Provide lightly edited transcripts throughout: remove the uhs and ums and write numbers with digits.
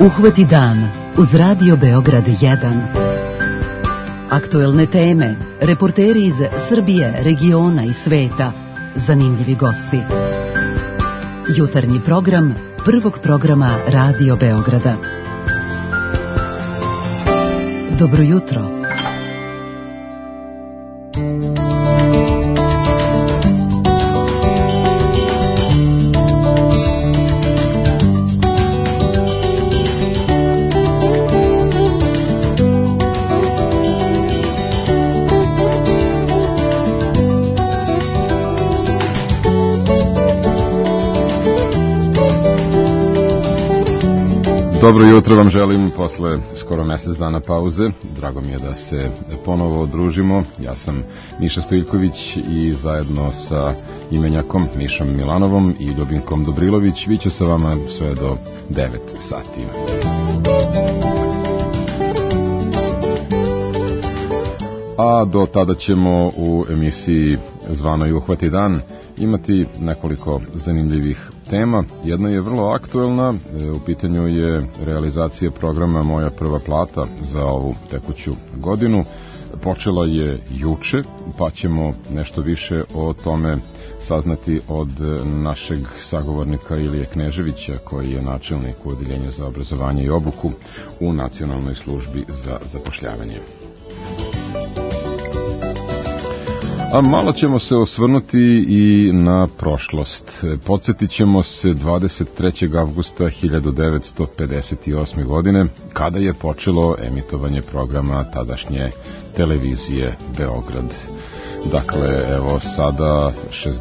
Uhvati dan uz Radio Beograd 1. Aktuelne teme, reporteri iz Srbije, regiona i sveta, zanimljivi gosti. Jutarnji program prvog programa Radio Beograda. Dobro jutro. Dobro jutro vam želim posle skoro mjesec dana pauze. Drago mi je da se ponovo družimo. Ja sam Miša Stojković i zajedno sa imenjakom Mišom Milanovom i Ljubinkom Dobrilović biću sa vama sve do 9 sati. A do tada ćemo u emisiji zvanoj Uhvati dan imati nekoliko zanimljivih tema. Jedna je vrlo aktuelna, u pitanju je realizacija programa Moja prva plata za ovu tekuću godinu. Počela je juče, pa ćemo nešto više o tome saznati od našeg sagovornika Ilije Kneževića, koji je načelnik u Odeljenju za obrazovanje i obuku u Nacionalnoj službi za zapošljavanje. A malo ćemo se osvrnuti i na prošlost. Podsjetit ćemo se 23. avgusta 1958. godine, kada je počelo emitovanje programa tadašnje televizije Beograd. Dakle, evo sada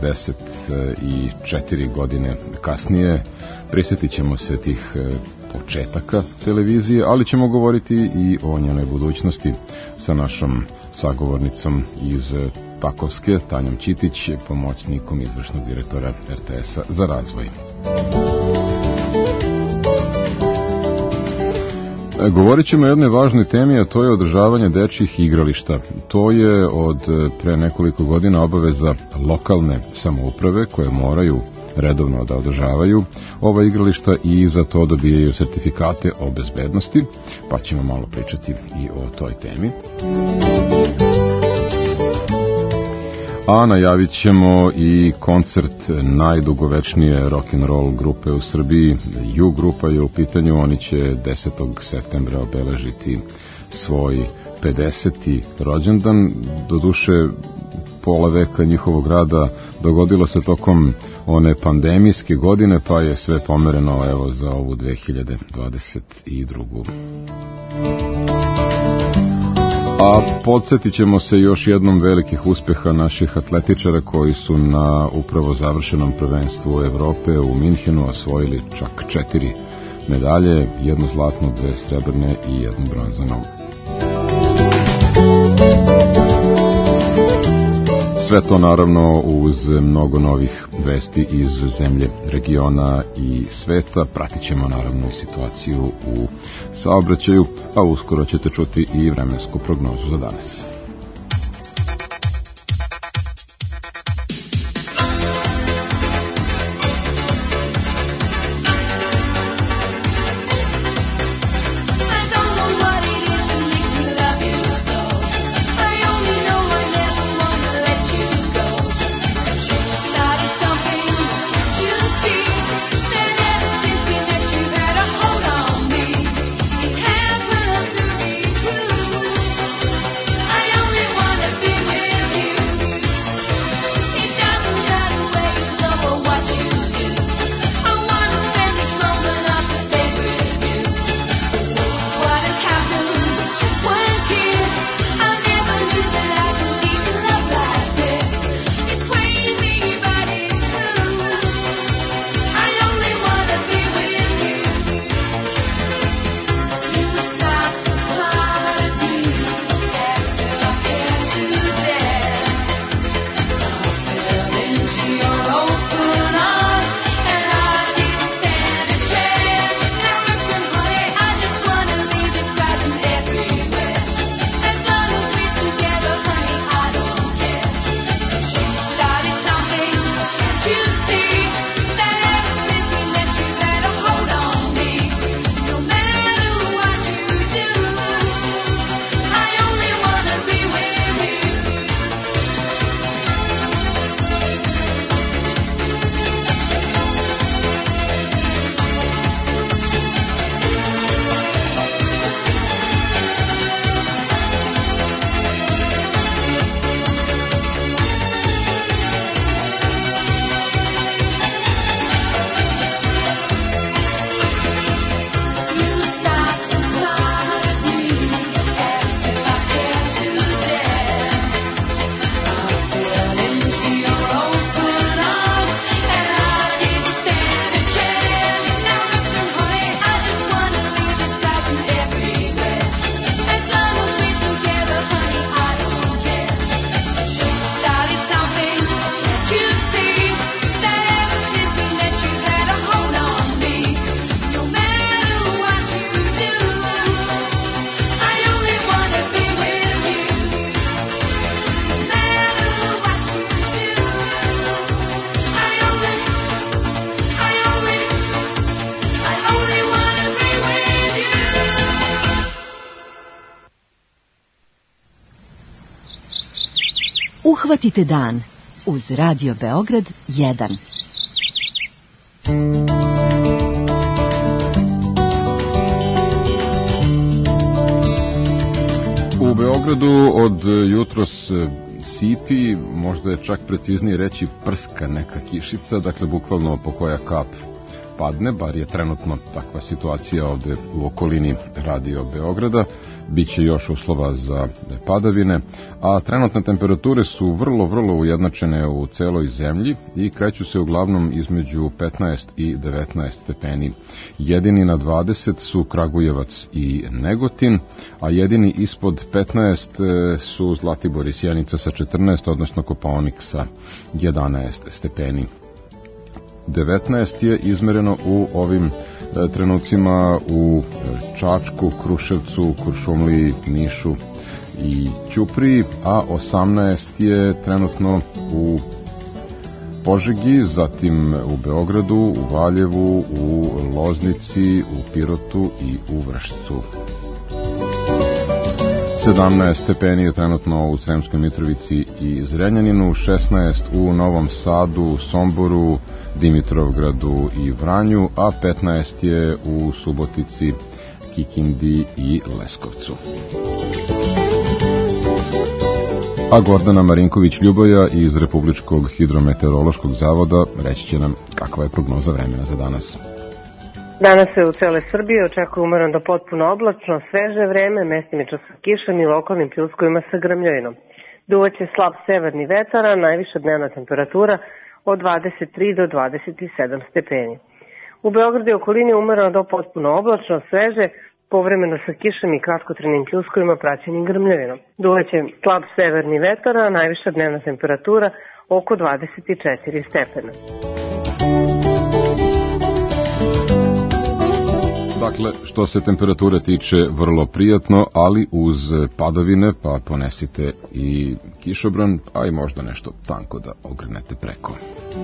64 godine kasnije prisjetit ćemo se tih početaka televizije, ali ćemo govoriti i o njenoj budućnosti sa našom sagovornicom iz Pakovske, Tanjom Ćitić, pomoćnikom izvršnog direktora RTS-a za razvoj. Govorit ćemo o jednoj važnoj temi, a to je održavanje dečjih igrališta. To je od pre nekoliko godina obaveza lokalne samouprave koje moraju redovno da održavaju ova igrališta i za to dobijaju sertifikate o bezbednosti, pa ćemo malo pričati i o toj temi. A najavit ćemo i koncert najdugovečnije rock'n'roll grupe u Srbiji. U grupa je u pitanju, oni će 10. septembra obeležiti svoj 50. rođendan. Doduše, pola veka njihovog rada dogodilo se tokom one pandemijske godine, pa je sve pomereno evo za ovu 2022. A podsjetit ćemo se još jednom velikih uspeha naših atletičara koji su na upravo završenom prvenstvu Evrope u Minhenu osvojili čak 4 medalje, 1 zlatnu, 2 srebrne i 1 bronzanu. Sve to naravno uz mnogo novih vesti iz zemlje, regiona i sveta. Pratit ćemo naravno i situaciju u saobraćaju, a uskoro ćete čuti i vremensku prognozu za danas. I Uhvatite dan uz Radio Beograd 1. U Beogradu od jutros sipi, možda je čak preciznije reći prska neka kišica, dakle bukvalno po koja kap padne, bar je trenutno takva situacija ovde u okolini Radio Beograda. Biće još uslova za padavine, a trenutne temperature su vrlo ujednačene u celoj zemlji i kreću se uglavnom između 15 i 19 stepeni. Jedini na 20 su Kragujevac i Negotin, a jedini ispod 15 su Zlatibor i Sjenica sa 14, odnosno Kopaonik sa 11 stepeni. 19 je izmereno u ovim trenucima u Čačku, Kruševcu, Kuršumliji, Nišu i Ćupriji, a 18 je trenutno u Požegi, zatim u Beogradu, u Valjevu, u Loznici, u Pirotu i u Vršcu. 17 stepeni je trenutno u Sremskoj Mitrovici i Zrenjaninu, 16 u Novom Sadu, Somboru, Dimitrovgradu i Vranju, a 15 je u Subotici, Kikindi i Leskovcu. A Gordana Marinković-Ljuboja iz Republičkog hidrometeorološkog zavoda reći će nam kakva je prognoza vremena za danas. Danas se u celoj Srbiji očekuje umereno do potpuno oblačno, sveže vreme, mestimično sa kišom i lokalnim pljuskovima sa grmljovinom. Duvaće slab severni vetar, a najviša dnevna temperatura od 23 do 27 stepeni. U Beogradu i okolini umereno do potpuno oblačno, sveže, povremeno sa kišom i kratkotrenim pljuskovima praćenim grmljovinom. Duvaće slab severni vetar, a najviša dnevna temperatura oko 24 stepena. Dakle, što se temperature tiče, vrlo prijatno, ali uz padavine, pa ponesite i kišobran, a i možda nešto tanko da ogrnete preko.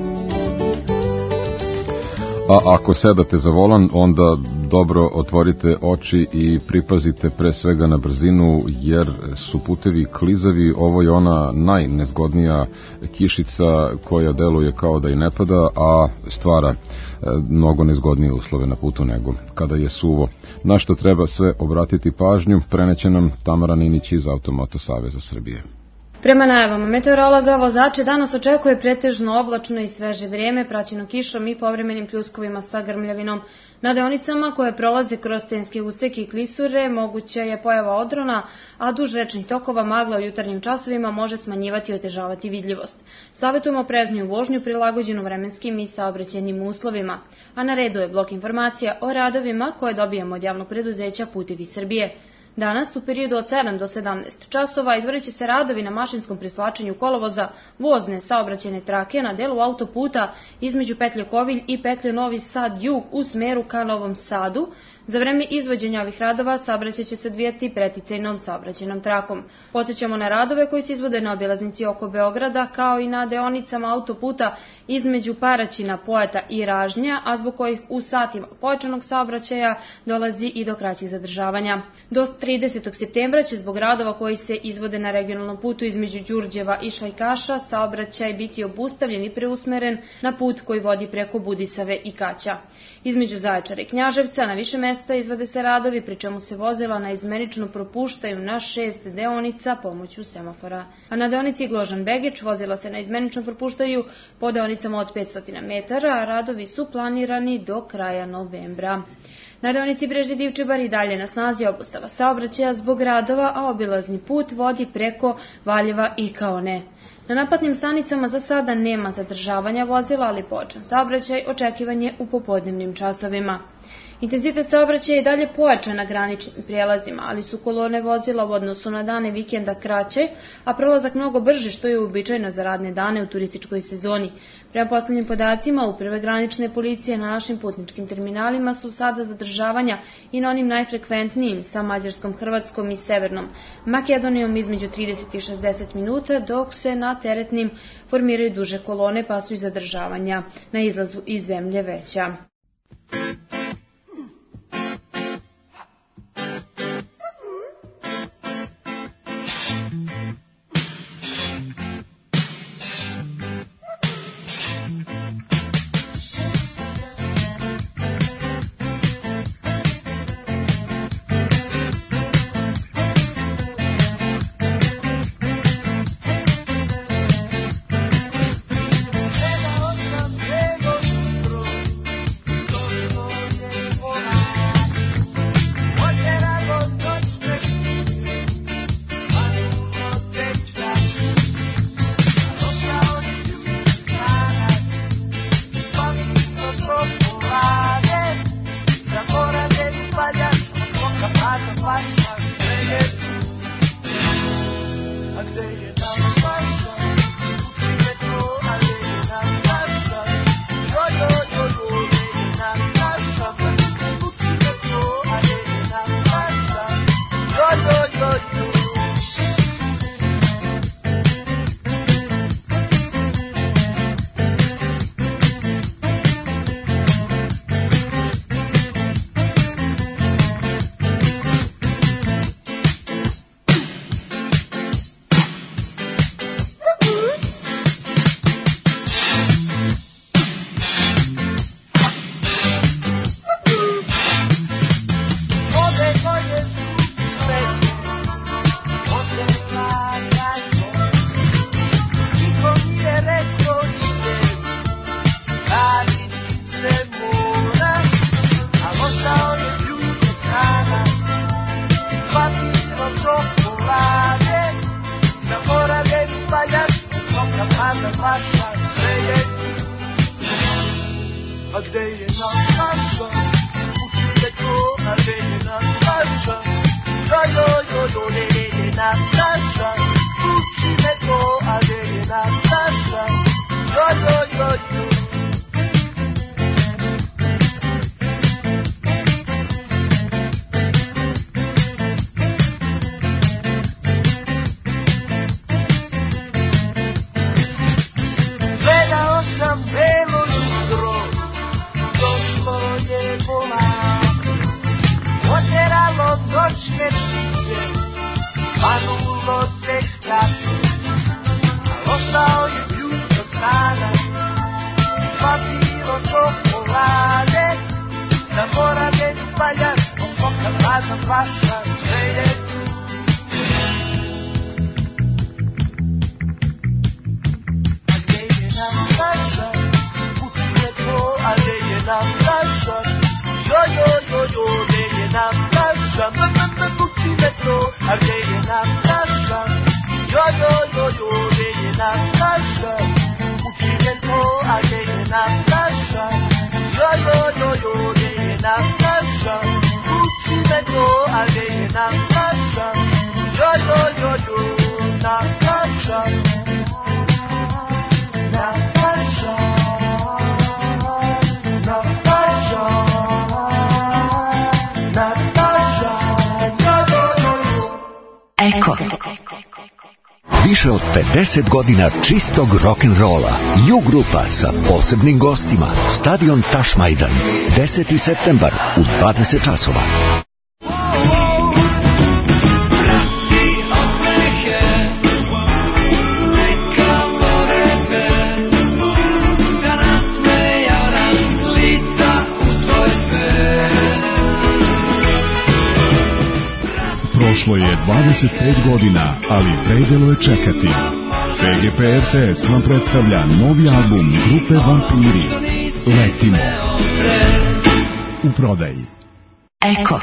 A ako sedate za volan, onda dobro otvorite oči i pripazite pre svega na brzinu, jer su putevi klizavi. Ovo je ona najnezgodnija kišica koja deluje kao da i ne pada, a stvara mnogo nezgodnije uslove na putu nego kada je suvo. Na što treba sve obratiti pažnju, preneće nam Tamara Ninić iz Automoto Saveza Srbije. Prema najavama meteorologa, vozače danas očekuje pretežno oblačno i sveže vrijeme, praćeno kišom i povremenim pljuskovima sa grmljavinom. Na deonicama koje prolaze kroz stenske useke i klisure moguća je pojava odrona, a duž rečnih tokova magla u jutarnjim časovima može smanjivati i otežavati vidljivost. Savjetujemo prezniju vožnju prilagođenu vremenskim i saobraćajnim uslovima. A na redu je blok informacija o radovima koje dobijamo od javnog preduzeća Putevi Srbije. Danas, u periodu od 7 do 17 časova, izvršit se radovi na mašinskom presvlačenju kolovoza vozne saobraćajne trake na delu autoputa između petlje Kovilj i petlje Novi Sad-Jug u smeru ka Novom Sadu. Za vreme izvođenja ovih radova saobraćaj će se odvijati preticajnom saobraćajnom trakom. Podsjećamo na radove koji se izvode na obilaznici oko Beograda, kao i na deonicama autoputa između Paraćina, Pojata i Ražnja, a zbog kojih u satima pojačanog saobraćaja dolazi i do kraćih zadržavanja. Do 30. septembra će zbog radova koji se izvode na regionalnom putu između Đurđeva i Šajkaša saobraćaj biti obustavljen i preusmeren na put koji vodi preko Budisave i Kaća. Između Zaječara i Knjaževca na više mesta izvode se radovi, pri čemu se vozila naizmenično propuštaju na 6 deonica pomoću semafora. A na deonici Gložan-Begić vozila se naizmenično propuštaju po deonicama od 500 metara, a radovi su planirani do kraja novembra. Na deonici Brežje-Divčebar i dalje na snazi obustava saobraćaja zbog radova, a obilazni put vodi preko Valjeva i Kaone. Na naplatnim stanicama za sada nema zadržavanja vozila, ali pojačan saobraćaj očekivan je u popodnevnim časovima. Intenzitet saobraćaja je dalje pojačan na graničnim prijelazima, ali su kolone vozila u odnosu na dane vikenda kraće, a prolazak mnogo brže, što je uobičajeno za radne dane u turističkoj sezoni. Prema poslednjim podacima, uprave granične policije na našim putničkim terminalima su sada zadržavanja i na onim najfrekventnijim sa Mađarskom, Hrvatskom i Severnom Makedonijom između 30 i 60 minuta, dok se na teretnim formiraju duže kolone, pa su i zadržavanja na izlazu iz zemlje veća. a gde je Nataša? Uči me to, a gde je Nataša? Joj, gde je Nataša? Uči me to, a gde je Nataša? Joj. Više od 50 godina čistog rock'n'rolla. U-grupa sa posebnim gostima. Stadion Tašmajdan. 10. septembar u 20 časova. Prošlo je 25 godina, ali vredelo je čekati. PGP RTS vam predstavlja novi album grupe Vampiri. Letimo. U prodaji. Eko.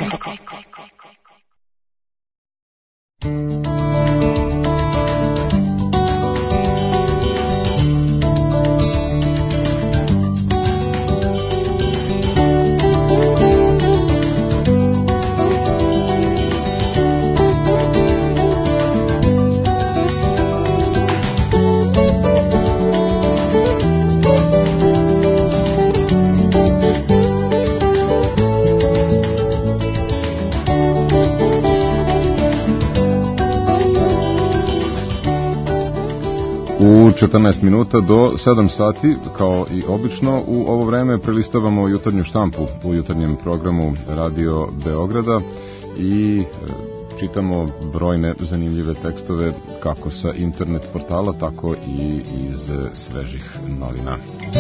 U 14 minuta do 7 sati, kao i obično, u ovo vreme prelistavamo jutarnju štampu u jutarnjem programu Radio Beograda i čitamo brojne zanimljive tekstove kako sa internet portala, tako i iz svežih novina.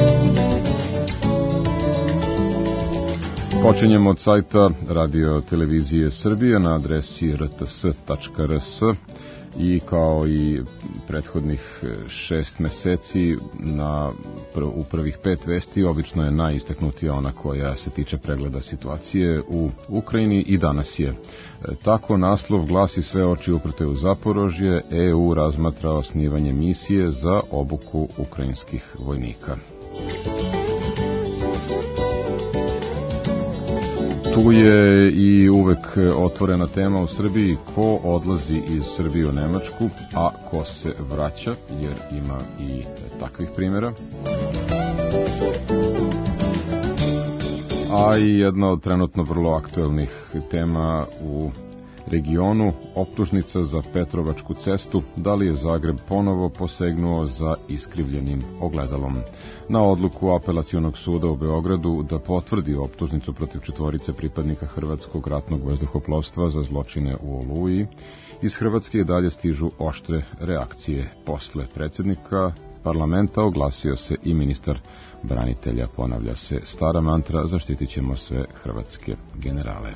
Počinjemo od sajta Radio Televizije Srbije na adresi rts.rs i kao i prethodnih 6 meseci u prvih 5 vesti obično je najistaknutija ona koja se tiče pregleda situacije u Ukrajini i danas je. Tako naslov glasi: sve oči uprte u Zaporožje, EU razmatra osnivanje misije za obuku ukrajinskih vojnika. Tu je i uvek otvorena tema u Srbiji: ko odlazi iz Srbije u Nemačku, a ko se vraća, jer ima i takvih primjera. A i jedna od trenutno vrlo aktuelnih tema u regionu: optužnica za Petrovačku cestu, da li je Zagreb ponovo posegnuo za iskrivljenim ogledalom. Na odluku Apelacionog suda u Beogradu da potvrdi optužnicu protiv 4 pripadnika Hrvatskog ratnog vazduhoplovstva za zločine u Oluji, iz Hrvatske i dalje stižu oštre reakcije. Posle predsjednika parlamenta oglasio se i ministar branitelja. Ponavlja se stara mantra: zaštitit ćemo sve hrvatske generale.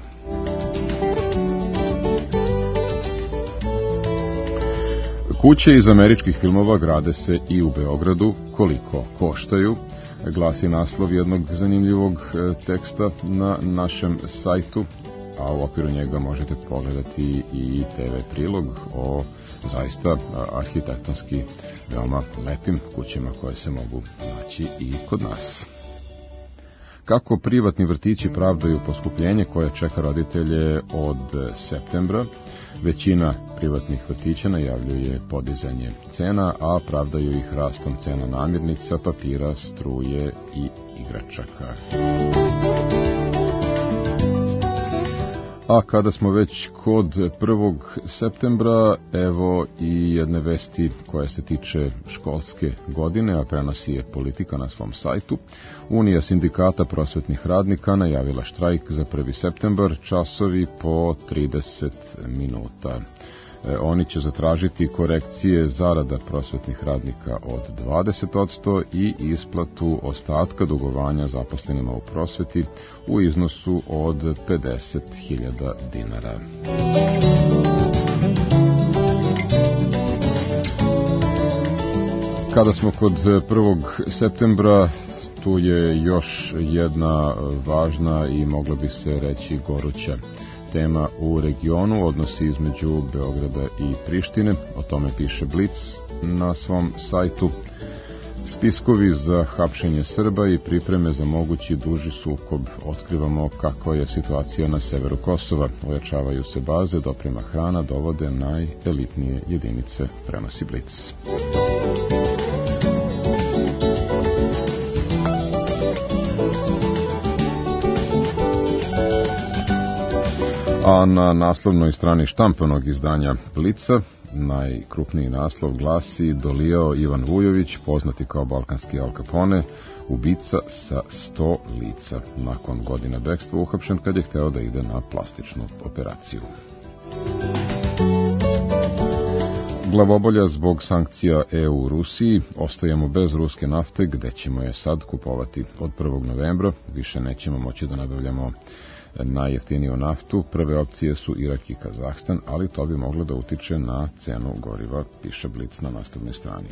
Kuće iz američkih filmova grade se i u Beogradu. Koliko koštaju? Glasi naslov jednog zanimljivog teksta na našem sajtu, a u okviru njega možete pogledati i TV prilog o zaista arhitektonski veoma lepim kućama koje se mogu naći i kod nas. Kako privatni vrtići pravdaju poskupljenje koje čeka roditelje od septembra. Većina privatnih vrtića najavljuje podizanje cena, a pravdaju ih rastom cena namirnica, papira, struje i igračaka. A kada smo već kod 1. septembra, evo i jedne vesti koja se tiče školske godine, a prenosi je Politika na svom sajtu. Unija sindikata prosvetnih radnika najavila štrajk za 1. septembar, časovi po 30 minuta. Oni će zatražiti korekcije zarada prosvetnih radnika od 20% i isplatu ostatka dugovanja zaposlenima u prosveti u iznosu od 50.000 dinara. Kada smo kod 1. septembra, tu je još jedna važna i mogla bi se reći goruća tema u regionu, odnosi između Beograda i Prištine. O tome piše Blic na svom sajtu. Spiskovi za hapšenje Srba i pripreme za mogući duži sukob. Otkrivamo kako je situacija na severu Kosova. Ojačavaju se baze, doprema hrana, dovode najelitnije jedinice, prenosi Blic. A na naslovnoj strani štampanog izdanja Blica najkrupniji naslov glasi: dolijao Ivan Vujović, poznati kao balkanski Al Capone, ubica sa 100 lica. Nakon godina bekstva uhapšen kad je hteo da ide na plastičnu operaciju. Glavobolja zbog sankcija EU u Rusiji. Ostajemo bez ruske nafte, gde ćemo je sad kupovati? Od 1. novembra više nećemo moći da nabavljamo najjeftiniju naftu. Prve opcije su Irak i Kazahstan, ali to bi moglo da utiče na cenu goriva, piše Blic na naslovnoj strani.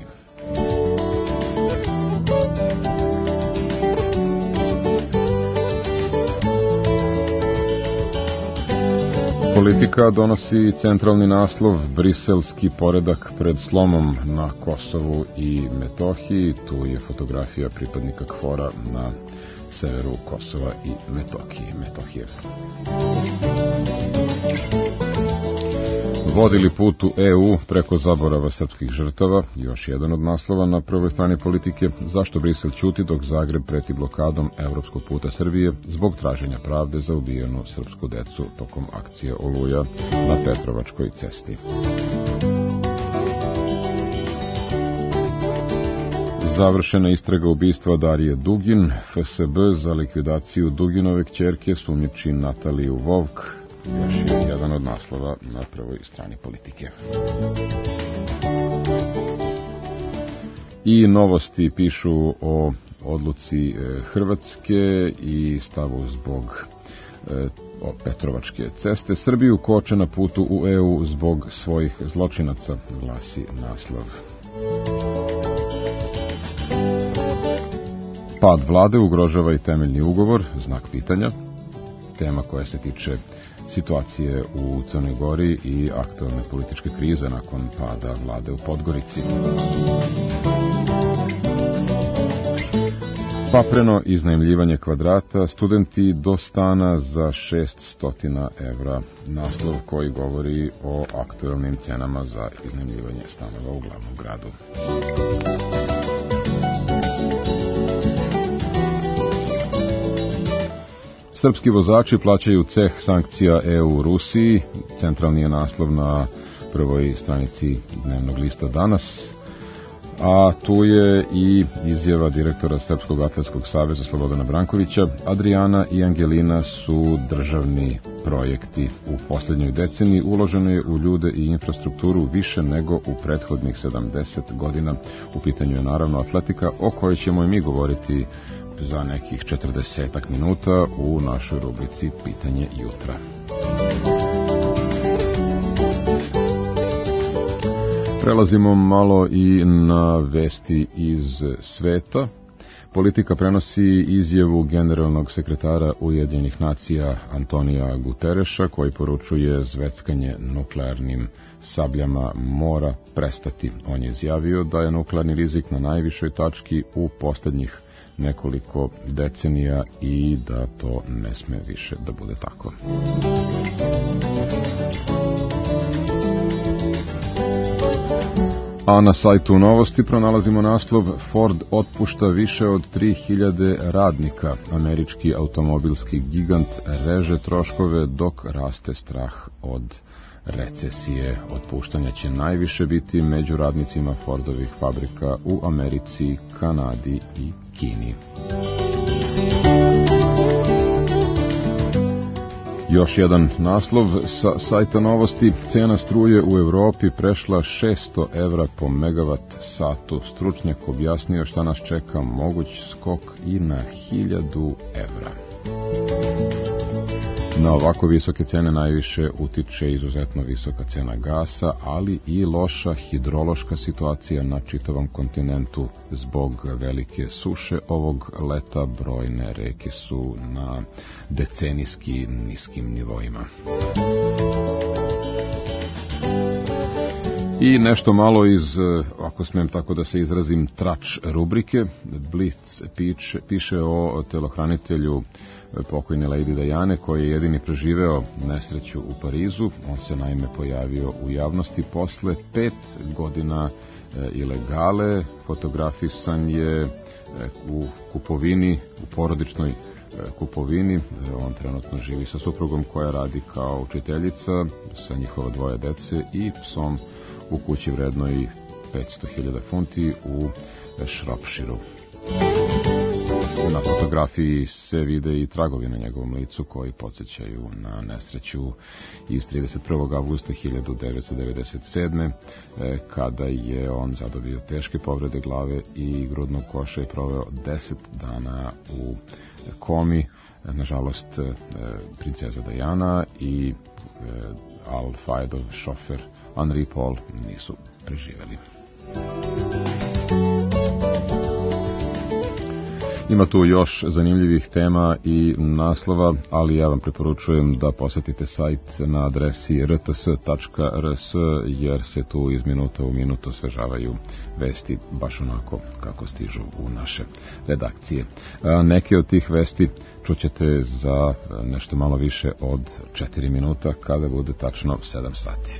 Politika donosi centralni naslov: briselski poredak pred slomom na Kosovu i Metohiji. Tu je fotografija pripadnika KFOR-a na severu Kosova i Metohije. Vodili put u EU preko zaborava srpskih žrtava, još jedan od naslova na prvoj strani Politike. Zašto Brisel ćuti dok Zagreb preti blokadom evropskog puta Srbije zbog traženja pravde za ubijenu srpsku decu tokom akcije Oluja na Petrovačkoj cesti. Završena istraga ubistva Darije Dugin, FSB za likvidaciju Duginove kćerke sumnjiči Nataliju Vovk, još je jedan od naslova na prvoj strani Politike. I novosti pišu o odluci Hrvatske i stavu zbog Petrovačke ceste. Srbiju koče na putu u EU zbog svojih zločinaca, glasi naslov. Pad vlade ugrožava i temeljni ugovor, znak pitanja. Tema koja se tiče situacije u Crnoj Gori i aktualne političke krize nakon pada vlade u Podgorici. Papreno iznajmljivanje kvadrata, studenti do stana za 600 evra. Naslov koji govori o aktualnim cenama za iznajmljivanje stanova u glavnom gradu. Srpski vozači plaćaju ceh sankcija EU u Rusiji. Centralni je naslov na prvoj stranici dnevnog lista Danas. A tu je i izjava direktora Srpskog atletskog saveza Slobodana Brankovića. Adriana i Angelina su državni projekti. U posljednjoj deceniji uloženo je u ljude i infrastrukturu više nego u prethodnih 70 godina. U pitanju je naravno atletika, o kojoj ćemo i mi govoriti za nekih 40 minuta u našoj rubrici Pitanje jutra. Prelazimo malo i na vesti iz sveta. Politika prenosi izjavu generalnog sekretara Ujedinjenih nacija Antonija Gutereša, koji poručuje zveckanje nuklearnim sabljama mora prestati. On je izjavio da je nuklearni rizik na najvišoj tački u posljednjih nekoliko decenija i da to ne sme više da bude tako. A na sajtu Novosti pronalazimo naslov Ford otpušta više od 3000 radnika. Američki automobilski gigant reže troškove dok raste strah od recesije. Otpuštanja će najviše biti među radnicima Fordovih fabrika u Americi, Kanadi i Kini. Još jedan naslov sa sajta Novosti. Cena struje u Evropi prešla 600 evra po megavat satu. Stručnjak objasnio šta nas čeka, moguć skok i na 1000 evra. Na ovako visoke cene najviše utiče izuzetno visoka cena gasa, ali i loša hidrološka situacija na čitavom kontinentu. Zbog velike suše ovog leta brojne reke su na decenijski niskim nivoima. I nešto malo iz, ako smijem tako da se izrazim, trač rubrike. Blitz piše o telohranitelju pokojne Lady Diane, koji je jedini preživeo nesreću u Parizu. On se naime pojavio u javnosti posle 5 godina ilegale. Fotografisan je u kupovini, u porodičnoj kupovini. On trenutno živi sa suprugom koja radi kao učiteljica, sa njihova 2 dece i psom u kući vrednoj 500.000 funti u Shropshireu. Na fotografiji se vide i tragovi na njegovom licu koji podsjećaju na nesreću iz 31. avgusta 1997. Kada je on zadobio teške povrede glave i grudnog koša i proveo 10 dana u komi. Nažalost, princeza Diana i Al Fayedov šofer Henri Paul nisu preživeli. Ima tu još zanimljivih tema i naslova, ali ja vam preporučujem da posetite sajt na adresi rts.rs, jer se tu iz minuta u minutu osvežavaju vesti baš onako kako stižu u naše redakcije. Neke od tih vesti čućete za nešto malo više od 4 minuta kada bude tačno 7 sati.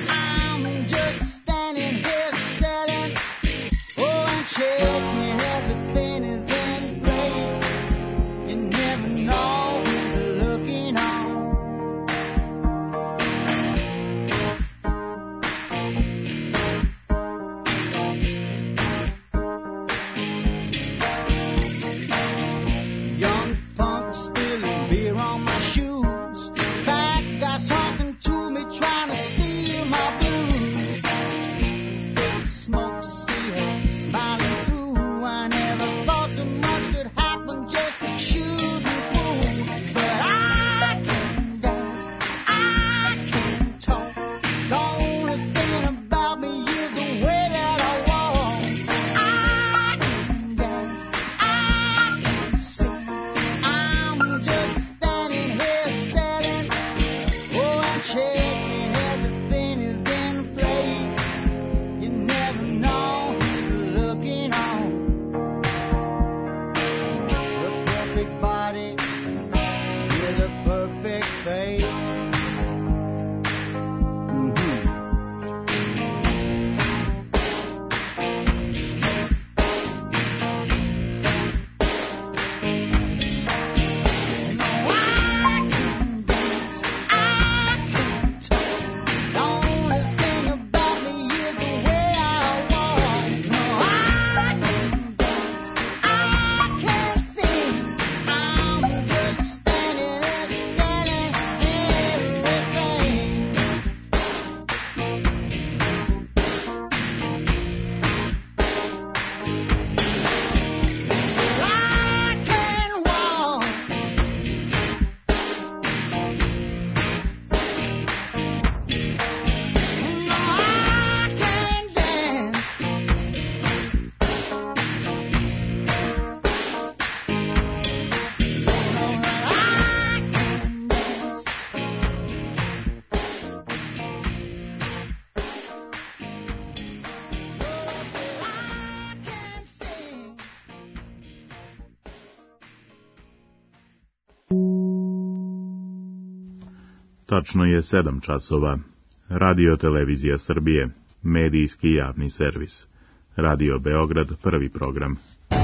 Checking every Tačno je 7 časova. Radio Televizija Srbije, medijski javni servis. Radio Beograd, prvi program.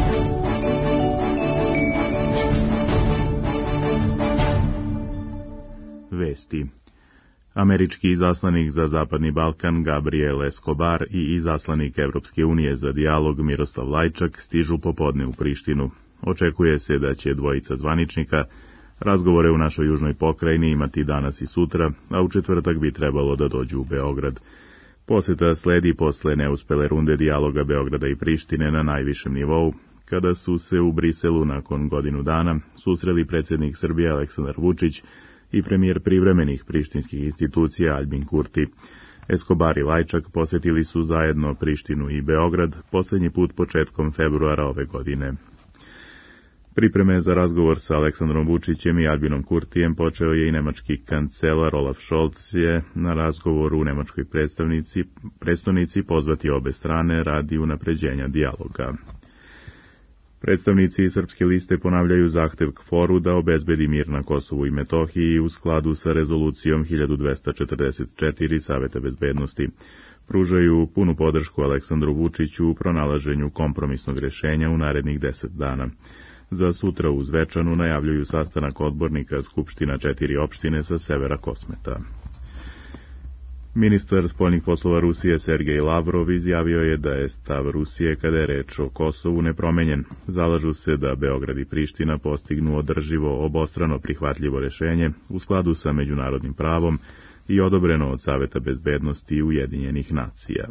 Vesti. Američki izaslanik za Zapadni Balkan Gabriel Escobar i izaslanik Evropske unije za dijalog Miroslav Lajčak stižu popodne u Prištinu. Očekuje se da će dvojica zvaničnika razgovore u našoj južnoj pokrajini imati danas i sutra, a u četvrtak bi trebalo da dođu u Beograd. Poseta sledi posle neuspele runde dijaloga Beograda i Prištine na najvišem nivou, kada su se u Briselu nakon godinu dana susreli predsjednik Srbije Aleksandar Vučić i premijer privremenih prištinskih institucija Aljbin Kurti. Escobar i Lajčak posjetili su zajedno Prištinu i Beograd posljednji put početkom februara ove godine. Pripreme za razgovor sa Aleksandrom Vučićem i Albinom Kurtijem počeo je i nemački kancelar Olaf Scholz je na razgovoru u nemačkoj predstavnici pozvati obe strane radi unapređenja dijaloga. Predstavnici Srpske liste ponavljaju zahtev KFOR-u da obezbedi mir na Kosovu i Metohiji u skladu sa rezolucijom 1244 Saveta bezbednosti. Pružaju punu podršku Aleksandru Vučiću u pronalaženju kompromisnog rješenja u narednih 10 dana. Za sutra u Zvečanu najavljuju sastanak odbornika Skupština 4 opštine sa severa Kosmeta. Ministar spoljnih poslova Rusije Sergej Lavrov izjavio je da je stav Rusije kada je reč o Kosovu nepromenjen. Zalažu se da Beograd i Priština postignu održivo obostrano prihvatljivo rješenje u skladu sa međunarodnim pravom i odobreno od Saveta bezbednosti Ujedinjenih nacija.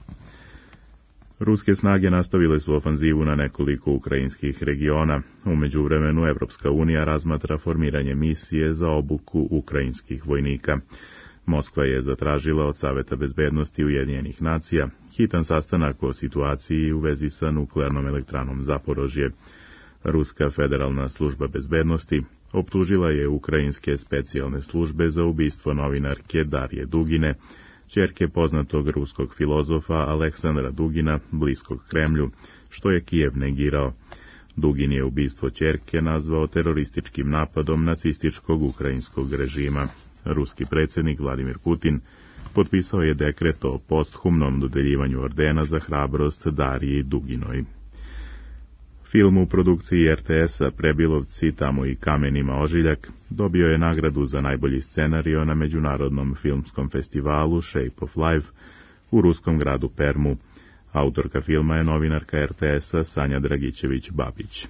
Ruske snage nastavile su ofanzivu na nekoliko ukrajinskih regiona. U međuvremenu Evropska unija razmatra formiranje misije za obuku ukrajinskih vojnika. Moskva je zatražila od Saveta bezbednosti Ujedinjenih nacija hitan sastanak o situaciji u vezi sa nuklearnom elektranom Zaporožje. Ruska federalna služba bezbednosti optužila je ukrajinske specijalne službe za ubistvo novinarke Darije Dugine, ćerke poznatog ruskog filozofa Aleksandra Dugina, bliskog Kremlju, što je Kijev negirao. Dugin je ubistvo ćerke nazvao terorističkim napadom nacističkog ukrajinskog režima. Ruski predsjednik Vladimir Putin potpisao je dekret o posthumnom dodeljivanju ordena za hrabrost Dariji Duginoj. Film u produkciji RTS-a Prebilovci, tamo i kamenima ožiljak dobio je nagradu za najbolji scenario na Međunarodnom filmskom festivalu Shape of Life u ruskom gradu Permu. Autorka filma je novinarka RTS-a Sanja Dragićević-Babić.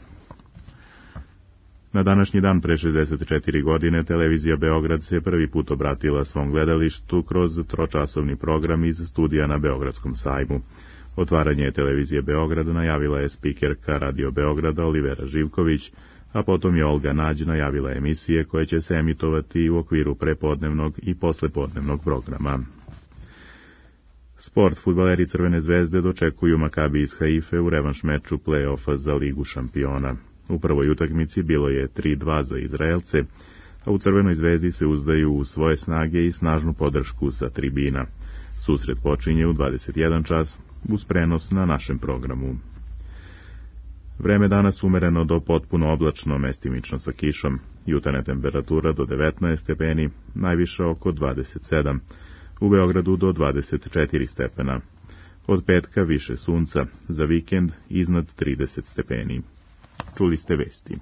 Na današnji dan pre 64 godine televizija Beograd se prvi put obratila svom gledalištu kroz tročasovni program iz studija na Beogradskom sajmu. Otvaranje televizije Beograd najavila je spikerka Radio Beograda Olivera Živković, a potom je Olga Nađ najavila emisije koje će se emitovati u okviru prepodnevnog i poslepodnevnog programa. Sport. Fudbaleri Crvene zvezde dočekuju Makabi iz Haife u revanš meču play-offa za Ligu šampiona. U prvoj utakmici bilo je 3-2 za Izraelce, a u Crvenoj zvezdi se uzdaju u svoje snage i snažnu podršku sa tribina. Susret počinje u 21 čas uz prenos na našem programu. Vreme danas umereno do potpuno oblačno, mestimično sa kišom. Jutarnja temperatura do 19 stepeni, najviša oko 27. U Beogradu do 24 stepena. Od petka više sunca, za vikend iznad 30 stepeni. Čuli ste vesti.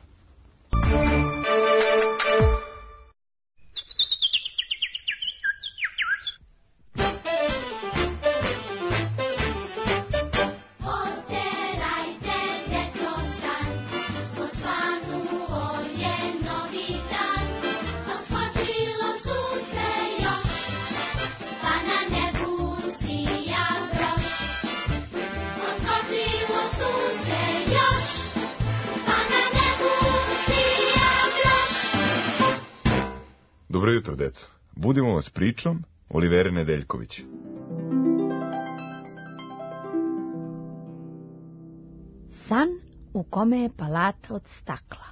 Dobro jutro, deco. Budimo vas pričom Olivere Nedeljković. San u kome je palata od stakla.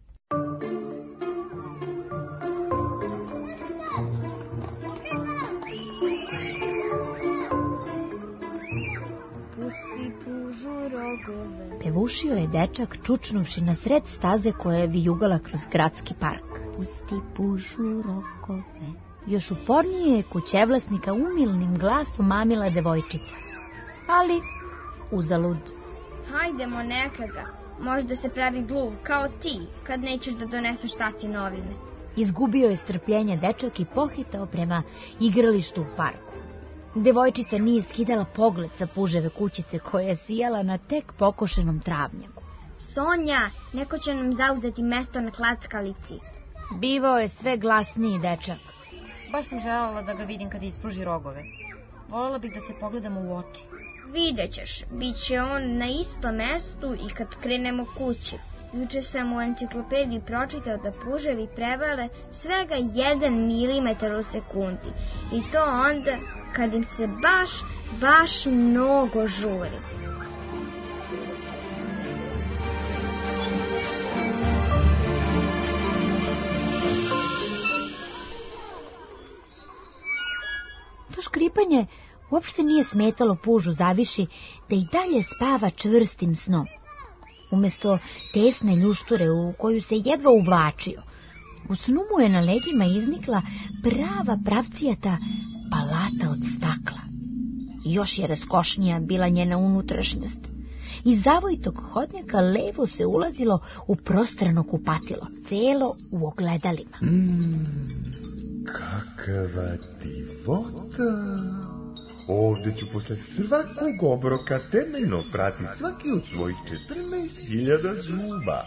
Pusti pužu rogove. Pevušio je dečak čučnuvši na sred staze koja je vijugala kroz gradski park. pusti pužu rokove. Još upornije je kućevlasnika umilnim glasom mamila devojčica. Ali, uzalud. Hajdemo nekada. Možda se pravi gluv kao ti, kad nećeš da doneseš tati novine. Izgubio je strpljenje dečak i pohitao prema igralištu u parku. Devojčica nije skidala pogled sa puževe kućice koja je sijala na tek pokošenom travnjaku. Sonja, neko će nam zauzeti mesto na klackalici. Bivao je sve glasniji dečak. Baš sam željela da ga vidim kad ispruži rogove. Voljela bih da se pogledamo u oči. Vidjet ćeš, bit će on na istom mestu i kad krenemo kući. Juče sam u enciklopediji pročitao da puževi prevale svega 1 milimetar u sekundi. I to onda kad im se baš mnogo žuri. To škripanje uopšte nije smetalo pužu Zaviši da i dalje spava čvrstim snom. Umesto tesne ljušture u koju se jedva uvlačio, u snu mu je na leđima iznikla prava pravcijata palata od stakla. I još je raskošnija bila njena unutrašnjost. Iz zavojitog hodnjaka levo se ulazilo u prostrano kupatilo, celo u ogledalima. Kakva divota! Ovde ću posle svakog obroka temeljno prati svaki od svojih 14.000 zuba.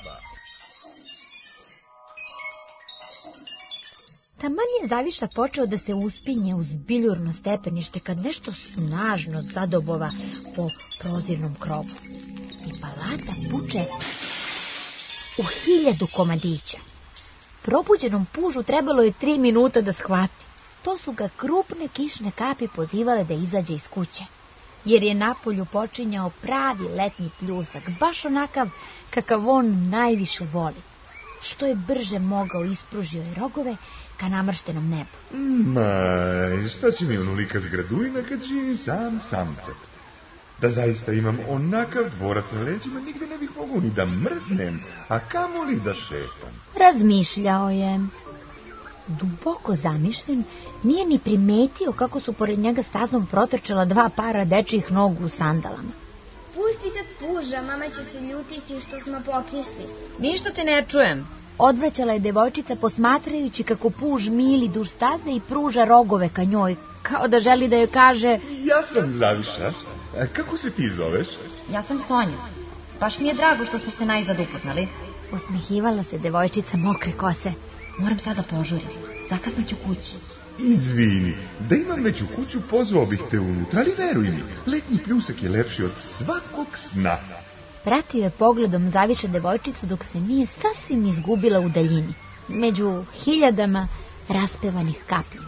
Taman je Zaviša počeo da se uspinje uz biljurno stepenište kad nešto snažno zadobova po prozirnom krovu. I palata puče u 1000 komadića. Probuđenom pužu trebalo je 3 minuta da shvati. To su ga krupne kišne kapi pozivale da izađe iz kuće, jer je napolju počinjao pravi letnji pljusak, baš onakav kakav on najviše voli. Što je brže mogao ispružio je rogove ka namrštenom nebu. Šta će mi onolika zgraduina kad živi sam samcat? Da zaista imam onakav dvorac na leđima, nigde ne bih mogao ni da mrdnem, a kamoli da šetam. Razmišljao je. Duboko zamišljen, nije ni primetio kako su pored njega stazom protrčala 2 para dečjih nogu u sandalama. Pusti se puža, mama će se ljutiti što smo pokisli. Ništa te ne čujem. Odvraćala je devojčica posmatrajući kako puž mili duž staze i pruža rogove ka njoj, kao da želi da joj kaže: Ja sam Zaviša, kako se ti zoveš? Ja sam Sonja. Baš mi je drago što smo se najzad upoznali. Osmehivala se devojčica mokre kose. Moram sada požurim, zakasnit kući. Izvini, da imam već u kuću pozvao bih te unutra, ali veruj mi, letnji pljusak je lepši od svakog sna. Pratio je pogledom Zaviša devojčicu dok se nije sasvim izgubila u daljini, među 1000 raspevanih kapljica.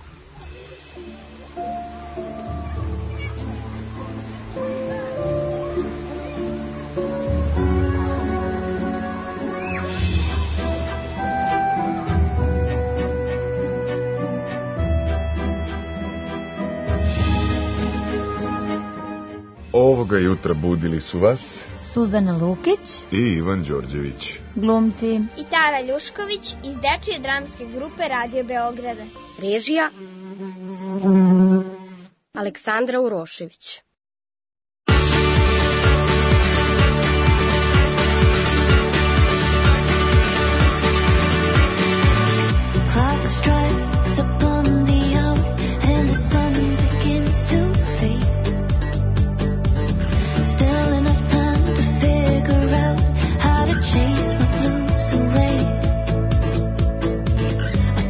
Ovoga jutra budili su vas Suzana Lukić i Ivan Đorđević, glumci, i Tara Ljušković iz dečije dramske grupe Radio Beograda. Režija Aleksandra Urošević.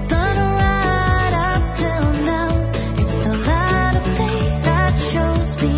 Shows me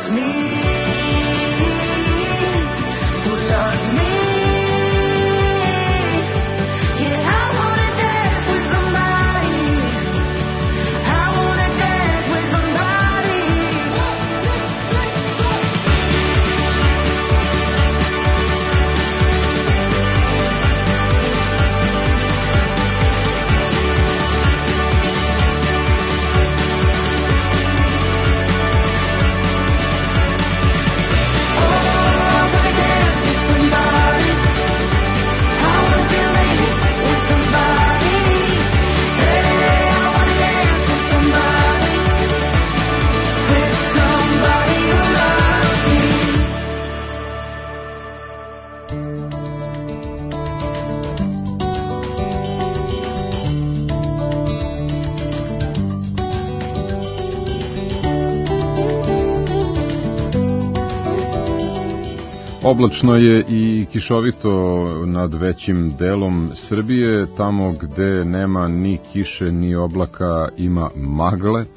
Oblačno je i kišovito nad većim delom Srbije, tamo gde nema ni kiše ni oblaka ima magle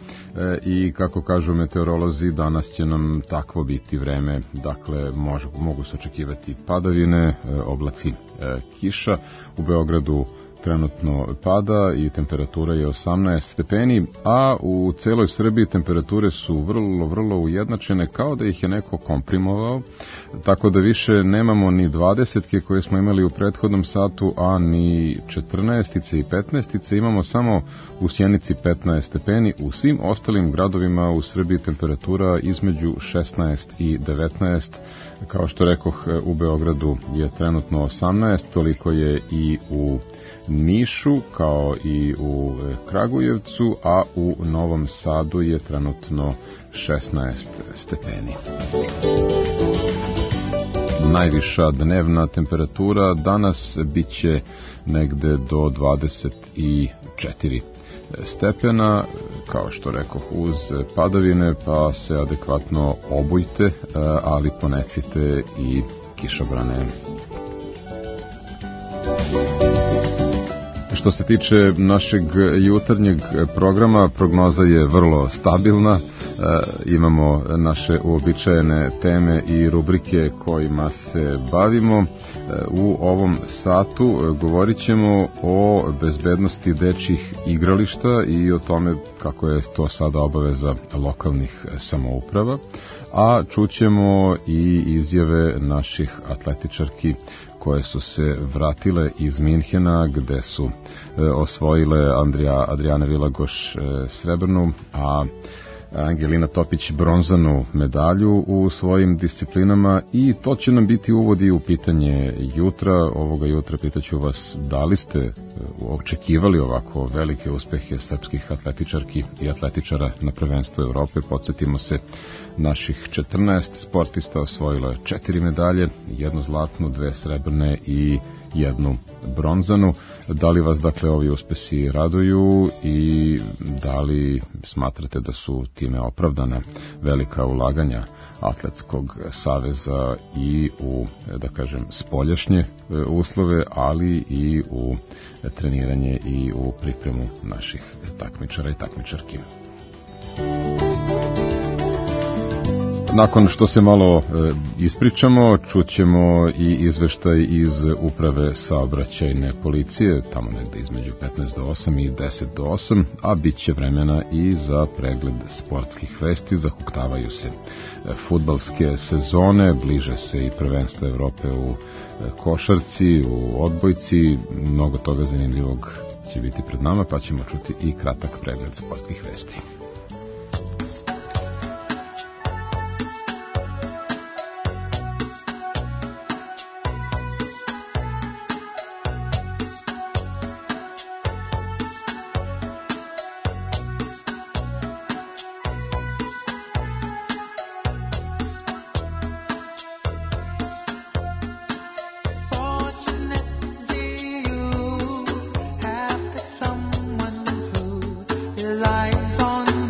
i kako kažu meteorolozi danas će nam takvo biti vreme, dakle mogu se očekivati padavine, oblaci, kiša. U Beogradu trenutno pada i temperatura je 18 stepeni, a u celoj Srbiji temperature su vrlo ujednačene, kao da ih je neko komprimovao, tako da više nemamo ni 20-ke koje smo imali u prethodnom satu, a ni 14-tice i 15-tice, imamo samo u Sjenici 15 stepeni, u svim ostalim gradovima u Srbiji temperatura između 16 i 19, kao što rekoh u Beogradu je trenutno 18, toliko je i u Nišu, kao i u Kragujevcu, a u Novom Sadu je trenutno 16 stepeni. Najviša dnevna temperatura danas biće negde do 24 stepena, kao što rekoh, uz padavine, pa se adekvatno obujte, ali ponecite i kišobrane. Što se tiče našeg jutarnjeg programa, prognoza je vrlo stabilna. Imamo naše uobičajene teme i rubrike kojima se bavimo. U ovom satu govorit ćemo o bezbednosti dečjih igrališta i o tome kako je to sada obaveza lokalnih samouprava, a čućemo i izjave naših atletičarki koje su se vratile iz Minhena, gde su osvojile Adriana Vilagoš srebrnu, a Angelina Topić bronzanu medalju u svojim disciplinama, i to će nam biti uvod i u pitanje jutra. Ovoga jutra pitaću vas da li ste očekivali ovako velike uspehe srpskih atletičarki i atletičara na prvenstvu Evrope. Podsjetimo se, naših 14 sportista osvojilo 4 medalje, 1 zlatnu, 2 srebrne i 1 bronzanu. Da li vas dakle ovi uspesi raduju i da li smatrate da su time opravdana velika ulaganja Atletskog saveza i u, da kažem, spoljašnje uslove, ali i u treniranje i u pripremu naših takmičara i takmičarki? Nakon što se malo ispričamo, čućemo i izveštaj iz uprave saobraćajne policije, tamo negde između 15 do 8 i 10 do 8, a bit će vremena i za pregled sportskih vesti. Zahuktavaju se fudbalske sezone, bliže se i prvenstvo Evrope u košarci, u odbojci, mnogo toga zanimljivog će biti pred nama, pa ćemo čuti i kratak pregled sportskih vesti. Lies on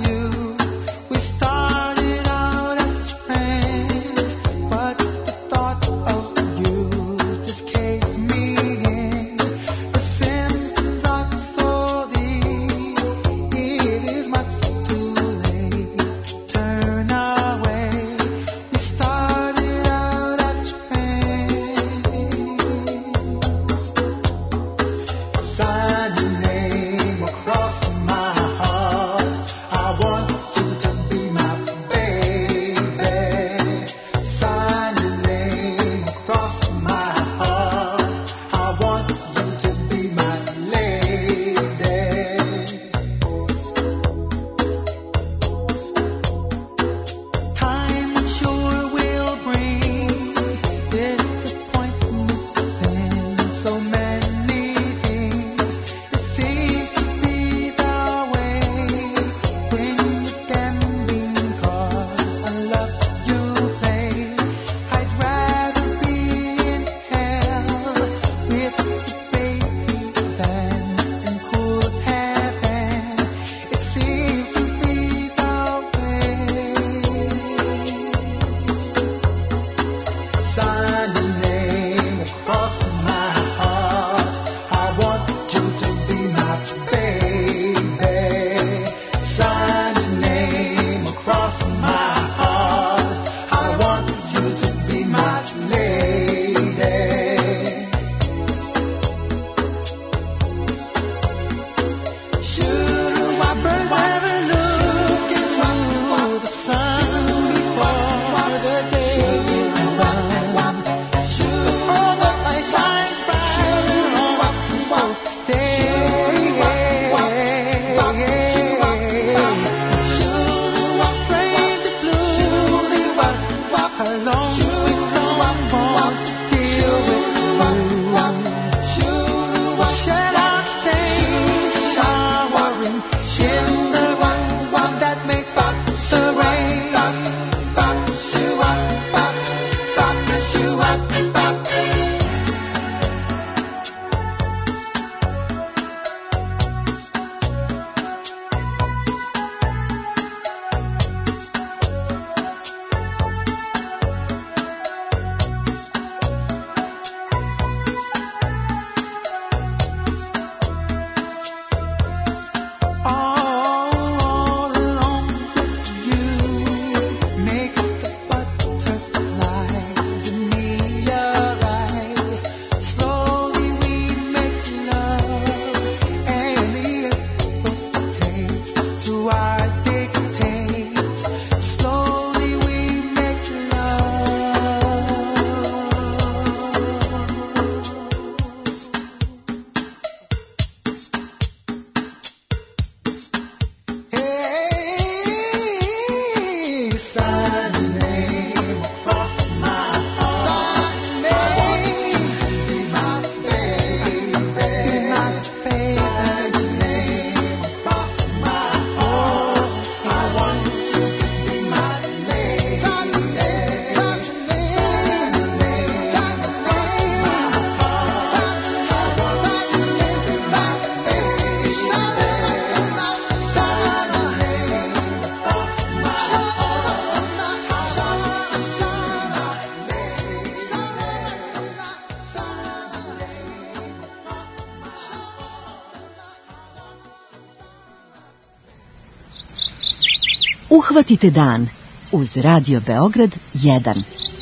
Uhvatite dan uz Radio Beograd 1.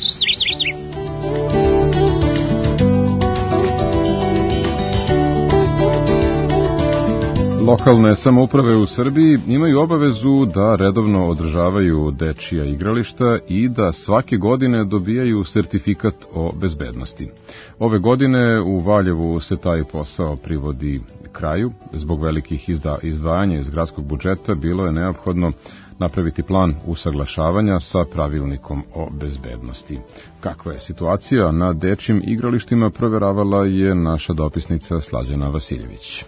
Lokalne samouprave u Srbiji imaju obavezu da redovno održavaju dečija igrališta i da svake godine dobijaju sertifikat o bezbednosti. Ove godine u Valjevu se taj posao privodi kraju. Zbog velikih izdvajanja iz gradskog budžeta bilo je neophodno napraviti plan usaglašavanja sa pravilnikom o bezbednosti. Kakva je situacija na dečjim igralištima proveravala je naša dopisnica Slađana Vasiljević.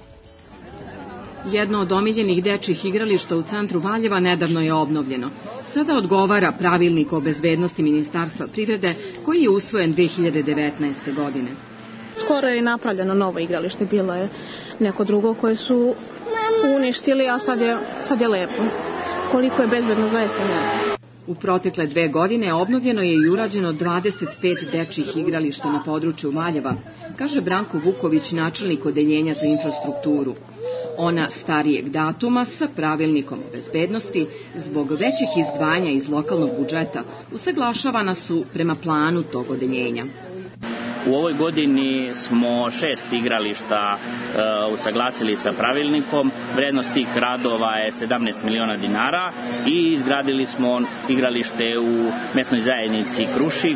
Jedno od omiljenih dečjih igrališta u centru Valjeva nedavno je obnovljeno. Sada odgovara pravilnik o bezbednosti Ministarstva privrede koji je usvojen 2019. godine. Skoro je napravljeno novo igralište, bilo je neko drugo koje su uništili, a sad je lepo. Koliko je bezbedno, zaista ne znam. U protekle 2 godine obnovljeno je i urađeno 25 dečjih igrališta na području Valjeva, kaže Branko Vuković, načelnik odeljenja za infrastrukturu. Ona starijeg datuma sa pravilnikom o bezbednosti zbog većih izdvajanja iz lokalnog budžeta usaglašavana su prema planu tog odeljenja. U ovoj godini smo 6 igrališta usaglasili sa pravilnikom. Vrednost tih radova je 17 miliona dinara i izgradili smo igralište u mesnoj zajednici Krušik.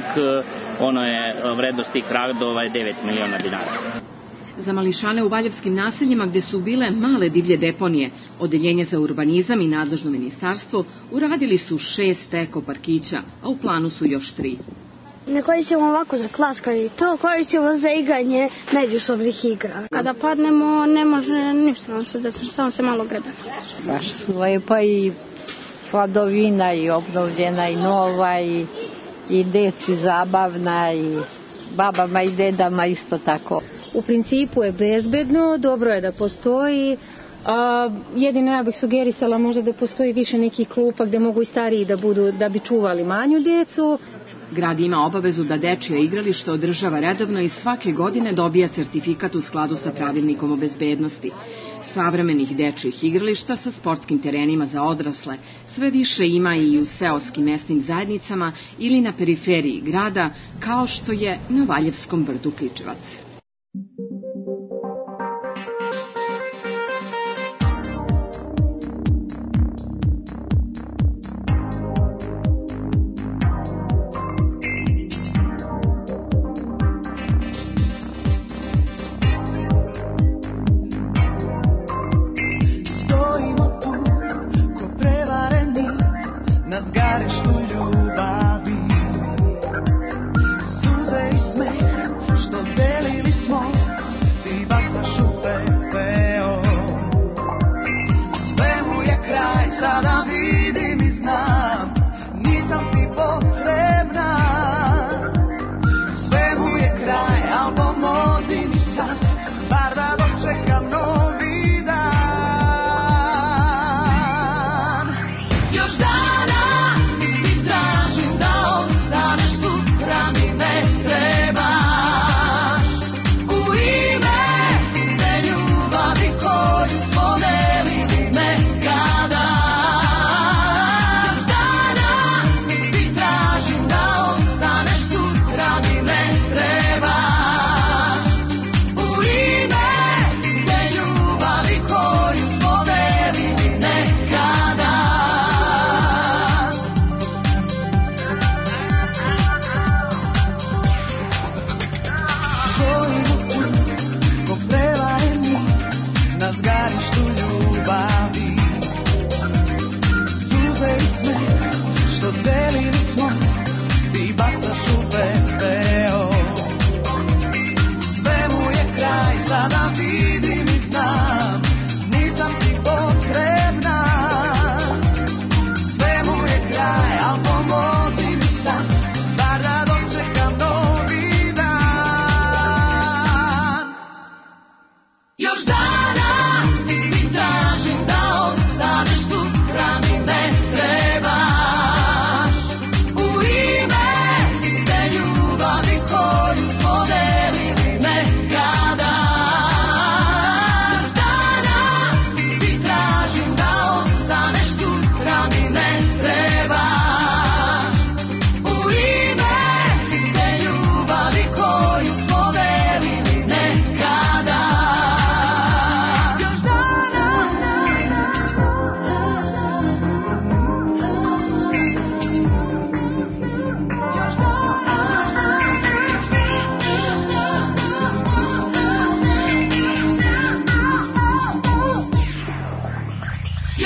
Vrednost tih radova je 9 miliona dinara. Za mališane u valjevskim naseljima gde su bile male divlje deponije, Odeljenje za urbanizam i nadležno ministarstvo uradili su 6 eko parkića, a u planu su još 3. Ne koristimo ovako za klaskanje i to, koristimo za igranje međusobnih igra. Kada padnemo ne može ništa nam se desiti, samo se malo grebemo. Baš su lepa i hladovina i obnovljena i nova i deci zabavna i babama i dedama isto tako. U principu je bezbedno, dobro je da postoji. Jedino ja bih sugerisala možda da postoji više nekih klupa gde mogu i stariji da bi čuvali manju decu. Grad ima obavezu da dečija igrališta održava redovno i svake godine dobija sertifikat u skladu sa pravilnikom o bezbednosti. Savremenih dečijih igrališta sa sportskim terenima za odrasle sve više ima i u seoskim mesnim zajednicama ili na periferiji grada, kao što je na Valjevskom brdu Kličevac. Suze i smeh što delili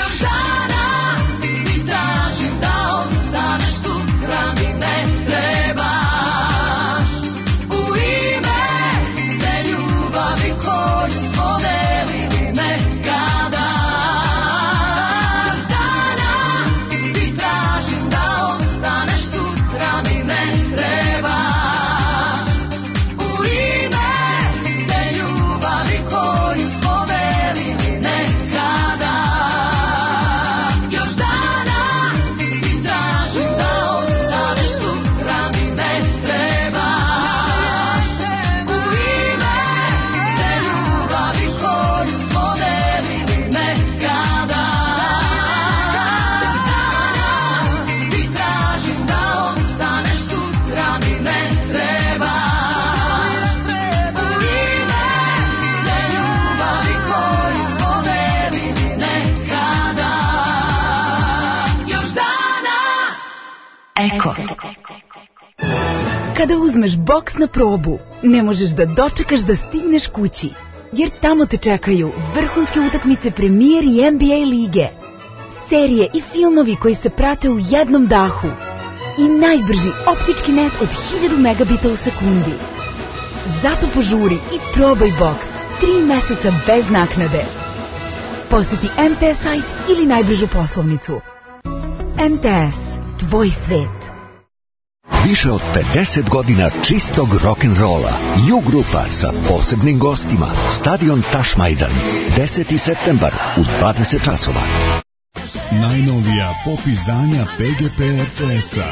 Kada uzmeš boks na probu, ne možeš da dočekaš da stigneš kući, jer tamo te čekaju vrhunske utakmice Premier i NBA lige, serije i filmovi koji se prate u jednom dahu i najbrži optički net od 1000 megabita u sekundi. Zato požuri i probaj boks 3 meseca bez naknade. Posjeti MTS sajt ili najbližu poslovnicu. MTS, tvoj svet. Više od 50 godina čistog rock'n'rolla. U-grupa sa posebnim gostima. Stadion Tašmajdan. 10. septembar u 20 časova. Najnovija pop izdanja PGP RTS-a.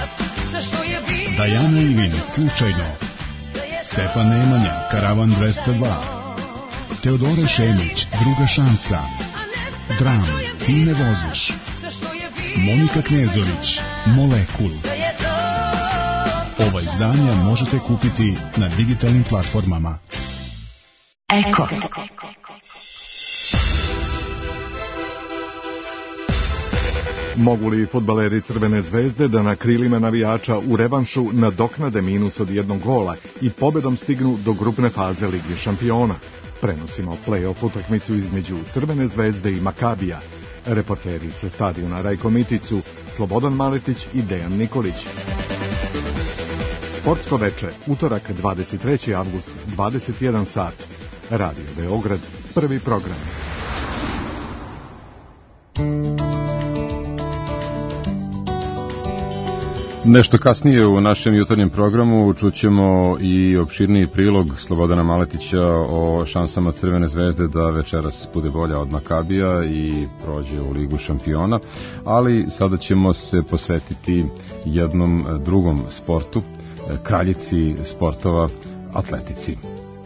Dajana Ivin, Slučajno. Stefan Nemanja, Karavan 202. Teodora Šemić, Druga šansa. Dram, Ti ne voziš. Monika Knezorić, Molekul. Ova izdanja možete kupiti na digitalnim platformama. Eko. Mogu li fudbaleri Crvene zvezde da na krilima navijača u revanšu nadoknade minus od 1 gola i pobedom stignu do grupne faze Lige šampiona? Prenosimo play-off utakmicu između Crvene zvezde i Makabija. Reporteri sa stadiona Rajko Miticu, Slobodan Maletić i Dejan Nikolić. Sportsko veče, utorak 23. avgust, 21 sat. Radio Beograd, prvi program. Nešto kasnije u našem jutarnjem programu čućemo i opširniji prilog Slobodana Maletića o šansama Crvene zvezde da večeras bude bolja od Makabija i prođe u Ligu šampiona, ali sada ćemo se posvetiti jednom drugom sportu, kraljici sportova, atletici.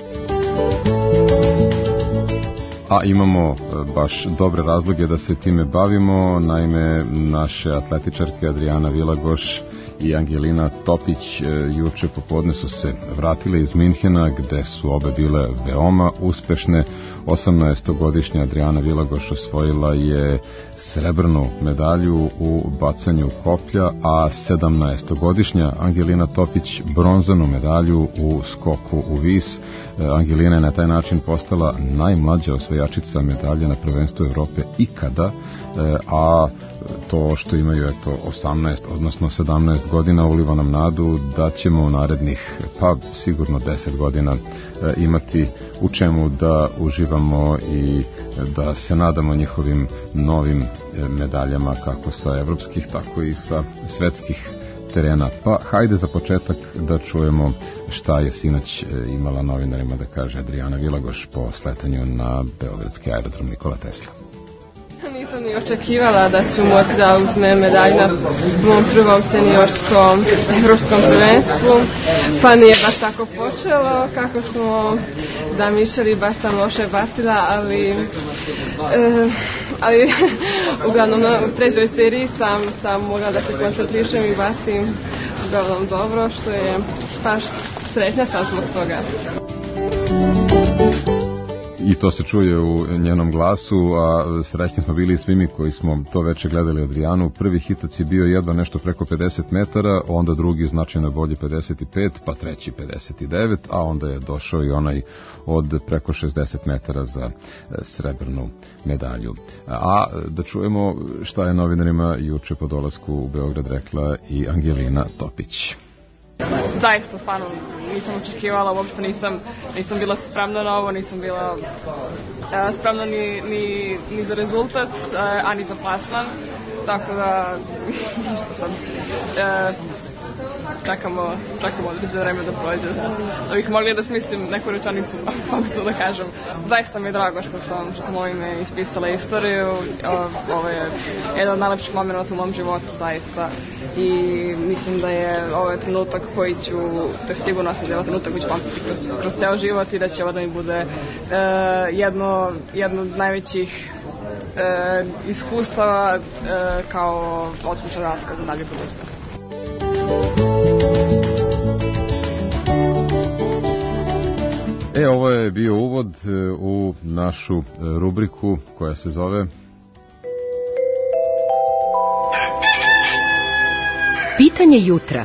A imamo baš dobre razloge da se time bavimo, naime naše atletičarke Adriana Vilagoš i Angelina Topić juče popodne su se vratile iz Minhena, gde su obe bile veoma uspešne. 18-godišnja Adriana Vilagoš osvojila je srebrnu medalju u bacanju koplja, a 17-godišnja Angelina Topić bronzanu medalju u skoku u vis. Angelina je na taj način postala najmlađa osvajačica medalje na prvenstvu Evrope ikada, a to što imaju 18, odnosno 17 godina uliva nam nadu da ćemo u narednih, pa sigurno 10 godina imati u čemu da uživamo i da se nadamo njihovim novim medaljama, kako sa evropskih, tako i sa svetskih terena. Pa hajde za početak da čujemo šta je sinoć imala novinarima da kaže Adriana Vilagoš po sletanju na beogradski aerodrom Nikola Tesla. Nisam ni očekivala da ću moći da uzmem medalju na mom prvom seniorskom evropskom prvenstvu, pa nije baš tako počelo kako smo zamišljali, baš sam loše bacila, ali uglavnom u trećoj seriji sam mogla da se koncentrišem i bacim uglavnom dobro, što je baš sretna sam zbog toga. i to se čuje u njenom glasu, a srećni smo bili svi mi koji smo to veče gledali Adrijanu. Prvi hitac je bio jedva nešto preko 50 metara, onda drugi značajno bolji 55, pa treći 59, a onda je došao i onaj od preko 60 metara za srebrnu medalju. A da čujemo šta je novinarima juče po dolasku u Beograd rekla i Angelina Topić. Zaista, stvarno, nisam očekivala, uopšte nisam bila spremna na ovo, nisam bila spremna ni za rezultat, a ni za plasman, tako da, ništa sad, čekamo određeno vreme da prođe. Da bih mogli da smislim neku rečanicu, kako to da kažem. Zaista mi je drago što sam ovime ispisala istoriju, ovo je jedan od najlepših momenta u mom životu, zaista. I mislim da je ovo trenutak koji ću, to je sigurno sam da je ovo trenutak koji ću pamtiti kroz ceo život i da će ovo da mi bude jedno od najvećih iskustava kao odslušan raskaz za dalje budućnost. Ovo je bio uvod u našu rubriku koja se zove Pitanje jutra.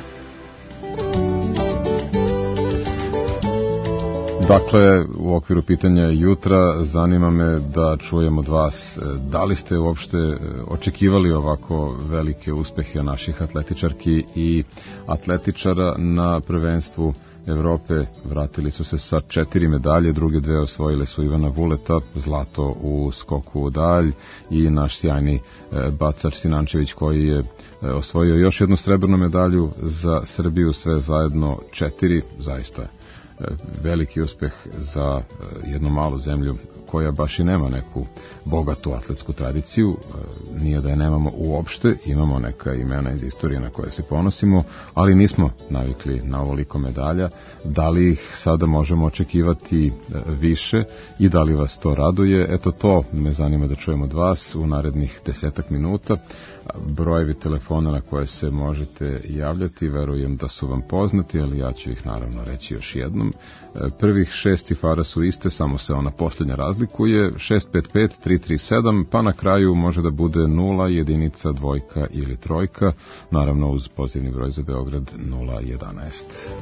Dakle, u okviru pitanja jutra zanima me da čujem od vas da li ste uopšte očekivali ovako velike uspehe naših atletičarki i atletičara na prvenstvu Evrope. Vratili su se sa 4 medalje, druge 2 osvojile su Ivana Vuleta, zlato u skoku u dalj i naš sjajni bacač Sinančević koji je osvojio još jednu srebrnu medalju za Srbiju, sve zajedno 4, zaista veliki uspeh za jednu malu zemlju koja baš i nema neku bogatu atletsku tradiciju, nije da je nemamo uopšte, imamo neka imena iz istorije na koje se ponosimo, ali nismo navikli na ovoliko medalja. Da li ih sada možemo očekivati više i da li vas to raduje? Eto, to me zanima da čujemo od vas u narednih 10 minuta. Brojevi telefona na koje se možete javljati, verujem da su vam poznati, ali ja ću ih naravno reći još jednom. Prvih 6 cifara su iste, samo se ona posljednja razlikuje, 655-337, pa na kraju može da bude 0, jedinica, dvojka ili trojka, naravno uz pozivni broj za Beograd 011.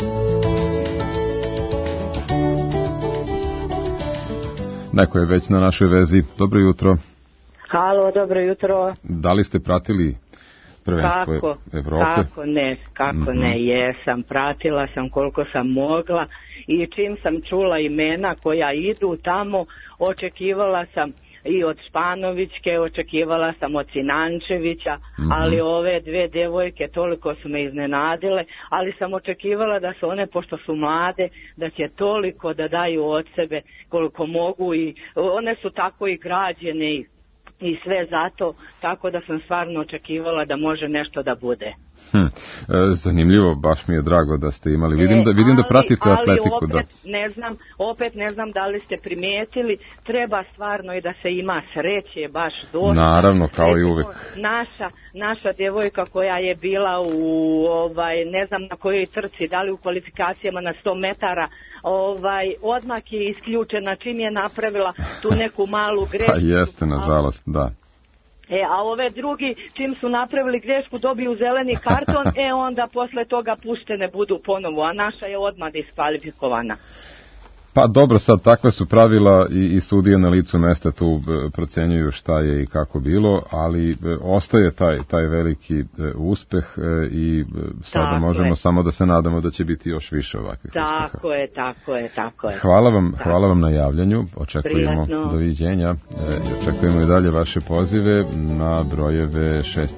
Neko je već na našoj vezi. Dobro jutro. Halo, dobro jutro. Da li ste pratili prvenstvo Evrope? Kako ne, jesam, pratila sam koliko sam mogla i čim sam čula imena koja idu tamo, očekivala sam i od Španovićke, očekivala sam od Sinančevića, ali ove 2 devojke toliko su me iznenadile, ali sam očekivala da su one, pošto su mlade, da će toliko da daju od sebe koliko mogu i one su tako i građene i sve zato, tako da sam stvarno očekivala da može nešto da bude. Zanimljivo, baš mi je drago da ste imali. Vidim da pratite atletiku. Opet ne znam da li ste primijetili, treba stvarno i da se ima sreće, baš dosta. Naravno, kao i uvek. Naša djevojka koja je bila u, ne znam na kojoj trci, da li u kvalifikacijama na 100 metara, odmah je isključena čim je napravila tu neku malu grešku. Pa jeste, nažalost, da. A ove drugi, čim su napravili grešku, dobiju zeleni karton, onda posle toga puštene budu ponovo, a naša je odmah diskvalifikovana. Pa dobro, sad takve su pravila i sudije na licu mesta tu procenjuju šta je i kako bilo, ali ostaje taj veliki uspeh i sada možemo samo da se nadamo da će biti još više ovakvih uspeha. Tako je. Hvala vam na javljanju, očekujemo doviđenja, očekujemo i dalje vaše pozive na brojeve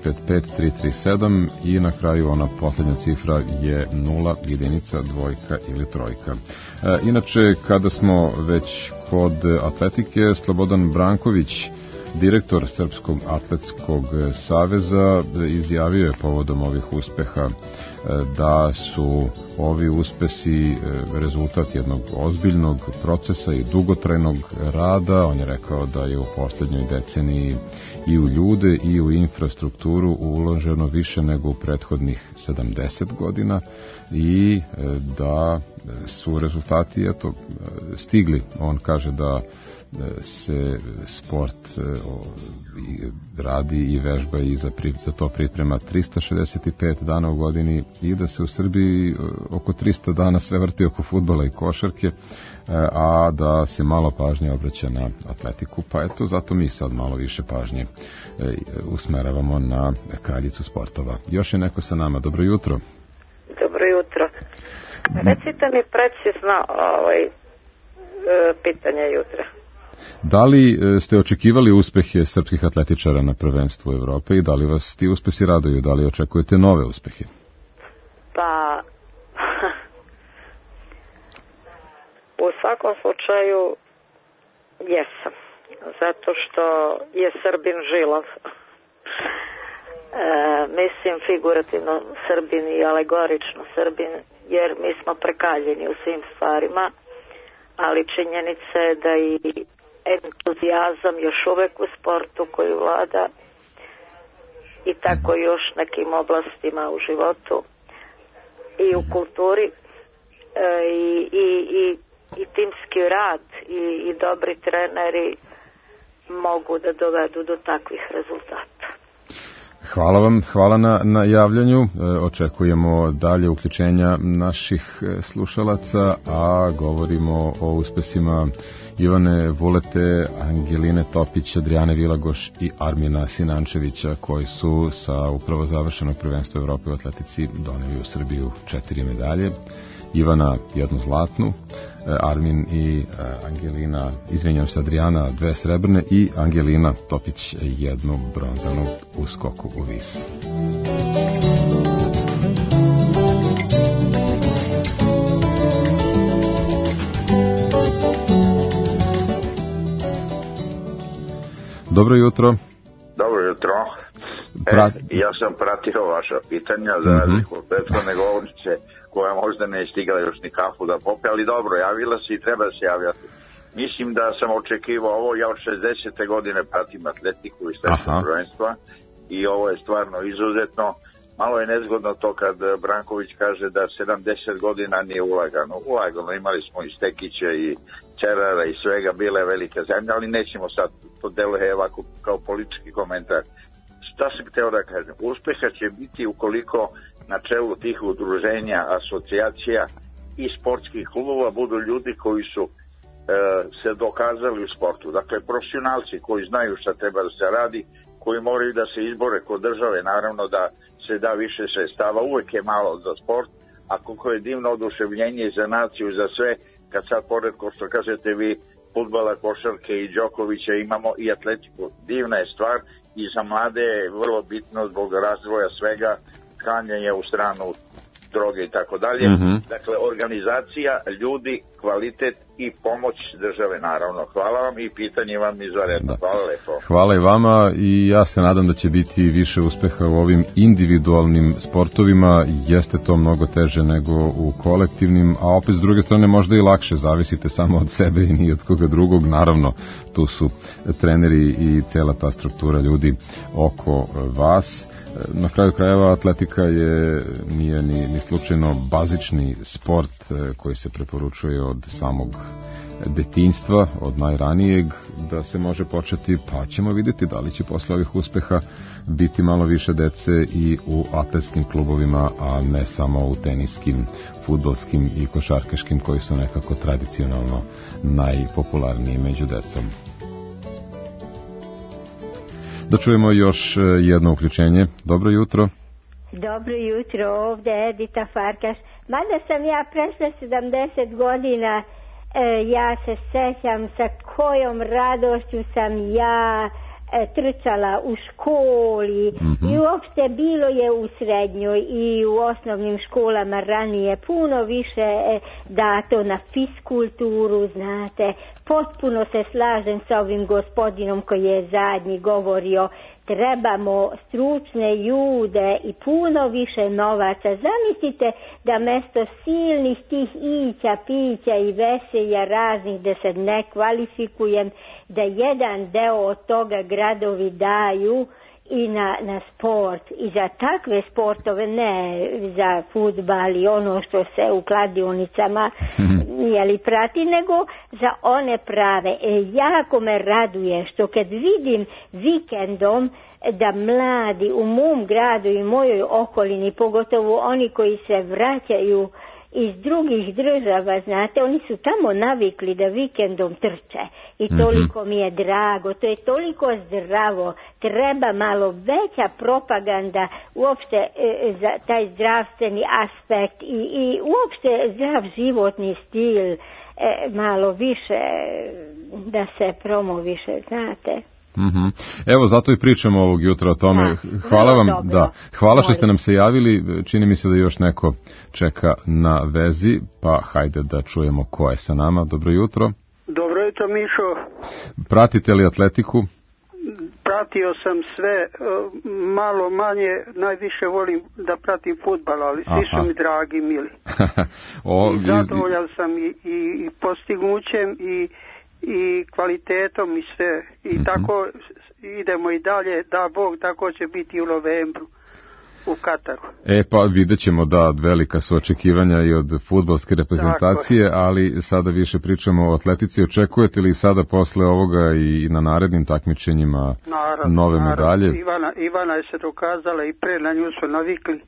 655-337 i na kraju ona posljednja cifra je 0, jedinica, dvojka ili trojka. Inače, kada smo već kod atletike, Slobodan Branković, direktor Srpskog atletskog saveza, izjavio je povodom ovih uspeha da su ovi uspesi rezultat jednog ozbiljnog procesa i dugotrajnog rada. On je rekao da je u posljednjoj deceniji i u ljude i u infrastrukturu uloženo više nego u prethodnih 70 godina i da su rezultati stigli. On kaže da se sport radi i vežba i za to priprema 365 dana u godini i da se u Srbiji oko 300 dana sve vrti oko fudbala i košarke, a da se malo pažnje obraća na atletiku, pa eto zato mi sad malo više pažnje usmeravamo na kraljicu sportova. Još je neko sa nama, dobro jutro. Dobro jutro. Recite mi precizno pitanje jutra. Da li ste očekivali uspehe srpskih atletičara na prvenstvu Evrope i da li vas ti uspesi raduju, da li očekujete nove uspehe? Pa, u svakom slučaju jesam, zato što je Srbin žilav. Mislim figurativno Srbin i alegorično Srbin, jer mi smo prekaljeni u svim stvarima, ali činjenica je da i entuzijazam još uvek u sportu koji vlada i tako još nekim oblastima u životu i u kulturi i timski rad i dobri treneri mogu da dovedu do takvih rezultata. Hvala vam, hvala na javljanju. Očekujemo dalje uključenja naših slušalaca, a govorimo o uspesima Ivane Vulete, Angeline Topić, Adrijane Vilagoš i Armina Sinančevića, koji su sa upravo završenog prvenstva Evrope u atletici doneli u Srbiju 4 medalje. Ivana jednu zlatnu, Armin i Angelina, izvinjam se, Adrijana 2 srebrne i Angelina Topić jednu bronzanu u skoku u vis. Dobro jutro. Dobro jutro. Ja sam pratio vaša pitanja za razliku od prethodne govornice koja možda ne je stigla još ni kafu da popije, ali dobro, javila se i treba se javljati. Mislim da sam očekivao ovo, ja od 60. godine pratim atletiku i svetsko prvenstva i ovo je stvarno izuzetno. Malo je nezgodno to kad Branković kaže da 70 godina nije ulagano. Ulagano, imali smo i Stekića i Čerara i svega, bile velike zemlje, ali nećemo sad, to deluje ovako kao politički komentar. Šta sam hteo da kažem? Uspeha će biti ukoliko na čelu tih udruženja, asocijacija i sportskih klubova budu ljudi koji su se dokazali u sportu. Dakle, profesionalci koji znaju šta treba da se radi, koji moraju da se izbore kod države, naravno da se da više sredstava, uvek je malo za sport, a koliko je divno oduševljenje za naciju, za sve, kad sad pored, ko što kažete vi, fudbala, košarke i Đokovića imamo i atletiku. Divna je stvar i za mlade je vrlo bitno zbog razvoja svega, hranjenje u stranu droge i tako dalje. Dakle, organizacija, ljudi, kvalitet i pomoć države, naravno. Hvala vam i pitanje vam izvanredno. Hvala lepo. Hvala i vama i ja se nadam da će biti više uspeha u ovim individualnim sportovima. Jeste to mnogo teže nego u kolektivnim, a opet s druge strane možda i lakše. Zavisite samo od sebe i ni od koga drugog. Naravno, tu su treneri i cela ta struktura ljudi oko vas. Na kraju krajeva atletika nije ni slučajno bazični sport koji se preporučuje od samog detinjstva, od najranijeg, da se može početi, pa ćemo vidjeti da li će posle ovih uspeha biti malo više dece i u atletskim klubovima, a ne samo u teniskim, fudbalskim i košarkaškim koji su nekako tradicionalno najpopularniji među decom. Da čujemo još jedno uključenje. Dobro jutro. Dobro jutro, ovde Edita Farkaš. Mada sam ja prešla 70 godina, ja se sećam sa kojom radošću sam ja trčala u školi i uopšte bilo je u srednjoj i u osnovnim školama ranije puno više dato na fiskulturu, znate. Potpuno se slažem sa ovim gospodinom koji je zadnji govorio, trebamo stručne ljude i puno više novaca. Zamislite da mesto silnih tih ića, pića i veselja raznih, da se ne kvalifikujem, da jedan deo od toga gradovi daju i na sport i za takve sportove, ne za fudbal i ono što se u kladionicama prati, nego za one prave. Jako me raduje što kad vidim vikendom da mladi u mom gradu i mojoj okolini, pogotovo oni koji se vraćaju iz drugih država, znate, oni su tamo navikli da vikendom trče i toliko mi je drago, to je toliko zdravo, treba malo veća propaganda uopšte za taj zdravstveni aspekt i uopšte zdrav životni stil, malo više da se promoviše, znate. Evo, zato i pričamo ovog jutra o tome. Hvala vam, hvala što ste nam se javili. Čini mi se da još neko čeka na vezi, pa hajde da čujemo ko je sa nama. Dobro jutro. Dobro jutro, Mišo. Pratite li atletiku? Pratio sam sve, malo manje, najviše volim da pratim fudbal, ali svi su mi dragi, mili. Zadovoljan sam i postignućem i kvalitetom i sve. I tako idemo i dalje, da Bog, tako će biti u novembru u Kataru. Pa vidjet ćemo, da, velika su očekivanja i od fudbalske reprezentacije, ali sada više pričamo o atletici. Očekujete li sada posle ovoga i na narednim takmičenjima nove medalje? Ivana je se dokazala i pre, na nju su navikli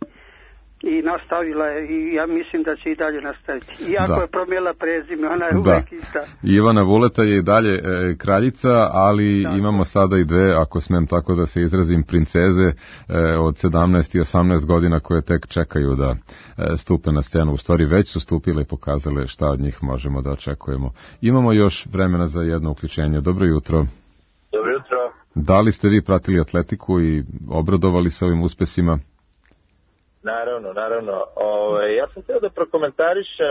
i nastavila je i ja mislim da će i dalje nastaviti. Iako je promijenila prezime, ona je uvek ista. Ivana Vuleta je i dalje kraljica, ali imamo sada i dve, ako smem tako da se izrazim, princeze od 17 i 18 godina koje tek čekaju da stupe na scenu. U stvari već su stupile i pokazale šta od njih možemo da očekujemo. Imamo još vremena za jedno uključenje. Dobro jutro. Dobro jutro. Da li ste vi pratili atletiku i obradovali se ovim uspesima? Naravno. Ja sam htio da prokomentarišem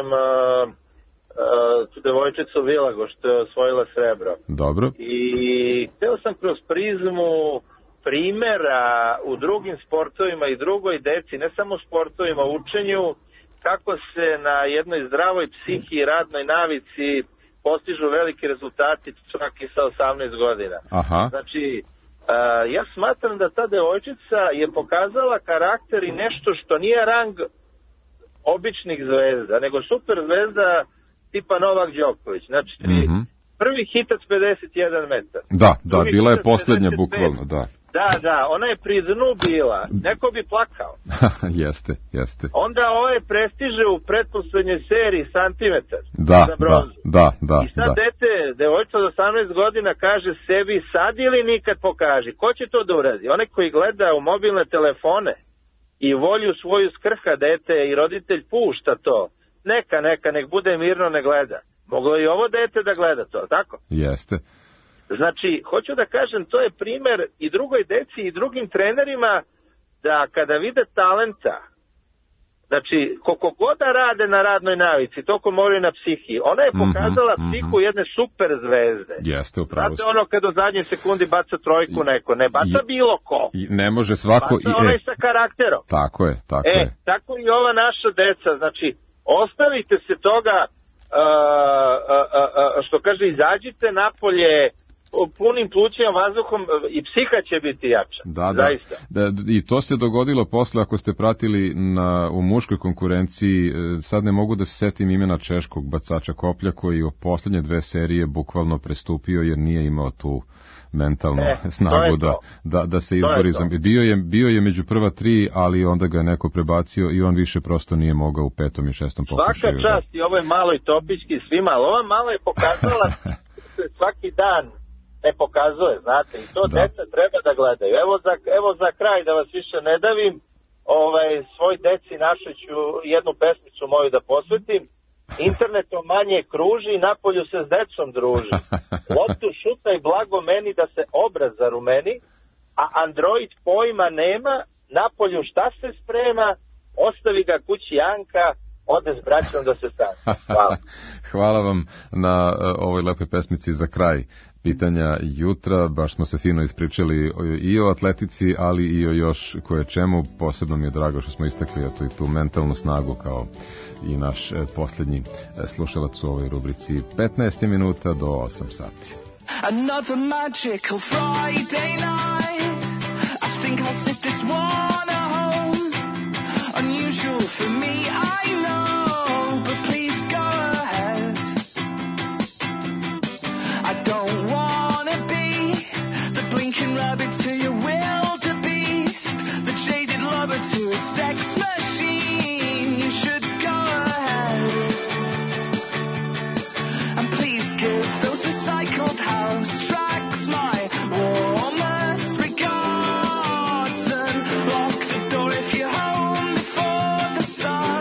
tu devojčicu Vilago što je osvojila srebro. Dobro. I htio sam kroz prizmu primera u drugim sportovima i drugoj deci, ne samo sportovima, učenju, kako se na jednoj zdravoj psihi i radnoj navici postižu veliki rezultati čak i sa 18 godina. Znači, ja smatram da ta devojčica je pokazala karakter i nešto što nije rang običnih zvezda, nego super zvezda tipa Novak Đoković. Znači, prvi hitac 51 metar. Da, bila je posljednja bukvalno, da. Da, ona je pri dnu bila. Neko bi plakao. Jeste. Onda ovaj prestiže u pretposlednjoj seriji santimetar. Da. I sad devojčica od 18 godina kaže sebi sad ili nikad pokaži. Ko će to da uradi? Onaj koji gleda u mobilne telefone i volju svoju skrha dete i roditelj pušta to. Neka, nek bude mirno, ne gleda. Moglo i ovo dete da gleda to, tako? Jeste. Znači, hoću da kažem, to je primer i drugoj deci i drugim trenerima da kada vide talenta, znači, koliko god da rade na radnoj navici, toliko moraju na psihi. Ona je pokazala psihu jedne super zvezde. Jeste, upravo. Znate ono kad u zadnjoj sekundi baca trojku neko, ne baca bilo ko. Ne može svako. Baca onaj sa karakterom. Tako je. Tako i ova naša deca, znači, ostavite se toga, što kaže, izađite napolje, punim plućima, vazduhom i psiha će biti jača. Zaista. I to se dogodilo posle, ako ste pratili u muškoj konkurenciji, sad ne mogu da se setim imena češkog bacača koplja koji u poslednje dve serije bukvalno prestupio jer nije imao tu mentalnu snagu da se izbori. Bio je među prva tri, ali onda ga je neko prebacio i on više prosto nije mogao u petom i šestom pokušaju. Svaka čast i ovo je malo i topički svima, ali ova malo je pokazala svaki dan ne pokazuje, znate, i to deca treba da gledaju. Evo za kraj, da vas više ne davim, svoj deci našoj ću jednu pesmicu moju da posvetim. Internetom manje kruži, napolju se s decom druži. Loptu šutaj blago meni da se obraz zarumeni, a Android pojma nema, napolju šta se sprema, ostavi ga kući Janka, ode s braćom da se stane. Hvala. Hvala vam na ovoj lepoj pesmici za kraj pitanja jutra. Baš smo se fino ispričali i o atletici, ali i o još koje čemu. Posebno mi je drago što smo istakli i tu mentalnu snagu kao i naš posljednji slušalac u ovoj rubrici. 15 minuta do 8 sati. Another magical Friday night. I think I'll sit this one at home. Unusual for me, I know, but please go ahead. I don't wanna be the blinking rabbit to your wildebeest, the jaded lover to a sex machine. You should go ahead. And please give those recycled house tracks my warmest regards, and lock the door if you're home before the sun.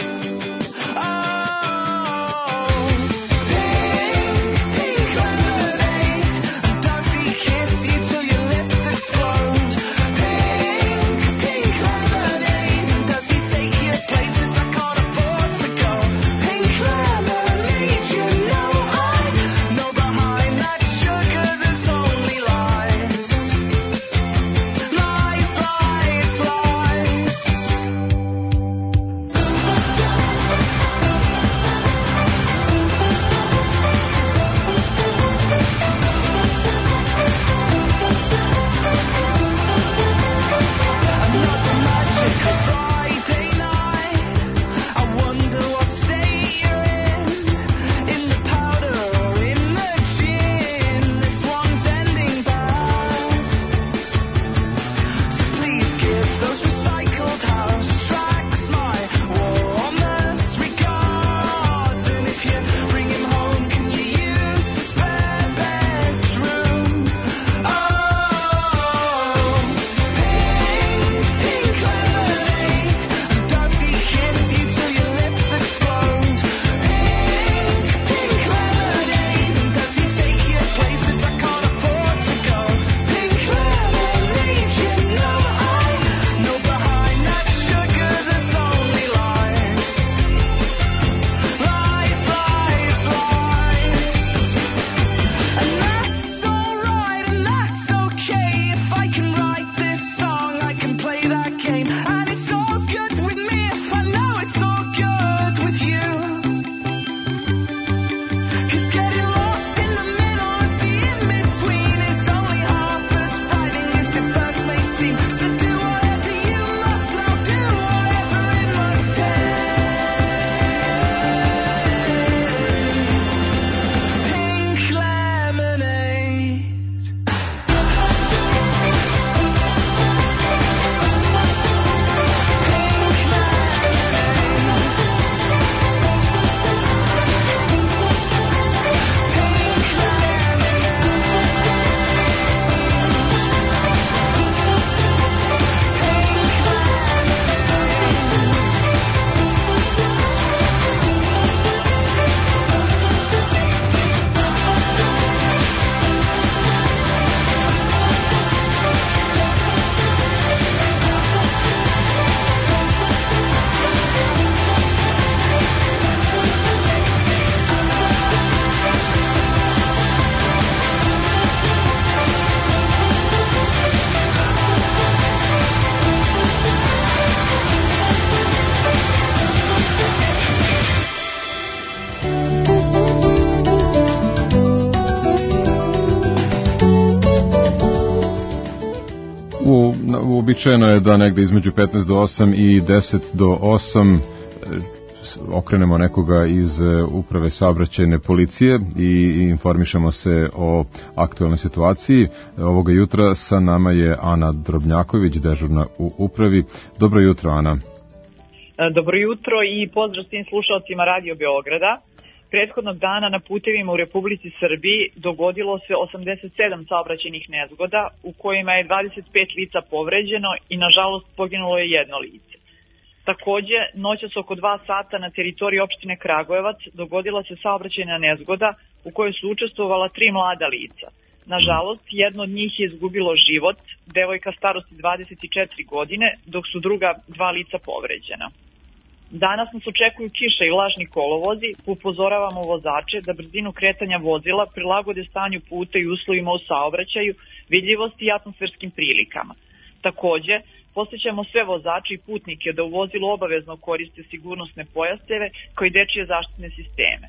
Oh, pink, pink lemonade, and does he kiss you till your lips explode? Pink, pink lemonade, and does he take you places I can't afford to go? Pink lemonade, you know I know behind that sugar there's only lies. Lies, lies, lies. Another magical Friday night. I wonder what state you're in the powder or in the gin. This one's ending bad. So please give those recycled house tracks my warmest regards. And if you bring him home, can you use the spare bedroom? Oh, pink, pink lemonade, and does he kiss you till your lips explode? Pink, pink lemonade, and does he take you places I can't afford to go? Pink lemonade, you know I know behind that sugar there's only lies. Lies, lies, lies. And that's alright and that's okay. If I can write this song, I can play that game. And it's all good with me if I know it's all good with you. 'Cause getting lost in the middle of the in-between is only half as frightening as it first may seem. So do whatever you must now, do whatever it must take. Pink lemonade. Uobičajeno je da negde između 15 do 8 i 10 do 8 okrenemo nekoga iz uprave saobraćajne policije i informišemo se o aktualnoj situaciji. Ovoga jutra sa nama je Ana Drobnjaković, dežurna u upravi. Dobro jutro, Ana. Dobro jutro i pozdrav svim slušalcima Radio Beograda. Prethodnog dana na putevima u Republici Srbiji dogodilo se 87 saobraćajnih nezgoda u kojima je 25 lica povređeno i nažalost poginulo je jedno lice. Takođe, noćas oko 2 sata na teritoriji opštine Kragujevac dogodila se saobraćajna nezgoda u kojoj su učestvovala 3 mlada lica. Nažalost, jedno od njih je izgubilo život, devojka starosti 24 godine, dok su druga 2 lica povređena. Danas nas očekuju kiša i vlažni kolovozi, upozoravamo vozače da brzinu kretanja vozila prilagode stanju puta i uslovima u saobraćaju, vidljivosti i atmosferskim prilikama. Takođe, podsećamo sve vozače i putnike da u vozilu obavezno koriste sigurnosne pojaseve kao i dečije zaštitne sisteme.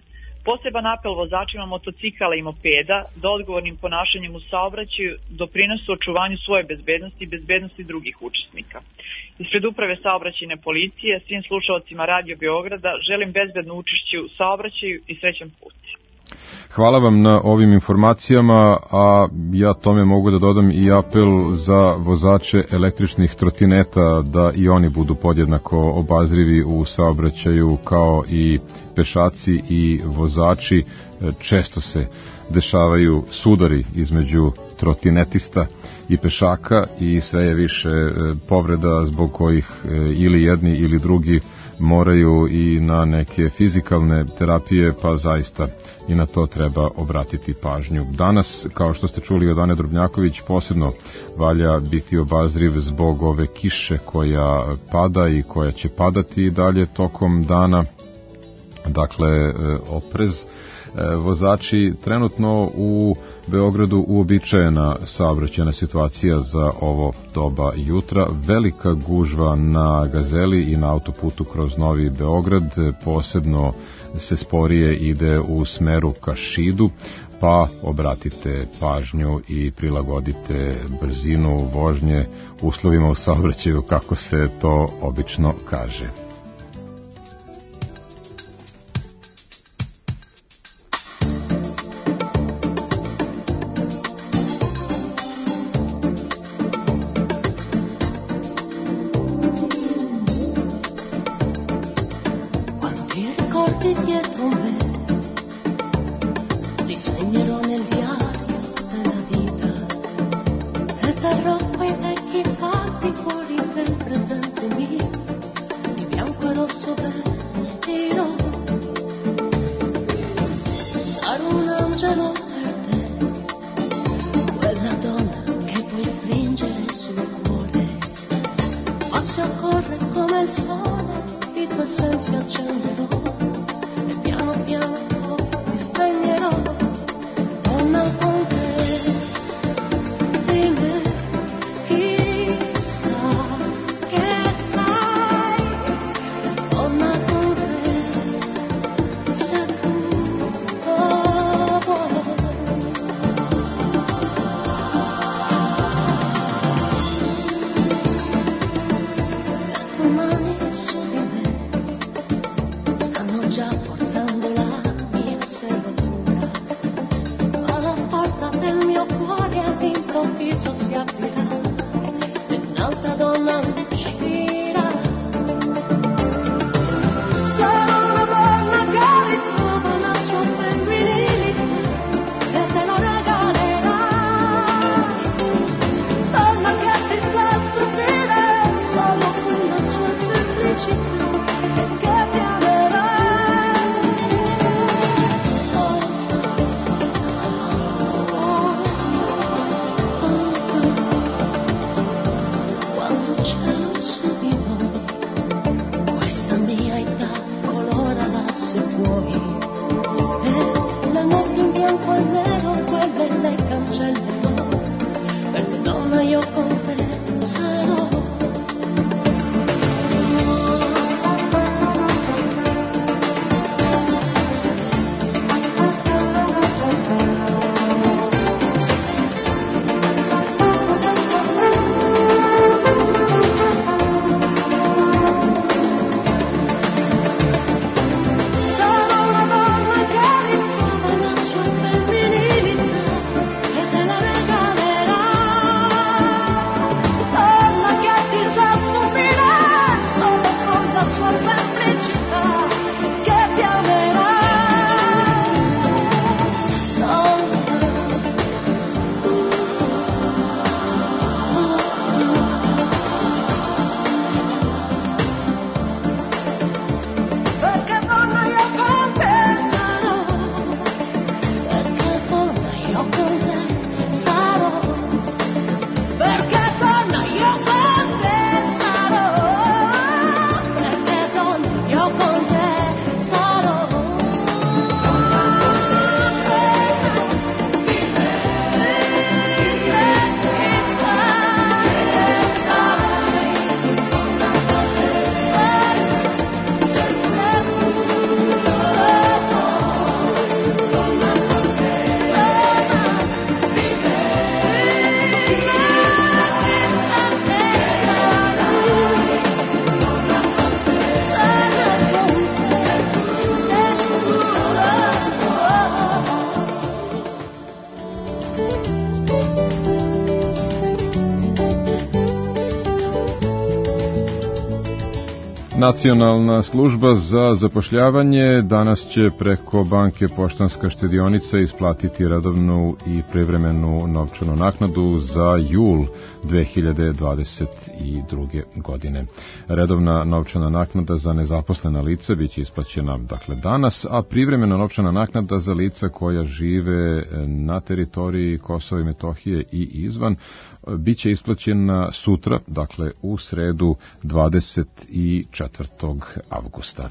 Poseban apel vozačima motocikala i mopeda da odgovornim ponašanjem u saobraćaju doprinosu očuvanju svoje bezbednosti i bezbednosti drugih učesnika. Ispred Uprave saobraćajne policije svim slušalcima Radio Beograda želim bezbedno učešće u saobraćaju i srećan put. Hvala vam na ovim informacijama, a ja tome mogu da dodam i apel za vozače električnih trotineta da i oni budu podjednako obazrivi u saobraćaju kao i pešaci i vozači. Često se dešavaju sudari između trotinetista i pešaka i sve je više povreda zbog kojih ili jedni ili drugi moraju i na neke fizikalne terapije, pa zaista i na to treba obratiti pažnju. Danas, kao što ste čuli od Ane Drobnjaković, posebno valja biti obazriv zbog ove kiše koja pada i koja će padati dalje tokom dana. Dakle, oprez. Vozači, trenutno u Beogradu uobičajena saobraćajna situacija za ovo doba jutra, velika gužva na Gazeli i na autoputu kroz Novi Beograd, posebno se sporije ide u smeru ka Šidu, pa obratite pažnju i prilagodite brzinu vožnje uslovima u saobraćaju, kako se to obično kaže. Ciao. Nacionalna služba za zapošljavanje danas će preko banke Poštanska štedionica isplatiti redovnu i privremenu novčanu naknadu za jul 2022. godine. Redovna novčana naknada za nezaposlena lica biće isplaćena danas, a privremena novčana naknada za lica koja žive na teritoriji Kosova i Metohije i izvan biće isplaćena sutra, u sredu 24. avgusta.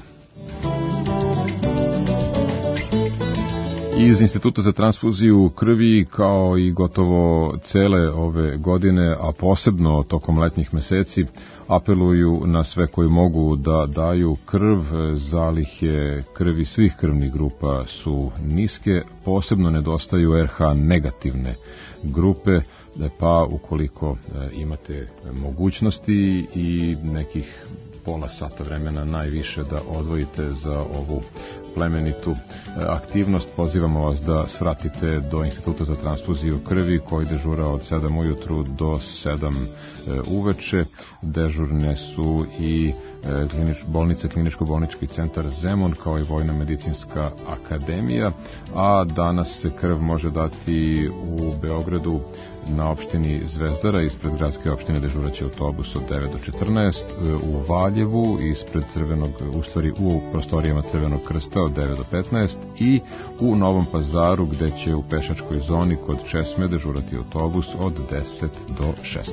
Iz Instituta za transfuziju krvi, kao i gotovo cele ove godine, a posebno tokom letnjih meseci, apeluju na sve koji mogu da daju krv. Zalihe krvi svih krvnih grupa su niske, posebno nedostaju RH negativne grupe, pa ukoliko imate mogućnosti i nekih pola sata vremena najviše da odvojite za ovu plemenitu aktivnost, pozivamo vas da svratite do Instituta za transfuziju krvi koji dežura od 7 ujutru do 7 uveče. Dežurne su i bolnica, kliničko-bolnički centar Zemun, kao i Vojna medicinska akademija, a danas se krv može dati u Beogradu na opštini Zvezdara, ispred gradske opštine dežuraće autobus od 9 do 14, u Valjevu ispred u prostorijama Crvenog krsta od 9 do 15 i u Novom Pazaru, gde će u pešačkoj zoni kod Česme dežurati autobus od 10 do 16.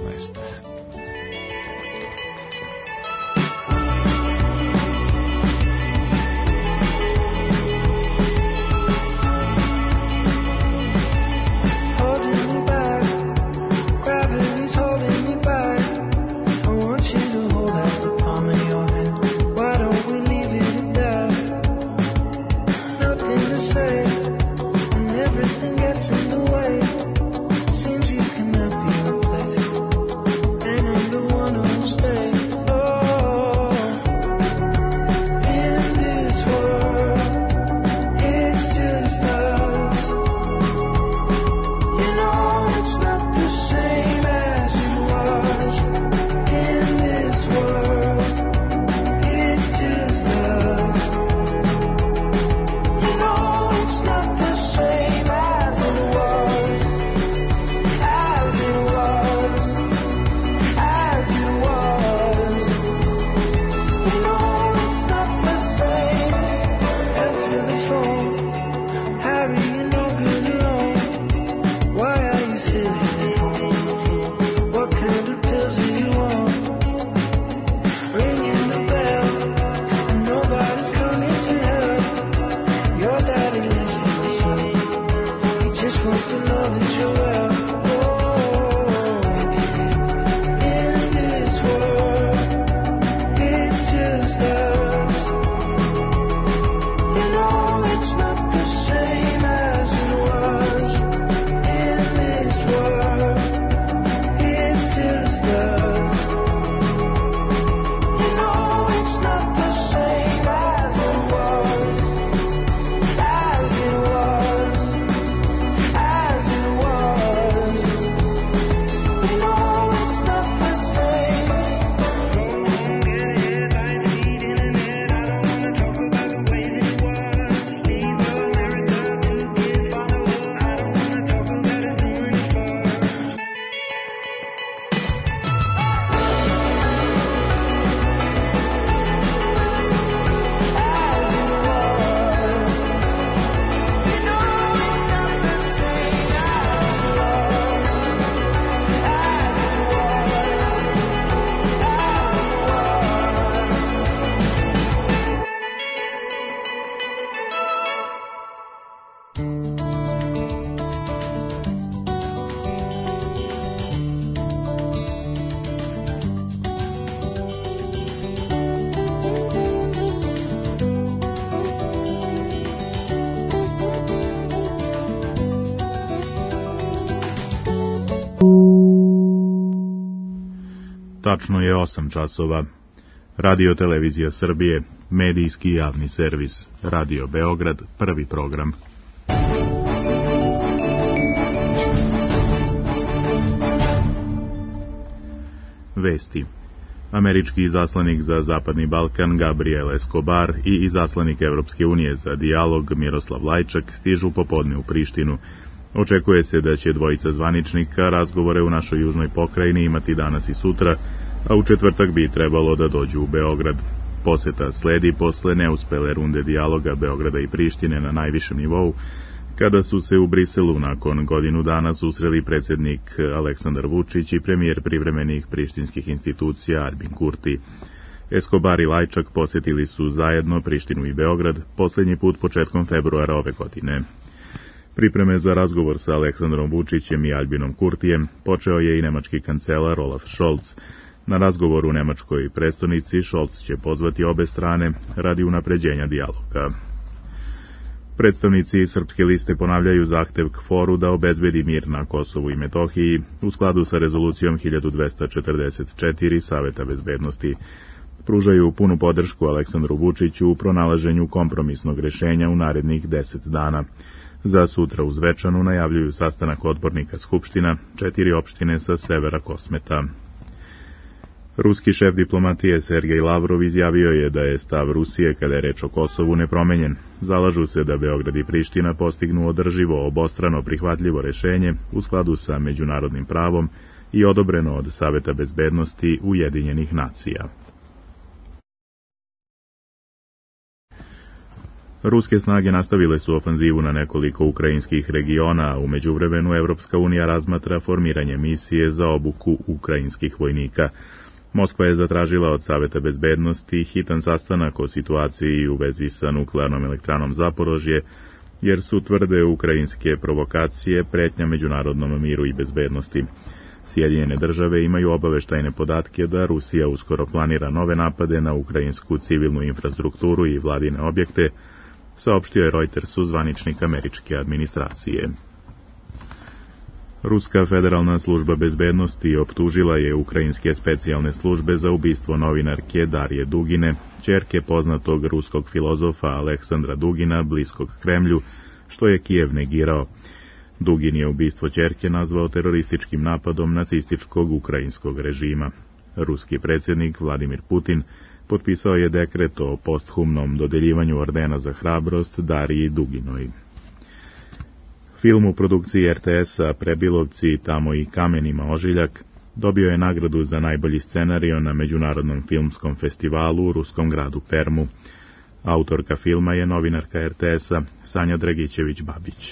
Tačno je 8 časova. Radio Televizija Srbije, medijski javni servis, Radio Beograd, prvi program. Vesti. Američki izaslanik za Zapadni Balkan Gabriel Escobar i izaslanik Evropske unije za dijalog Miroslav Lajčak stižu popodne u Prištinu. Očekuje se da će dvojica zvaničnika razgovore u našoj južnoj pokrajini imati danas i sutra, a u četvrtak bi trebalo da dođu u Beograd. Poseta sledi posle neuspele runde dijaloga Beograda i Prištine na najvišem nivou, kada su se u Briselu nakon godinu dana susreli predsjednik Aleksandar Vučić i premijer privremenih prištinskih institucija Albin Kurti. Escobar i Lajčak posjetili su zajedno Prištinu i Beograd posljednji put početkom februara ove godine. Pripreme za razgovor sa Aleksandrom Vučićem i Albinom Kurtijem počeo je i nemački kancelar Olaf Scholz. Na razgovoru u nemačkoj prestonici Scholz će pozvati obe strane radi unapređenja dijaloga. Predstavnici Srpske liste ponavljaju zahtev KFOR-u da obezbedi mir na Kosovu i Metohiji u skladu sa rezolucijom 1244 Saveta bezbednosti. Pružaju punu podršku Aleksandru Vučiću u pronalaženju kompromisnog rješenja u narednih 10 dana. Za sutra u Zvečanu najavljuju sastanak odbornika Skupština 4 opštine sa severa Kosmeta. Ruski šef diplomatije Sergej Lavrov izjavio je da je stav Rusije kada je reč o Kosovu nepromenjen. Zalažu se da Beograd i Priština postignu održivo, obostrano prihvatljivo rješenje u skladu sa međunarodnim pravom i odobreno od Saveta bezbednosti Ujedinjenih nacija. Ruske snage nastavile su ofanzivu na nekoliko ukrajinskih regiona, a u međuvremenu Evropska unija razmatra formiranje misije za obuku ukrajinskih vojnika. Moskva je zatražila od Saveta bezbednosti hitan sastanak o situaciji u vezi sa nuklearnom elektranom Zaporožje, jer su tvrde ukrajinske provokacije pretnja međunarodnom miru i bezbednosti. Sjedinjene države imaju obaveštajne podatke da Rusija uskoro planira nove napade na ukrajinsku civilnu infrastrukturu i vladine objekte, saopštio je Reutersu zvaničnik američke administracije. Ruska federalna služba bezbednosti optužila je ukrajinske specijalne službe za ubistvo novinarke Darije Dugine, ćerke poznatog ruskog filozofa Aleksandra Dugina, bliskog Kremlju, što je Kijev negirao. Dugin je ubistvo ćerke nazvao terorističkim napadom nacističkog ukrajinskog režima. Ruski predsjednik Vladimir Putin potpisao je dekret o posthumnom dodeljivanju ordena za hrabrost Dariji Duginoj. Film u produkciji RTS-a Prebilovci, tamo i kamenima ožiljak dobio je nagradu za najbolji scenario na Međunarodnom filmskom festivalu u ruskom gradu Permu. Autorka filma je novinarka RTS-a Sanja Dragićević-Babić.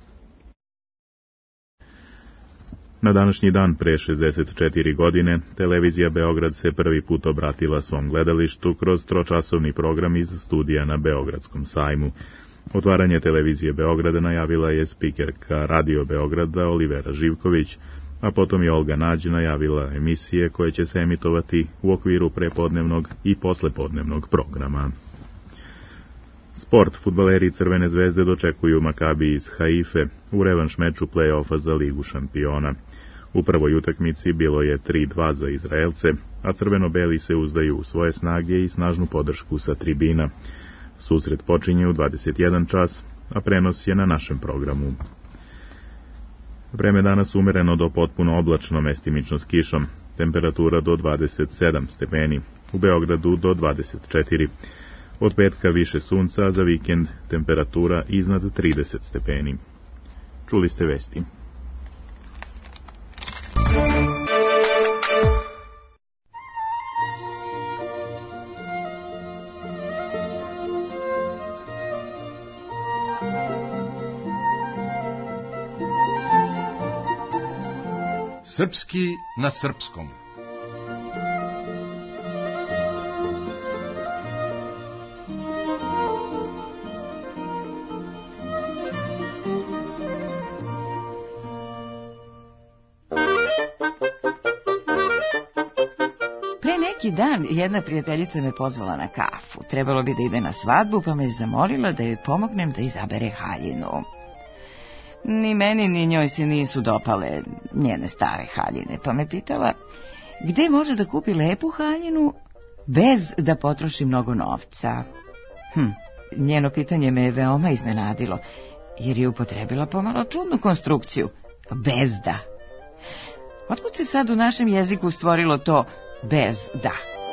Na današnji dan pre 64 godine televizija Beograd se prvi put obratila svom gledalištu kroz tročasovni program iz studija na Beogradskom sajmu. Otvaranje televizije Beograda najavila je spikerka Radio Beograda Olivera Živković, a potom je Olga Nađ najavila emisije koje će se emitovati u okviru prepodnevnog i poslepodnevnog programa. Sport. Fudbaleri Crvene zvezde dočekuju Makabi iz Haife u revanš meču play-offa za Ligu šampiona. U prvoj utakmici bilo je 3-2 za Izraelce, a crveno-beli se uzdaju u svoje snage i snažnu podršku sa tribina. Susret počinje u 21 čas, a prenos je na našem programu. Vreme danas umereno do potpuno oblačno, mestimično s kišom. Temperatura do 27 stepeni, u Beogradu do 24. Od petka više sunca, a za vikend temperatura iznad 30 stepeni. Čuli ste vesti. Srpski na srpskom. Neki dan jedna prijateljica me pozvala na kafu. Trebalo bi da ide na svadbu, pa me zamolila da joj pomognem da izabere haljinu. Ni meni ni njoj se nisu dopale njene stare haljine, pa me pitala gde može da kupi lepu haljinu bez da potroši mnogo novca. Njeno pitanje me je veoma iznenadilo, jer je upotrebila pomalo čudnu konstrukciju. Bez da. Otkud se sad u našem jeziku stvorilo to bez da.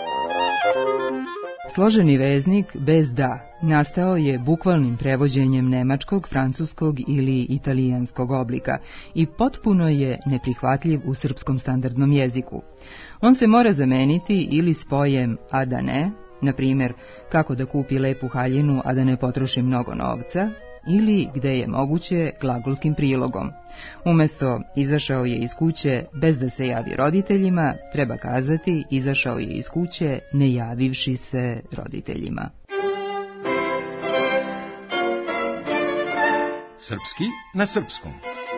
Složeni veznik bez da nastao je bukvalnim prevođenjem nemačkog, francuskog ili italijanskog oblika i potpuno je neprihvatljiv u srpskom standardnom jeziku. On se mora zameniti ili spojem a da ne, na primjer kako da kupi lepu haljinu a da ne potroši mnogo novca, ili gde je moguće glagolskim prilogom. Umesto izašao je iz kuće bez da se javi roditeljima, treba kazati izašao je iz kuće ne javivši se roditeljima. Srpski na srpskom.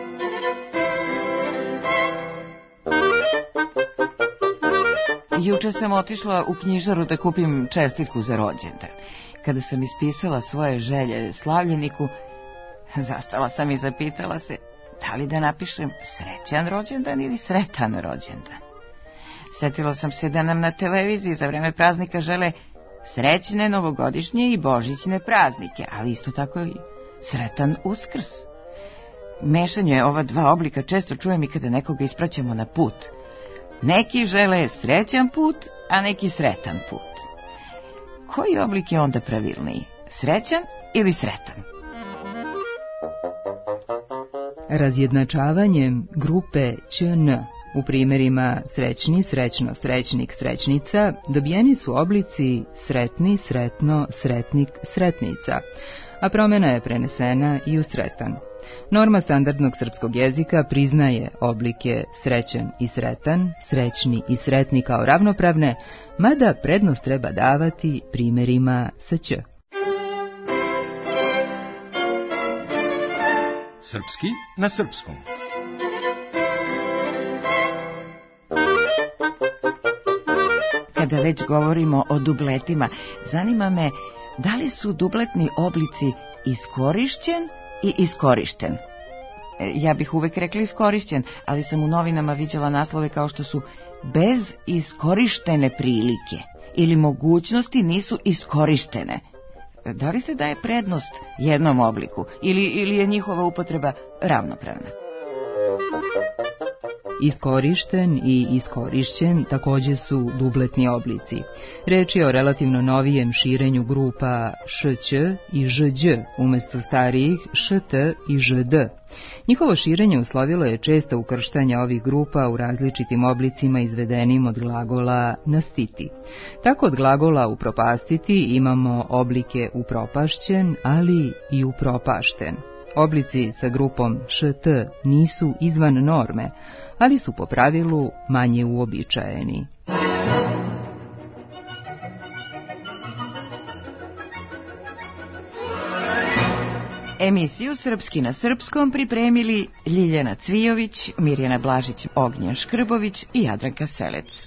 Juče sam otišla u knjižaru da kupim čestitku za rođendan. Kada sam ispisala svoje želje slavljeniku, zastala sam i zapitala se da li da napišem srećan rođendan ili sretan rođendan. Setila sam se da nam na televiziji za vreme praznika žele srećne novogodišnje i božićne praznike, ali isto tako i sretan Uskrs. Mešanje ova dva oblika često čujem i kada nekoga ispraćamo na put. Neki žele srećan put, a neki sretan put. Koji oblik je onda pravilniji? Srećan ili sretan? Razjednačavanjem grupe ČN u primjerima srećni, srećno, srećnik, srećnica dobijeni su oblici sretni, sretno, sretnik, sretnica, a promjena je prenesena i u sretan. Norma standardnog srpskog jezika priznaje oblike srećan i sretan, srećni i sretni kao ravnopravne, mada prednost treba davati primjerima sa ć. Srpski na srpskom. Kada već govorimo o dubletima, zanima me da li su dubletni oblici iskorišćen i iskorišten. Ja bih uvek rekla iskorišćen, ali sam u novinama viđala naslove kao što su bez iskorištene prilike ili mogućnosti nisu iskorištene. Da li se daje prednost jednom obliku ili je njihova upotreba ravnopravna? Iskorišten i iskorišćen također su dubletni oblici. Reč je o relativno novijem širenju grupa šć i žđ umjesto starijih št i žd. Njihovo širenje uslovilo je često ukrštanje ovih grupa u različitim oblicima izvedenim od glagola nastiti. Tako od glagola upropastiti imamo oblike upropašćen, ali i upropašten. Oblici sa grupom št nisu izvan norme, ali su po pravilu manje uobičajeni. Emisiju Srpski na srpskom pripremili Ljiljana Cvijović, Mirjana Blažić, Ognjen Škrbović i Jadranka Selec.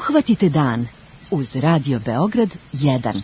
Uhvatite dan uz Radio Beograd 1.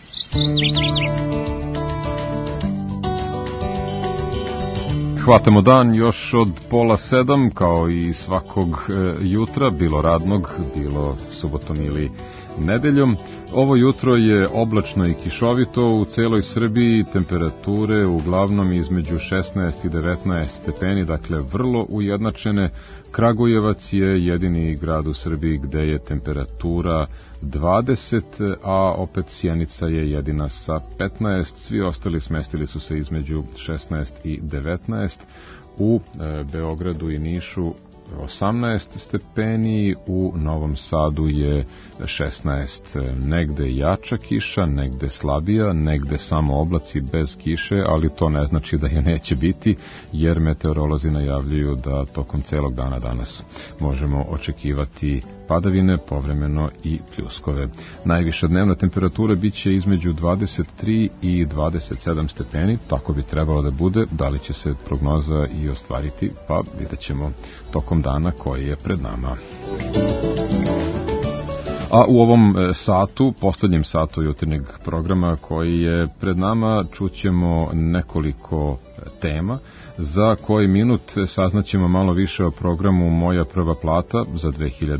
Hvatamo dan još od 6:30, kao i svakog jutra, bilo radnog, bilo subotom ili nedeljom. Ovo jutro je oblačno i kišovito, u celoj Srbiji temperature uglavnom između 16 i 19 stepeni, dakle vrlo ujednačene. Kragujevac je jedini grad u Srbiji gde je temperatura 20, a opet Sjenica je jedina sa 15. Svi ostali smestili su se između 16 i 19. U Beogradu i Nišu 18 stepeni, u Novom Sadu je 16, negde jača kiša, negde slabija, negde samo oblaci bez kiše, ali to ne znači da je neće biti, jer meteorolozi najavljuju da tokom celog dana danas možemo očekivati padavine, povremeno i pljuskove. Najviša dnevna temperatura biće između 23 i 27 stepeni, tako bi trebalo da bude. Da li će se prognoza i ostvariti, pa vidjet ćemo tokom dana koji je pred nama. A u ovom satu, poslednjem satu jutarnjeg programa koji je pred nama, čućemo nekoliko tema. Za koji minut saznaćemo malo više o programu Moja prva plata za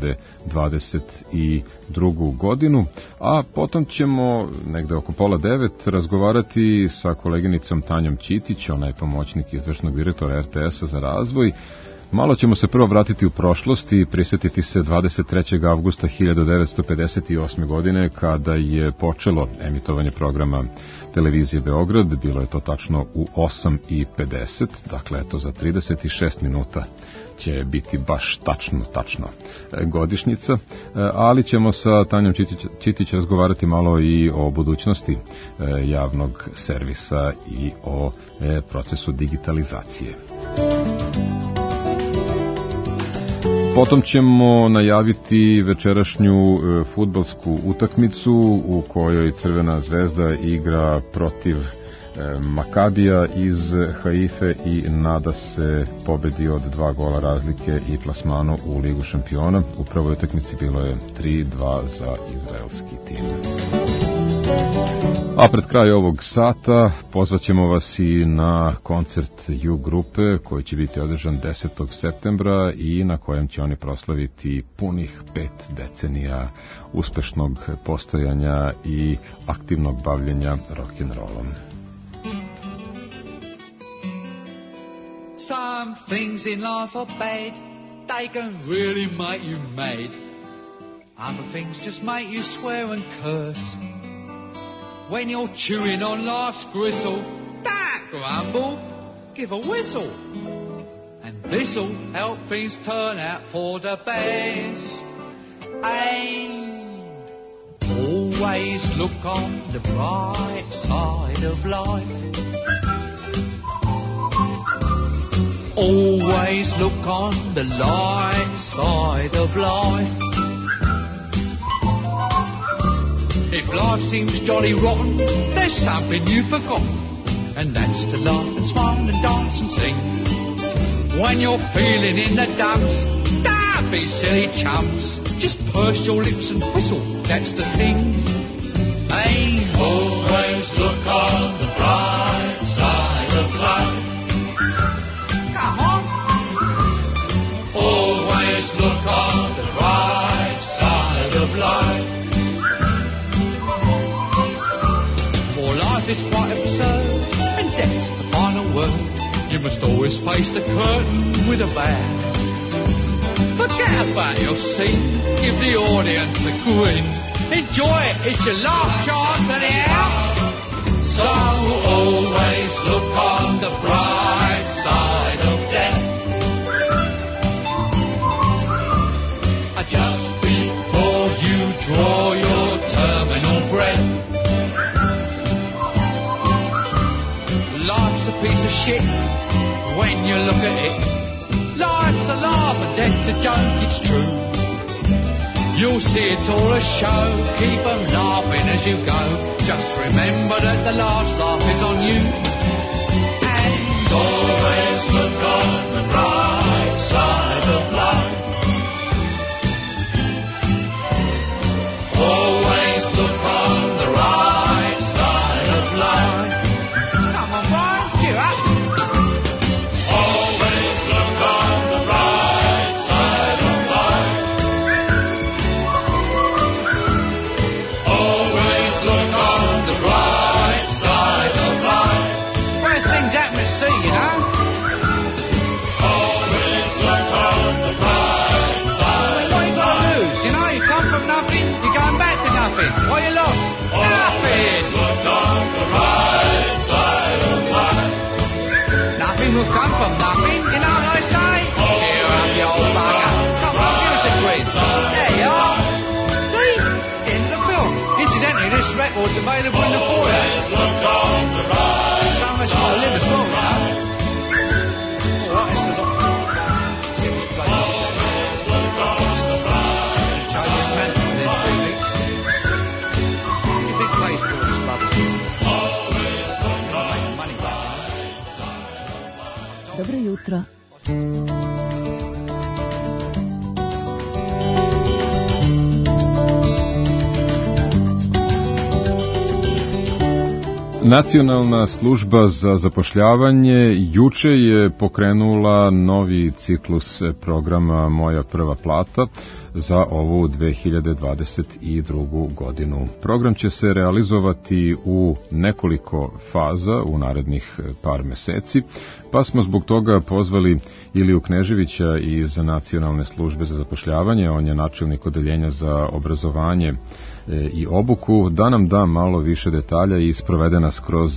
2022. godinu, a potom ćemo negde oko 8:30 razgovarati sa koleginicom Tanjom Ćitić, ona je pomoćnik izvršnog direktora RTS-a za razvoj. Malo ćemo se prvo vratiti u prošlost i prisjetiti se 23. avgusta 1958. godine, kada je počelo emitovanje programa televizije Beograd. Bilo je to tačno u 8:50, dakle eto za 36 minuta će biti baš tačno godišnjica, ali ćemo sa Tanjom Ćitić razgovarati malo i o budućnosti javnog servisa i o procesu digitalizacije. Potom ćemo najaviti večerašnju fudbalsku utakmicu u kojoj Crvena zvezda igra protiv Makabija iz Haife i nada se pobedi od 2 gola razlike i plasmanu u Ligu šampiona. U prvoj utakmici bilo je 3-2 za izraelski tim. A pred kraj ovog sata pozvaćemo vas i na koncert U grupe koji će biti održan 10. septembra i na kojem će oni proslaviti punih 5 decenija uspešnog postojanja i aktivnog bavljenja rock'n'rollom. Some things in life are bad, they can really make you mad. Other things just make you swear and curse. When you're chewing on life's gristle, don't grumble, give a whistle. And this'll help things turn out for the best. And always look on the bright side of life. Always look on the light side of life. If life seems jolly rotten, there's something you've forgotten, and that's to laugh and smile and dance and sing. When you're feeling in the dumps, don't be silly chumps, just purse your lips and whistle, that's the thing. Hey, always look on the bright side of life. Come on. Always look on the bright side of life. It's quite absurd, and death's the final word. You must always face the curtain with a bow. Forget about your scene, give the audience a grin. Enjoy it, it's your last chance anyhow. So always look on the bright side of death. Just before you draw your terminal breath. Life's a piece of shit when you look at it. Life's a laugh and death's a joke, it's true. You'll see it's all a show, keep 'em laughing as you go. Just remember that the last laugh is on you. And always look on the bright side of life. jutro. Nacionalna služba za zapošljavanje juče je pokrenula novi ciklus programa Moja prva plata za ovu 2022. godinu. Program će se realizovati u nekoliko faza u narednih par meseci, pa smo zbog toga pozvali Iliju Kneževića iz Nacionalne službe za zapošljavanje, on je načelnik odeljenja za obrazovanje i obuku, da nam da malo više detalja i sprovede nas kroz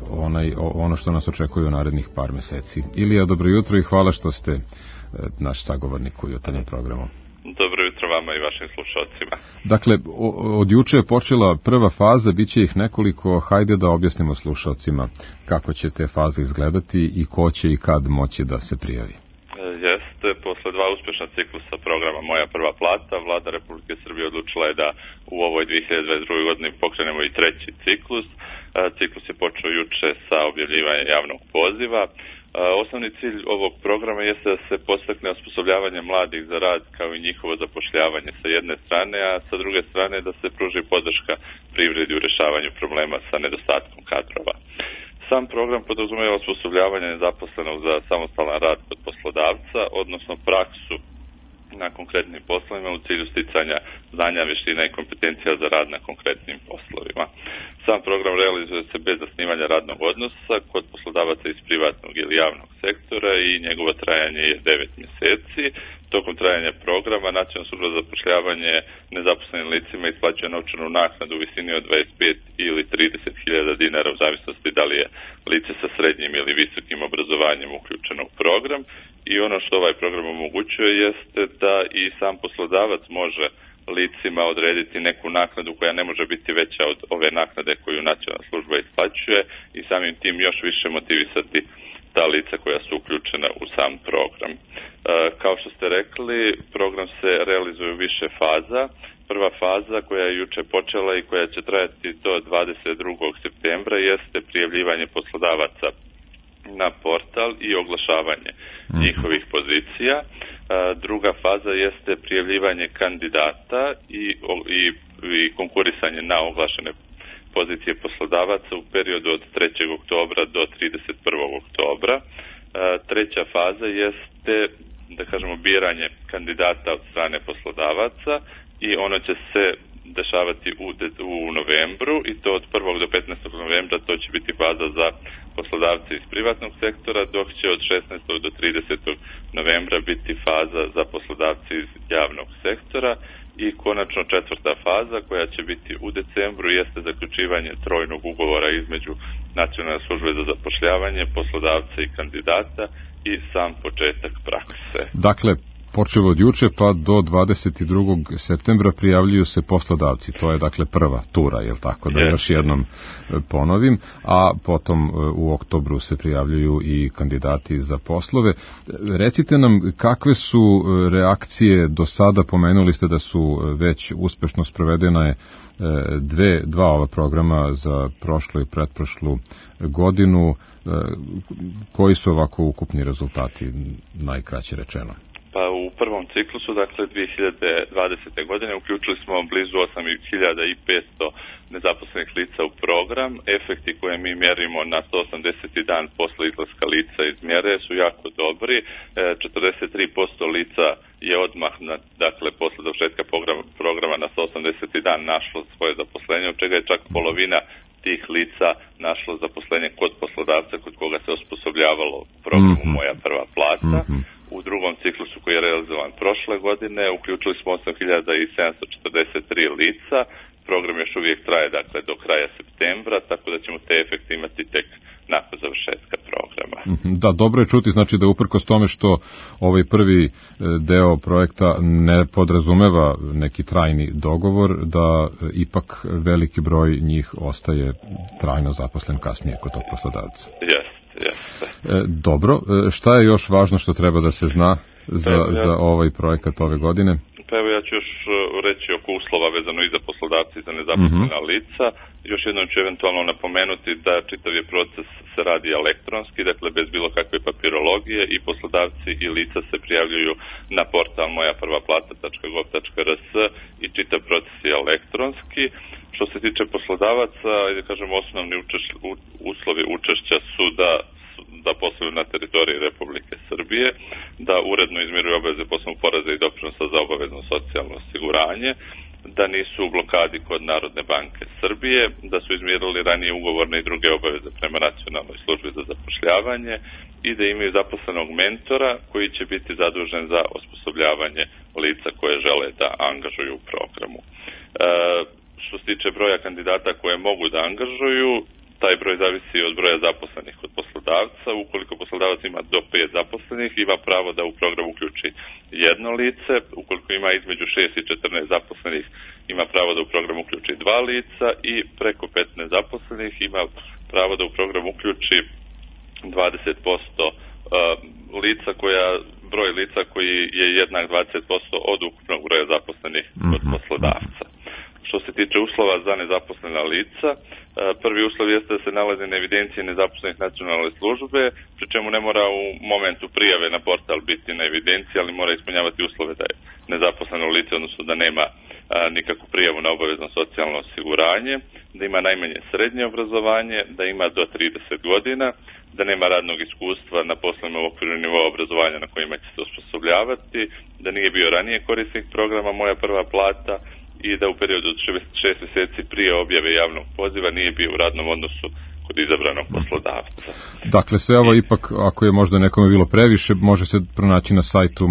ono što nas očekuje u narednih par meseci. Ilija, dobro jutro i hvala što ste naš sagovornik u jutarnjem programu. Dobro jutro vama i vašim slušalcima. Dakle, od juče je počela prva faza, bit će ih nekoliko, hajde da objasnimo slušalcima kako će te faze izgledati i ko će i kad moći da se prijavi. Jeste, posle 2 uspješna ciklusa programa Moja prva plata, Vlada Republike Srbije odlučila je da u ovoj 2022. godini pokrenemo i 3. ciklus. Ciklus je počeo juče sa objavljivanjem javnog poziva. Osnovni cilj ovog programa jeste da se podstakne osposobljavanje mladih za rad kao i njihovo zapošljavanje sa jedne strane, a sa druge strane da se pruži podrška privredi u rješavanju problema sa nedostatkom kadrova. Sam program podrazumijeva osposobljavanje nezaposlenog za samostalan rad kod poslodavca, odnosno praksu na konkretnim poslovima u cilju sticanja znanja, vještina i kompetencija za rad na konkretnim poslovima. Sam program realizuje se bez zasnivanja radnog odnosa kod poslodavaca iz privatnog ili javnog sektora i njegovo trajanje je 9 mjeseci. Tokom trajanja programa Nacionalna služba za zapošljavanje nezaposlenim licima isplaćuje novčanu naknadu u visini od 25 ili 30.000 dinara u zavisnosti da li je lice sa srednjim ili visokim obrazovanjem uključeno u program. I ono što ovaj program omogućuje jeste da i sam poslodavac može licima odrediti neku naknadu koja ne može biti veća od ove naknade koju nacionalna služba isplaćuje i samim tim još više motivisati ta lica koja su uključena u sam program. Kao što ste rekli, program se realizuje u više faza. Prva faza koja je juče počela i koja će trajati do 22. septembra jeste prijavljivanje poslodavaca na portal i oglašavanje njihovih pozicija. Druga faza jeste prijavljivanje kandidata i konkurisanje na oglašene pozicije poslodavaca u periodu od 3. oktobra do 31. oktobra. Treća faza jeste, da kažemo, biranje kandidata od strane poslodavaca i ono će se dešavati u novembru i to od 1. do 15. novembra to će biti faza za poslodavce iz privatnog sektora, dok će od 16. do 30. novembra biti faza za poslodavce iz javnog sektora i konačno 4. faza koja će biti u decembru jeste zaključivanje trojnog ugovora između Nacionalne službe za zapošljavanje, poslodavca i kandidata i sam početak prakse. Dakle, počeo od juče pa do 22. septembra prijavljuju se poslodavci. To je dakle prva tura, jel tako? Da još jednom ponovim. A potom u oktobru se prijavljuju i kandidati za poslove. Recite nam kakve su reakcije do sada, pomenuli ste da su već uspešno sprovedena dva ova programa za prošlu i pretprošlu godinu. Koji su ovako ukupni rezultati, najkraće rečeno? Pa u prvom ciklusu, dakle 2020. godine, uključili smo blizu 8.500 nezaposlenih lica u program. Efekti koje mi mjerimo na 180. dan posle izlaska lica iz mjere su jako dobri. 43% lica je odmah, dakle posle dovršetka programa na 180. dan našlo svoje zaposlenje, od čega je čak polovina tih lica našlo zaposlenje kod poslodavca kod koga se osposobljavalo u programu Moja prva plata. U drugom ciklusu koji je realizovan prošle godine uključili smo 8.743 lica. Program još uvijek traje, dakle, do kraja septembra, tako da ćemo te efekte imati tek nakon završetka programa. Da, dobro je čuti, znači da uprkos tome što ovaj prvi deo projekta ne podrazumeva neki trajni dogovor, da ipak veliki broj njih ostaje trajno zaposlen kasnije kod tog poslodavca. Jeste. Dobro, šta je još važno što treba da se zna za ovaj projekat ove godine? Pa evo ja ću još reći oko uslova vezano i za poslodavci i za nezaposlena lica. Još jednom ću eventualno napomenuti da čitav je proces se radi elektronski, dakle bez bilo kakve papirologije i poslodavci i lica se prijavljuju na portal mojaprvaplata.gov.rs i čitav proces je elektronski. Što se tiče poslodavaca, osnovni uslovi učešća su da posluju na teritoriji Republike Srbije, da uredno izmiruju obaveze po osnovu poreza i doprinosa za obavezno socijalno osiguranje, da nisu u blokadi kod Narodne banke Srbije, da su izmirili ranije ugovorne i druge obaveze prema Nacionalnoj službi za zapošljavanje i da imaju zaposlenog mentora koji će biti zadužen za osposobljavanje lica koje žele da angažuju u programu. Što se tiče broja kandidata koje mogu da angažuju, taj broj zavisi od broja zaposlenih kod poslodavca. Ukoliko poslodavac ima do 5 zaposlenih, ima pravo da u program uključi jedno lice. Ukoliko ima između 6 i 14 zaposlenih, ima pravo da u program uključi 2 lica i preko 15 zaposlenih ima pravo da u program uključi 20% broj lica koji je jednak 20% od ukupnog broja zaposlenih kod poslodavca. Što se tiče uslova za nezaposlena lica, prvi uslov jeste da se nalazi na evidenciji nezaposlenih nacionalne službe, pri čemu ne mora u momentu prijave na portal biti na evidenciji, ali mora ispunjavati uslove da je nezaposleno lice, odnosno da nema nikakvu prijavu na obavezno socijalno osiguranje, da ima najmanje srednje obrazovanje, da ima do 30 godina, da nema radnog iskustva na poslovima u okviru nivoa obrazovanja na kojima će se osposobljavati, da nije bio ranije korisnik programa Moja prva plata i da u periodu od 6 mjeseci prije objave javnog poziva nije bio u radnom odnosu kod izabranog poslodavca. Dakle, sve ovo ipak, ako je možda nekome bilo previše, može se pronaći na sajtu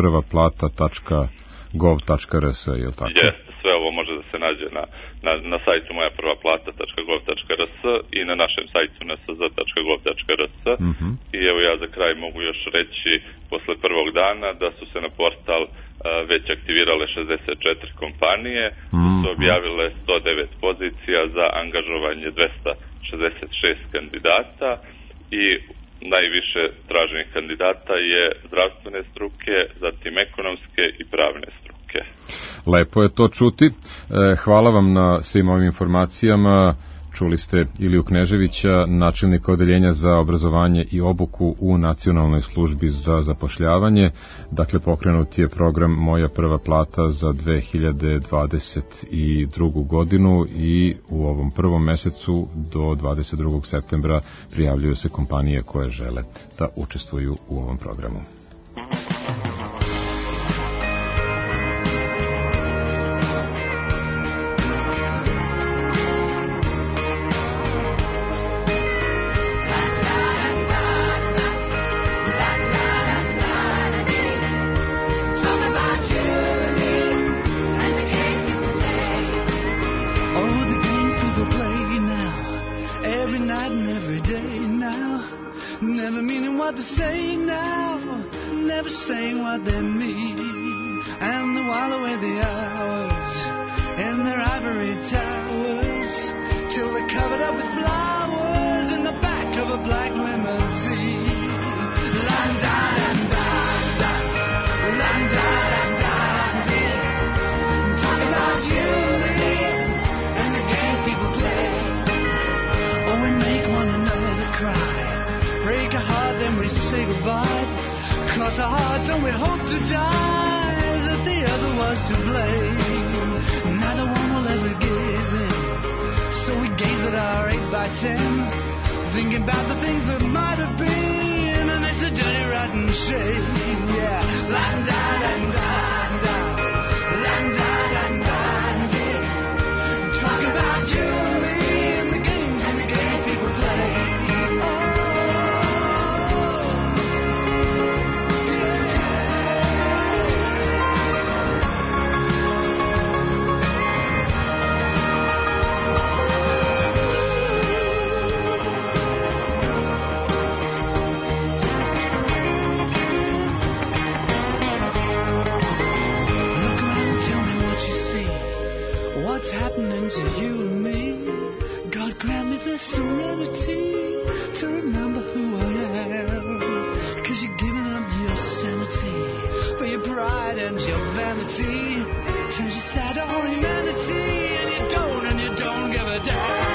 mojaprvaplata.gov.rs, je li tako? Jeste, sve ovo može da se nađe na sajtu mojaprvaplata.gov.rs i na našem sajtu nsz.gov.rs. I evo ja za kraj mogu još reći, posle prvog dana, da su se na portal već aktivirale 64 kompanije, su objavile 109 pozicija za angažovanje 266 kandidata i najviše traženih kandidata je zdravstvene struke, zatim ekonomske i pravne struke. Lepo je to čuti. Hvala vam na svim ovim informacijama. Čuli ste Iliju Kneževića, načelnika odeljenja za obrazovanje i obuku u Nacionalnoj službi za zapošljavanje. Dakle, pokrenut je program Moja prva plata za 2022. godinu i u ovom prvom mesecu do 22. septembra prijavljuju se kompanije koje žele da učestvuju u ovom programu. Thinking about the things that might have been, and it's a dirty, rotten shame. Yeah, talking about you and me and the games people play. Happening to you and me. God grant me the serenity to remember who I am, 'cause you're giving up your sanity for your pride and your vanity. Turns your sad on humanity, and you don't give a damn.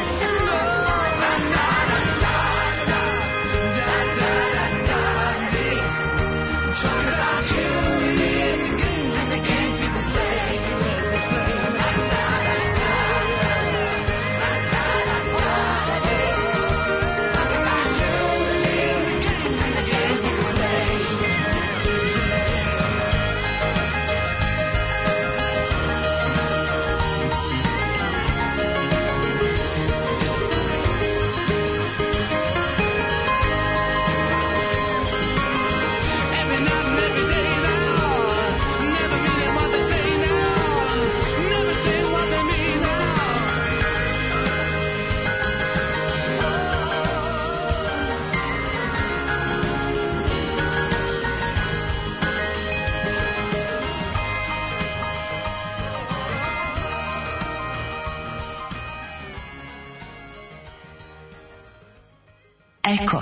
Eko.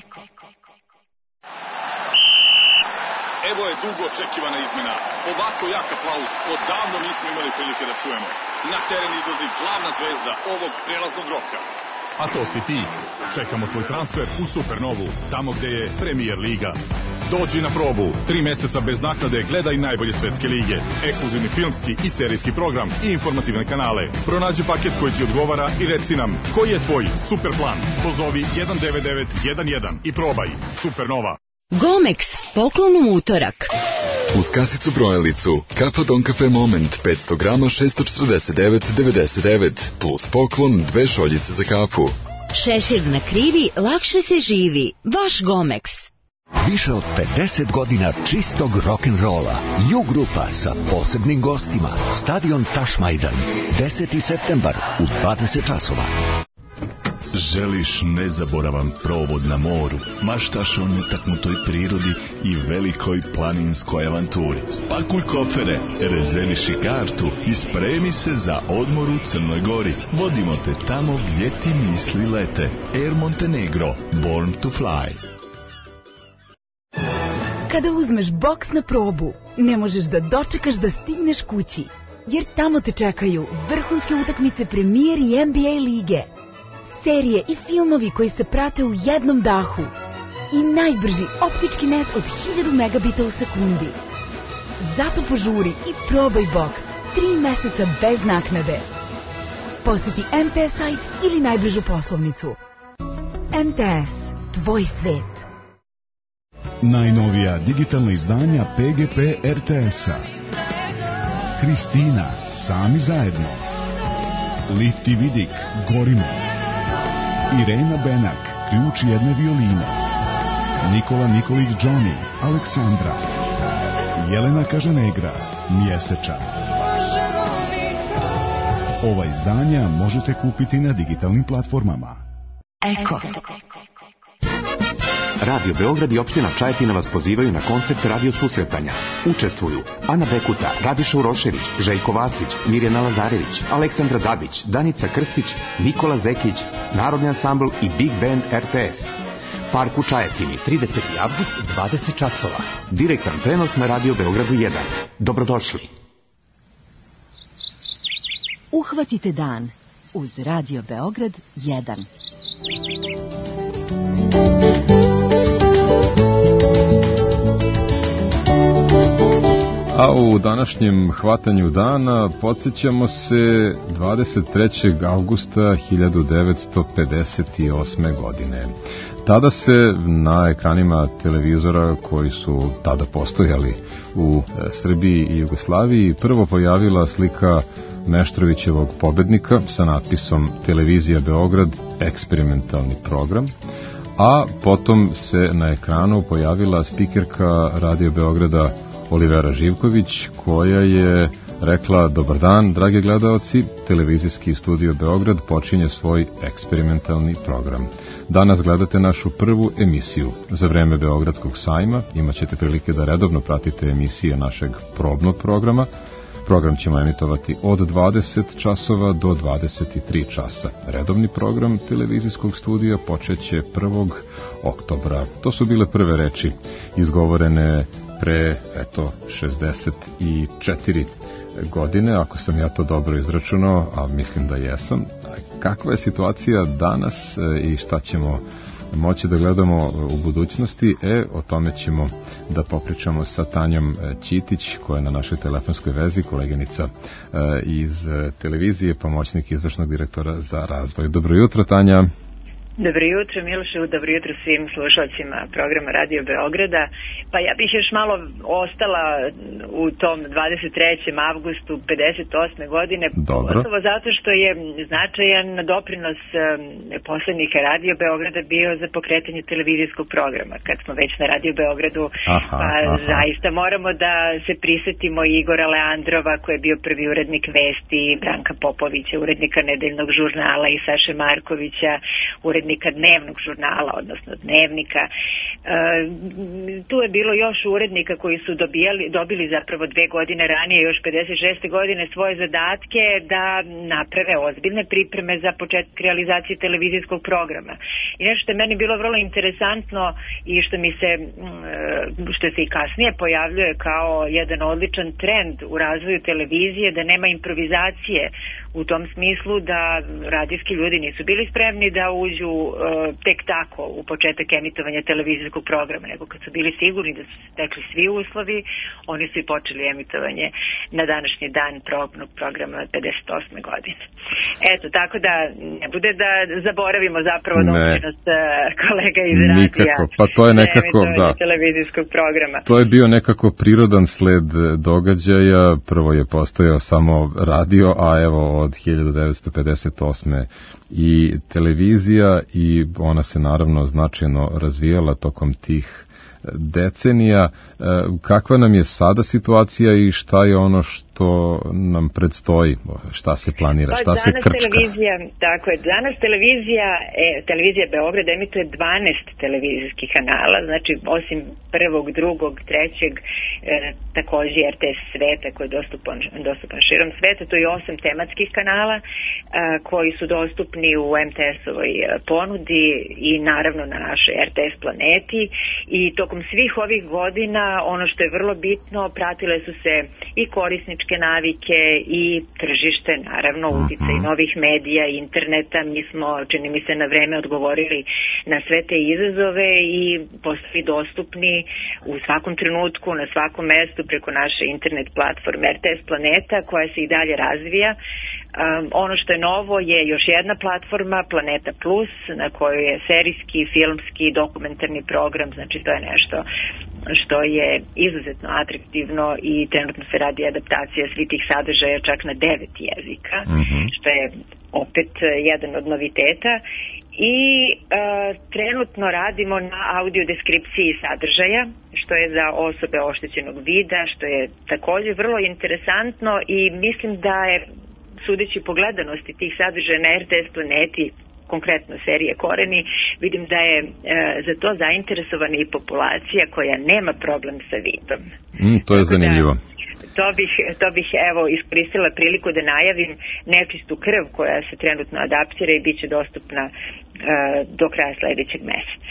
Evo je dugo očekivana izmena. Ovako jak aplauz odavno nismo imali prilike da čujemo. Na teren izlazi glavna zvezda ovog prelaznog roka. A to si ti. Čekamo tvoj transfer u Supernovu, tamo gde je Premier Liga. Dođi na probu. 3 meseca bez naknade gledaj najbolje svetske lige. Ekskluzivni filmski i serijski program i informativne kanale. Pronađi paket koji ti odgovara i reci nam koji je tvoj super plan. Pozovi 19911 i probaj. Supernova. Gomex, poklon u utorak. Uz kasicu brojalicu, Kapa Don Cafe Moment, 500 grama, 649,99, plus poklon 2 šoljice za kafu. Šešir na krivi, lakše se živi. Vaš Gomex. Više od 50 godina čistog rock'n'rolla. U-grupa sa posebnim gostima. Stadion Tašmajdan. 10. septembar u 20 časova. Želiš nezaboravan provod na moru, maštaš o netaknutoj prirodi i velikoj planinskoj avanturi. Spakuj kofere, rezerviši kartu i spremi se za odmor u Crnoj Gori. Vodimo te tamo gdje ti misli lete. Air Montenegro, Born to Fly. Kada uzmeš boks na probu, ne možeš da dočekaš da stigneš kući, jer tamo te čekaju vrhunske utakmice Premier i NBA lige, serije i filmovi koji se prate u jednom dahu i najbrži optički net od 1000 megabita u sekundi. Zato požuri i probaj boks 3 meseca bez naknade. Posjeti MTS sajt ili najbližu poslovnicu. MTS, tvoj svet. Najnovija digitalna izdanja PGP RTS-a. Kristina, sami zajedno. Lifti Vidik, Gorimo. Irena Benak, ključ jedne violine. Nikola Nikolić Johnny, Aleksandra. Jelena Kažanegra, Mjesečar. Ova izdanja možete kupiti na digitalnim platformama. Eko. Radio Beograd i opština Čajetina vas pozivaju na koncert radio susretanja. Učestvuju Ana Bekuta, Radiša Urošević, Željko Vasić, Mirjana Lazarević, Aleksandra Dabić, Danica Krstić, Nikola Zekić, Narodni ansambl i Big Band RTS. Park u Čajetini, 30. avgust, 20 časova. Direktan prenos na Radio Beogradu 1. Dobrodošli. Uhvatite dan uz Radio Beograd 1. A u današnjem hvatanju dana podsjećamo se 23. avgusta 1958. godine. Tada se na ekranima televizora koji su tada postojali u Srbiji i Jugoslaviji prvo pojavila slika Meštrovićevog pobednika sa natpisom Televizija Beograd, eksperimentalni program, a potom se na ekranu pojavila spikerka Radio Beograda Olivera Živković, koja je rekla: dobar dan, dragi gledaoci, televizijski studio Beograd počinje svoj eksperimentalni program. Danas gledate našu prvu emisiju. Za vreme Beogradskog sajma imat ćete prilike da redovno pratite emisije našeg probnog programa. Program ćemo emitovati od 20 časova do 23 časa. Redovni program televizijskog studija počeće 1. oktobra. To su bile prve reči izgovorene pre, 64 godine, ako sam ja to dobro izračunao, a mislim da jesam. Kakva je situacija danas i šta ćemo moći da gledamo u budućnosti? O tome ćemo da popričamo sa Tanjom Ćitić, koja je na našoj telefonskoj vezi, koleginica iz televizije, pomoćnik izvršnog direktora za razvoj. Dobro jutro, Tanja. Dobro jutro, Milošu, dobro jutro svim slušalcima programa Radio Beograda. Pa ja bih još malo ostala u tom 23. avgustu 58. godine, pogotovo zato što je značajan doprinos poslednika Radio Beograda bio za pokretanje televizijskog programa. Kad smo već na Radio Beogradu, zaista moramo da se prisetimo Igora Leandrova, koji je bio prvi urednik Vesti, Branka Popovića, urednika Nedeljnog žurnala, i Saše Markovića, urednika urednika dnevnog žurnala, odnosno dnevnika. Tu je bilo još urednika koji su dobili zapravo 2 godine ranije, još 56. godine, svoje zadatke da naprave ozbiljne pripreme za početak realizacije televizijskog programa. I nešto što je meni bilo vrlo interesantno i što se i kasnije pojavljuje kao jedan odličan trend u razvoju televizije, da nema improvizacije, u tom smislu da radijski ljudi nisu bili spremni da uđu tek tako u početak emitovanja televizijskog programa, nego kad su bili sigurni da su se stekli svi uslovi, oni su i počeli emitovanje na današnji dan probnog programa 58. godine. Eto, tako da ne bude da zaboravimo zapravo doprinos kolega iz radija. Nikako, pa to je nekako, da, televizijskog programa. To je bio nekako prirodan sled događaja. Prvo je postojao samo radio, a evo od 1958. i televizija, i ona se naravno značajno razvijala tokom tih decenija. Kakva nam je sada situacija i šta je ono što nam predstoji, šta se planira, šta se krčka? Danas televizija Beograd emituje 12 televizijskih kanala, znači osim prvog, drugog, trećeg, takođe RTS Sveta koji je dostupan širom sveta, to je 8 tematskih kanala koji su dostupni u MTS-ovoj ponudi i naravno na našoj RTS planeti, i tokom svih ovih godina ono što je vrlo bitno, pratile su se i korisničke navike i tržište, naravno uticaj novih medija, interneta. Mi smo, čini mi se, na vreme odgovorili na sve te izazove i postali dostupni u svakom trenutku, na svakom mestu preko naše internet platforme RTS Planeta, koja se i dalje razvija. Ono što je novo je još jedna platforma, Planeta Plus, na kojoj je serijski, filmski, dokumentarni program, znači to je nešto što je izuzetno atraktivno i trenutno se radi adaptacija svih tih sadržaja čak na 9 jezika, što je opet jedan od noviteta. I trenutno radimo na audio deskripciji sadržaja, što je za osobe oštećenog vida, što je takođe vrlo interesantno, i mislim da je, sudeći po gledanosti tih sadržaja na RTS Planeti, konkretno serije Koreni, vidim da je za to zainteresovana i populacija koja nema problem sa vidom. To je zanimljivo. To bih evo iskoristila priliku da najavim Nečistu krv, koja se trenutno adaptira i bit će dostupna do kraja sledećeg meseca.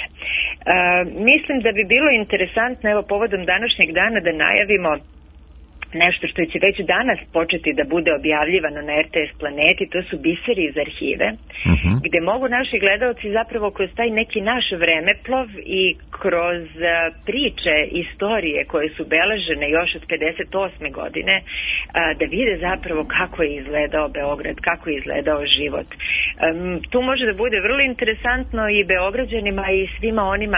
Mislim da bi bilo interesantno, evo povodom današnjeg dana, da najavimo nešto što će već danas početi da bude objavljivano na RTS Planeti. To su biseri iz arhive, gde mogu naši gledalci zapravo kroz taj neki naš vremeplov i kroz priče, istorije koje su beležene još od 58. godine, da vide zapravo kako je izgledao Beograd, kako je izgledao život. Tu može da bude vrlo interesantno i Beograđanima i svima onima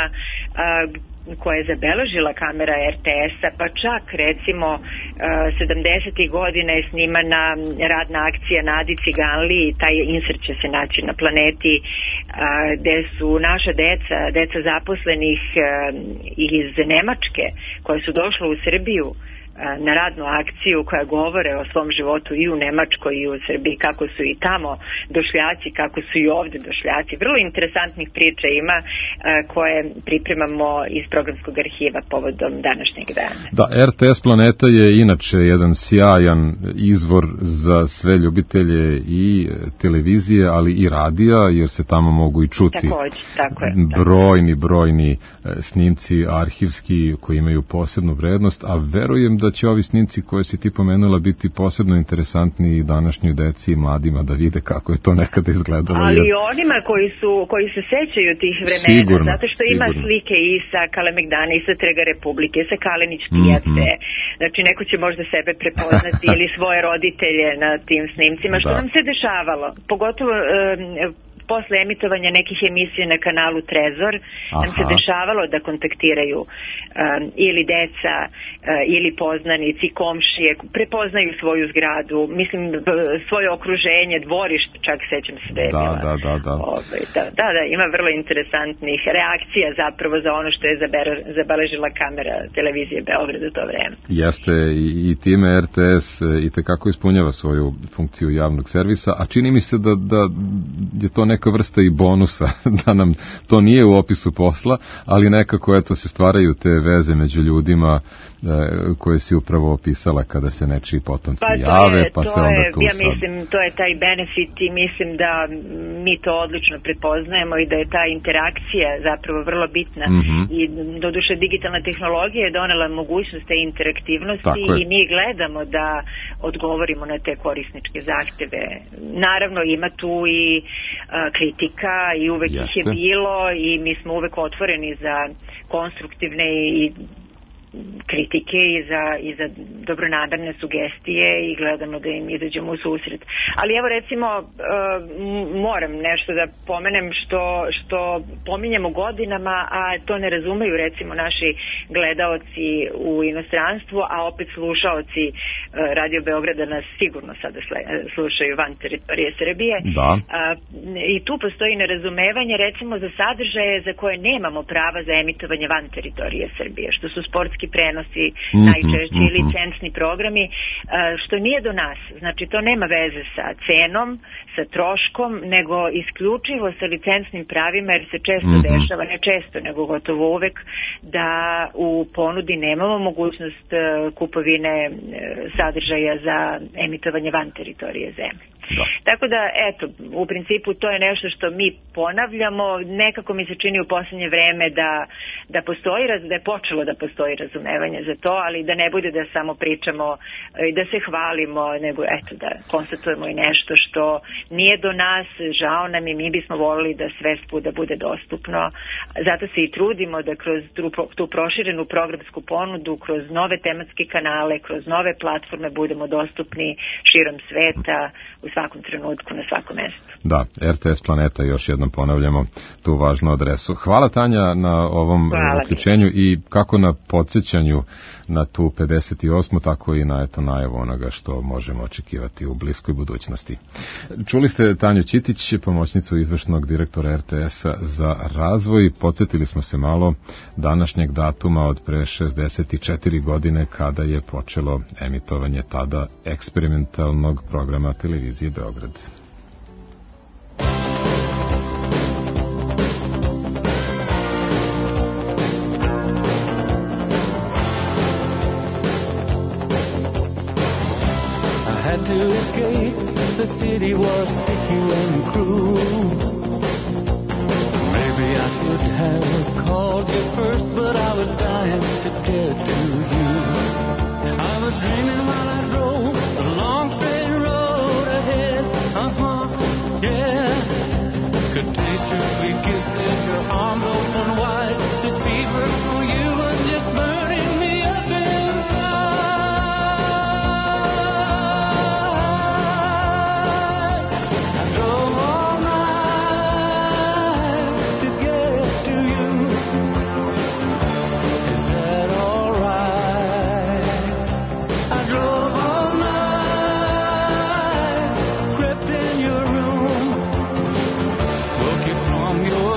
koja je zabeležila kamera RTS-a, pa čak recimo 70. godina je snimana radna akcija Nadi Ciganli, i taj insert će se naći na Planeti, gde su naša deca zaposlenih iz Nemačke, koje su došle u Srbiju na radnu akciju, koja govore o svom životu i u Nemačkoj i u Srbiji, kako su i tamo došljaci, kako su i ovde došljaci. Vrlo interesantnih priča ima koje pripremamo iz programskog arhiva povodom današnjeg dana. Da, RTS Planeta je inače jedan sjajan izvor za sve ljubitelje i televizije, ali i radija, jer se tamo mogu i čuti brojni snimci arhivski koji imaju posebnu vrednost, a verujem da će ovi snimci koje si ti pomenula biti posebno interesantni i današnjoj deci i mladima, da vide kako je to nekada izgledalo. Ali i onima koji se sećaju tih vremena, sigurno, zato što ima slike i sa Kalemegdana, i sa Trga Republike, i sa Kalenić pijace. Znači neko će možda sebe prepoznati ili svoje roditelje na tim snimcima, što nam se dešavalo. Pogotovo posle emitovanja nekih emisija na kanalu Trezor, nam se dešavalo da kontaktiraju ili deca, ili poznanici, komšije, prepoznaju svoju zgradu, mislim, svoje okruženje, dvorište, čak sećam se da je bila. Da, ima vrlo interesantnih reakcija zapravo za ono što je zabeležila kamera televizije Beograd u to vreme. Jeste, i time RTS i tekako ispunjava svoju funkciju javnog servisa, a čini mi se da je to neka vrsta i bonusa, da nam to nije u opisu posla, ali nekako eto se stvaraju te veze među ljudima koje si upravo opisala kada se nečiji potomci jave, pa se onda tu ja mislim, to je taj benefit i mislim da mi to odlično prepoznajemo i da je ta interakcija zapravo vrlo bitna i doduše digitalna tehnologija je donela mogućnost te interaktivnosti i mi gledamo da odgovorimo na te korisničke zahteve. Naravno ima tu i kritika i uvek ih je bilo i mi smo uvek otvoreni za konstruktivne i kritike i za dobronamerne sugestije i gledamo da im izađemo u susret. Ali evo recimo moram nešto da pomenem što pominjemo godinama, a to ne razumeju recimo naši gledaoci u inostranstvu, a opet slušaoci Radio Beograda nas sigurno sada slušaju van teritorije Srbije. I tu postoji nerazumevanje recimo za sadržaje za koje nemamo prava za emitovanje van teritorije Srbije, što su sportski prenosi najčešće i licencni programi, što nije do nas. Znači to nema veze sa cenom, sa troškom, nego isključivo sa licencnim pravima, jer se često dešava, ne često, nego gotovo uvek, da u ponudi nemamo mogućnost kupovine sadržaja za emitovanje van teritorije zemlje. Tako da, eto, u principu to je nešto što mi ponavljamo, nekako mi se čini u posljednje vreme da postoji, da je počelo da postoji razumevanje za to, ali da ne bude da samo pričamo i da se hvalimo, nego eto da konstatujemo i nešto što nije do nas, žao nam i mi bismo volili da sve svuda bude dostupno. Zato se i trudimo da kroz tu proširenu programsku ponudu, kroz nove tematske kanale, kroz nove platforme budemo dostupni širom sveta, u svakom trenutku, na svakom mestu. Da, RTS Planeta, još jednom ponavljamo tu važnu adresu. Hvala Tanja na ovom uključenju i kako na podsjećanju na tu 58. tako i na najavu onoga što možemo očekivati u bliskoj budućnosti. Čuli ste Tanju Ćitić, pomoćnicu izvršnog direktora RTS-a za razvoj. Podsjetili smo se malo današnjeg datuma od pre 64 godine kada je počelo emitovanje tada eksperimentalnog programa televizije Beograd. To escape, the city was sticky and cruel. Maybe I should have called you first, but I was dying to get to you. I was dreaming while I drove the long straight road ahead. Yeah. Could taste your sweet kisses, your arms open wide. This fever for you was just burning me up inside. Your room, woke you from your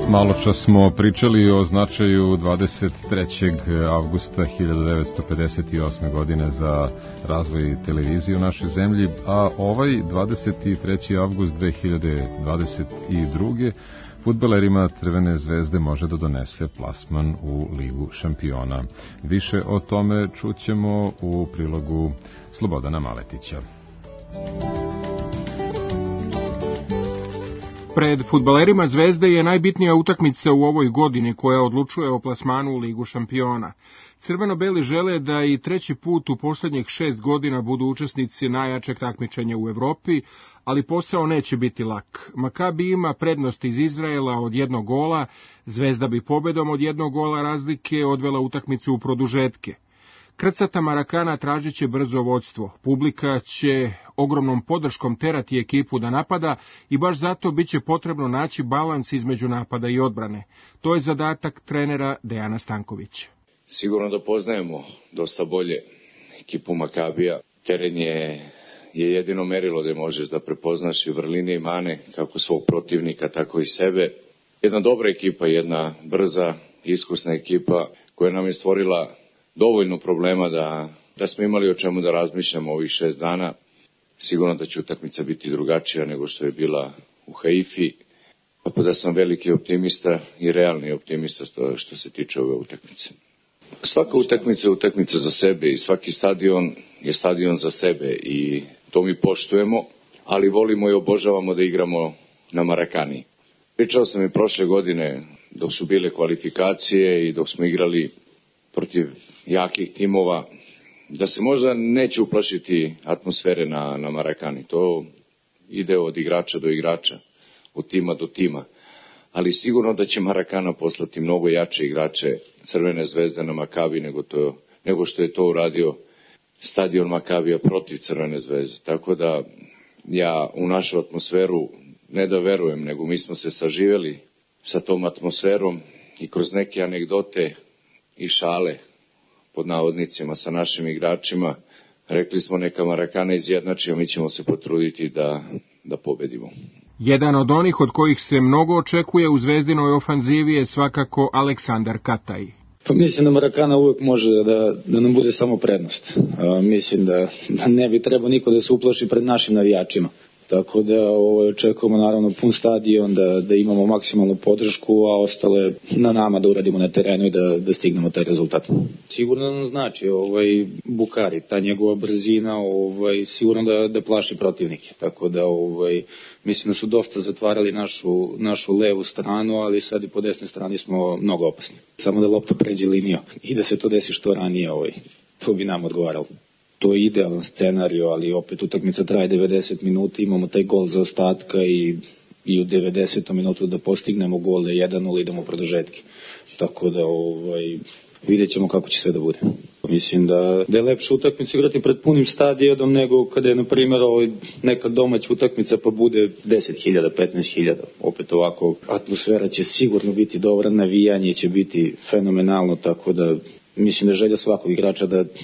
Malo čas smo pričali o značaju 23. avgusta 1958. godine za razvoj televizije u našoj zemlji, a ovaj 23. avgust 2022. fudbalerima Crvene zvezde može da donese plasman u Ligu šampiona. Više o tome čućemo u prilogu Slobodana Maletića. Pred fudbalerima Zvezde je najbitnija utakmica u ovoj godini koja odlučuje o plasmanu u Ligu šampiona. Crveno-beli žele da i treći put u poslednjih 6 godina budu učesnici najjačeg takmičenja u Evropi, ali posao neće biti lak. Makabi ima prednost iz Izraela od 1 gola, Zvezda bi pobedom od 1 gola razlike odvela utakmicu u produžetke. Krcata Marakana tražit će brzo vodstvo. Publika će ogromnom podrškom terati ekipu da napada i baš zato bit će potrebno naći balans između napada i odbrane. To je zadatak trenera Dejana Stankovića. Sigurno da poznajemo dosta bolje ekipu Makabija. Teren je jedino merilo gde možeš da prepoznaš i vrline i mane kako svog protivnika, tako i sebe. Jedna dobra ekipa, jedna brza, iskusna ekipa koja nam je stvorila dovoljno problema da smo imali o čemu da razmišljamo ovih 6 dana. Sigurno da će utakmica biti drugačija nego što je bila u Haifi. Tako da sam veliki optimista i realni optimista što se tiče ove utakmice. Svaka utakmica je utakmica za sebe i svaki stadion je stadion za sebe i to mi poštujemo, ali volimo i obožavamo da igramo na Marakani. Pričao sam i prošle godine dok su bile kvalifikacije i dok smo igrali protiv jakih timova, da se možda neće uplašiti atmosfere na Marakani. To ide od igrača do igrača, od tima do tima. Ali sigurno da će Marakana poslati mnogo jače igrače Crvene zvezde na Makabi nego što je to uradio stadion Makabija protiv Crvene zvezde. Tako da ja u našu atmosferu ne da verujem, nego mi smo se saživeli sa tom atmosferom i kroz neke anegdote i šale pod navodnicima sa našim igračima rekli smo neka Marakana izjednači, a mi ćemo se potruditi da pobedimo. Jedan od onih od kojih se mnogo očekuje u Zvezdinoj ofanzivi je svakako Aleksandar Kataj. Pa mislim da Marakana uvek može da nam bude samo prednost. Mislim da ne bi trebao niko da se uplaši pred našim navijačima. Tako da očekujemo naravno pun stadion, da imamo maksimalnu podršku, a ostale na nama da uradimo na terenu i da stignemo taj rezultat. Sigurno nam znači Bukari, ta njegova brzina sigurno da plaši protivnike. Tako da mislim da su dosta zatvarali našu levu stranu, ali sad i po desnoj strani smo mnogo opasni. Samo da lopta pređe liniju i da se to desi što ranije, to bi nam odgovaralo. To je idealan scenariju, ali opet utakmica traje 90 minuta, imamo taj gol za ostatka i u 90. minutu da postignemo gol, da 1-0 idemo u produžetke. Tako da vidjet ćemo kako će sve da bude. Mislim da je lepša utakmica igrati pred punim stadionom nego kada je, na primjer, neka domaća utakmica pa bude 10.000, 15.000. Opet ovako, atmosfera će sigurno biti dobra, navijanje će biti fenomenalno, tako da mislim da je želja svakog igrača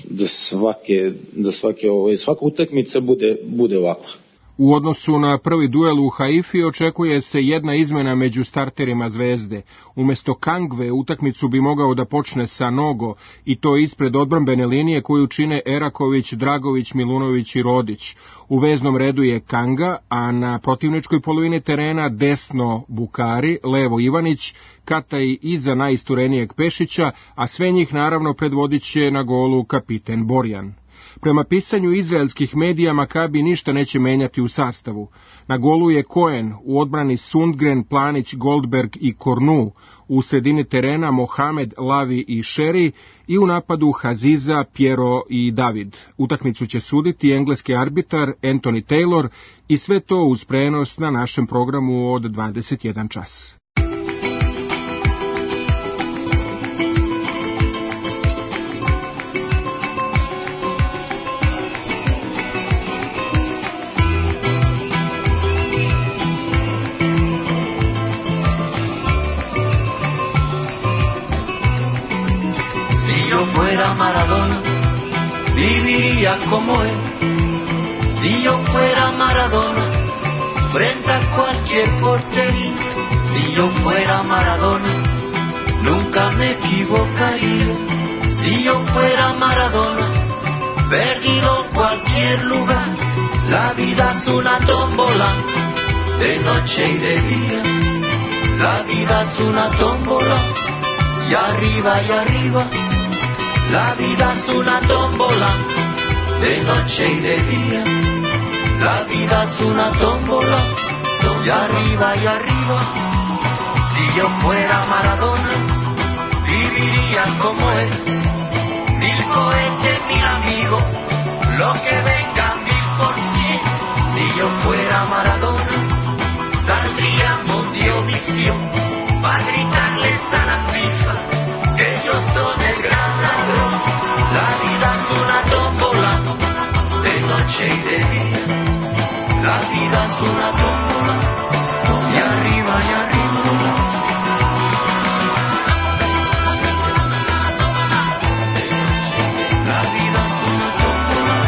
svaka utakmica bude ovakva. U odnosu na prvi duel u Haifi očekuje se jedna izmena među starterima Zvezde. Umesto Kangve utakmicu bi mogao da počne sa Nogo i to ispred odbrambene linije koju čine Eraković, Dragović, Milunović i Rodić. U veznom redu je Kanga, a na protivničkoj polovini terena desno Bukari, levo Ivanić, Kataj iza najisturenijeg Pešića, a sve njih naravno predvodit će na golu kapiten Borjan. Prema pisanju izraelskih medija, Makabi ništa neće menjati u sastavu. Na golu je Cohen, u odbrani Sundgren, Planić, Goldberg i Kornu, u sredini terena Mohamed, Lavi i Šeri i u napadu Haziza, Piero i David. Utakmicu će suditi engleski arbitar Anthony Taylor i sve to uz prenos na našem programu od 21 čas. Maradona, viviría como él. Si yo fuera Maradona, frente a cualquier portería, Si yo fuera Maradona, nunca me equivocaría. Si yo fuera Maradona, perdido en cualquier lugar. La vida es una tómbola, de noche y de día. La vida es una tómbola, y arriba y arriba. La vida es una tómbola, de noche y de día. La vida es una tómbola, y arriba y arriba. Si yo fuera Maradona, viviría como él. 1000 cohetes, 1000 amigos, lo que venga 1000%. Si yo fuera Maradona, saldría Mundiovisión para gritarles a la FIFA que ellos son el gran ladrón. La vida es una tómbola, de noche y de día. La vida es una tómbola, y arriba y arriba. La vida es una tómbola,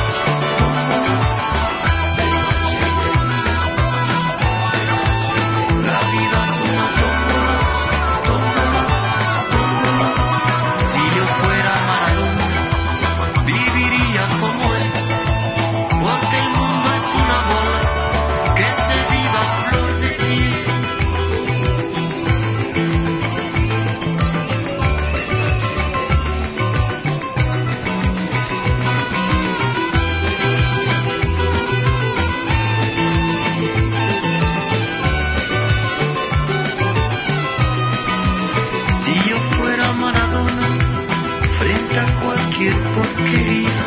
la vida es una tómbola, tómbola, tómbola. Si yo fuera Maradona, viviría como él, porque el mundo es una bola que se viva a flor de piel. Si yo fuera Maradona, frente a cualquier porquería,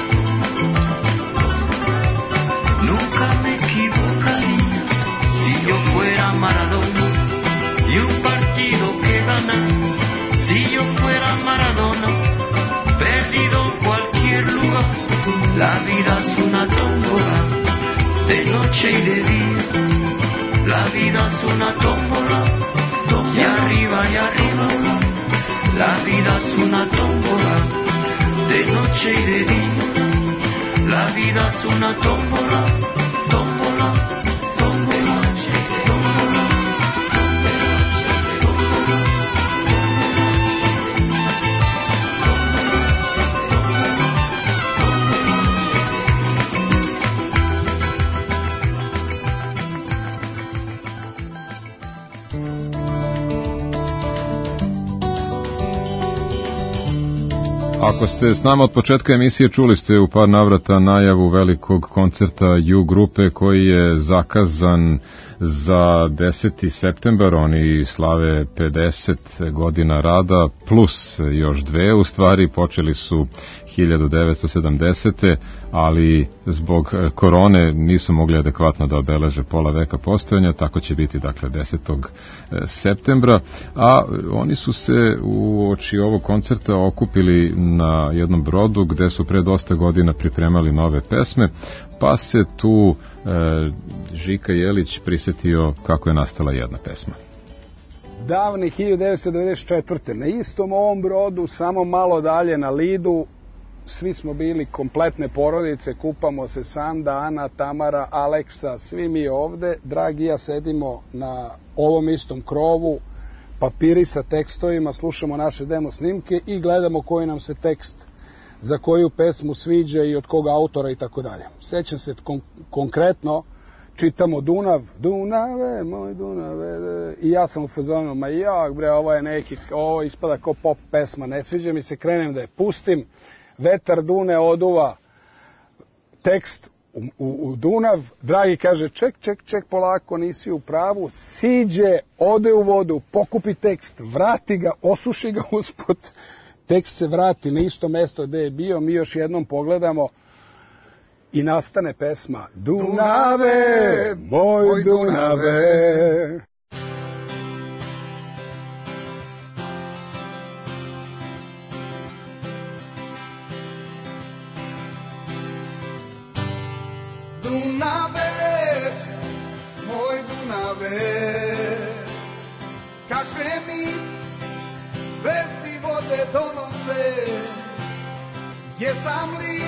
nunca me equivocaría. Si yo fuera Maradona y un partido que ganar. Si yo fuera Maradona, perdido en cualquier lugar. La vida es una tómbola, de noche y de día. La vida es una tómbola, y arriba y arriba. La vida es una tómbola, de noche y de día. La vida es una tómbola, tómbola, tómbola, tómbola. Ako ste s nama od početka emisije, čuli ste u par navrata najavu velikog koncerta U grupe koji je zakazan za 10. septembar. Oni slave 50 godina rada plus još dve, u stvari počeli su 1970. ali zbog korone nisu mogli adekvatno da obeleže pola veka postojanja, tako će biti dakle 10. septembra, a oni su se uoči ovog koncerta okupili na jednom brodu gde su pre dosta godina pripremali nove pesme, pa se tu Žika Jelić prisetio kako je nastala jedna pesma. Davne 1994. na istom ovom brodu, samo malo dalje na Lidu, svi smo bili kompletne porodice, kupamo se Sanda, Ana, Tamara, Aleksa, svi mi ovde. Dragi, ja sedimo na ovom istom krovu, papiri sa tekstovima, slušamo naše demo snimke i gledamo koji nam se tekst za koju pesmu sviđa i od koga autora i tako dalje. Sećam se konkretno, čitamo Dunav, Dunave, moj Dunave, i ja sam u fazonu, ma jak bre, ovo je neki, ovo ispada kao pop pesma, ne sviđa mi se, krenem da je pustim, vetar dune oduva tekst u Dunav, Dragi kaže ček, polako, nisi u pravu, siđe, ode u vodu, pokupi tekst, vrati ga, osuši ga usput, tekst se vrati na isto mesto gde je bio, mi još jednom pogledamo i nastane pesma Dunave, moj Dunave. Dunave, moj Dunave, kakve mi vesti vode donose, jesam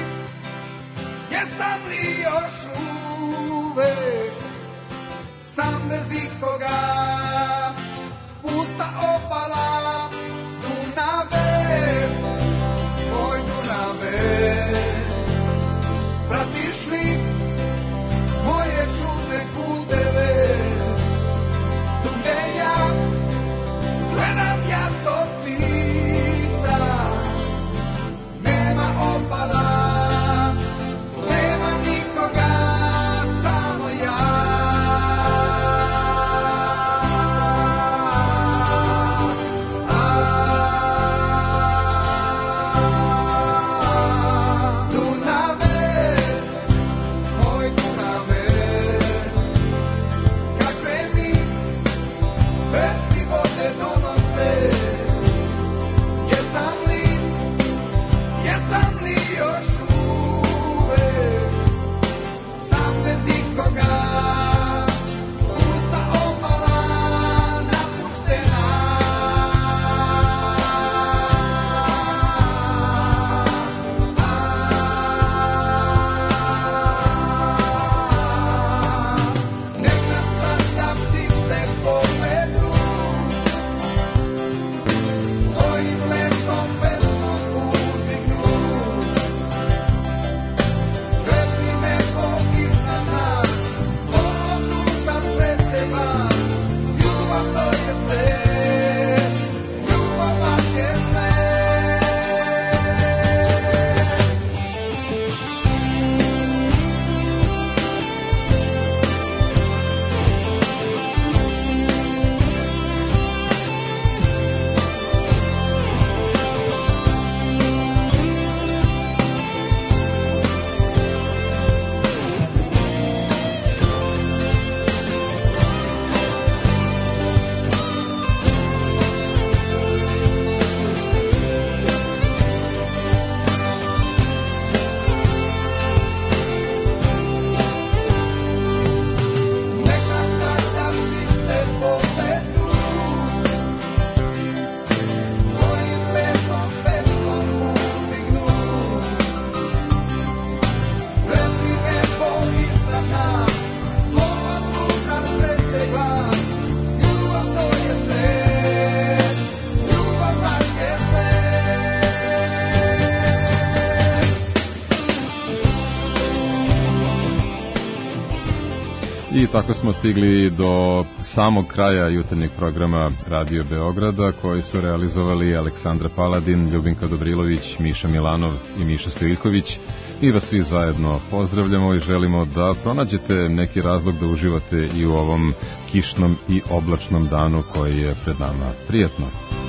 li još uvek sam bez ikoga, usta opala, Dunave, moj Dunave, pratiš li moje čudne puteve, gde ja gledam ja to pitam, nema opala, nema nikoga, samo ja. Dunave, moj Dunave, kakve mi pesmi vode donose, jesam li još uvek sam bez ikoga, usta opala, napuštena. Neka sada ptice povedu svojim letom pesmom uzdignu, svetli nebo iznad nas, ovo duša preseva, ljubav to je sve, ljubav vas je sve. Neka sada ptice povedu svojim letom pesmom uzdignu, svetli nebo iznad nas, ova duša preseva, ljubav to je sve, ljubav vas je sve. I tako smo stigli do samog kraja jutarnjeg programa Radio Beograda, koji su realizovali Aleksandra Paladin, Ljubinka Dobrilović, Miša Milanov i Miša Stojiljković. I vas svi zajedno pozdravljamo i želimo da pronađete neki razlog da uživate i u ovom kišnom i oblačnom danu koji je pred nama. Prijetno!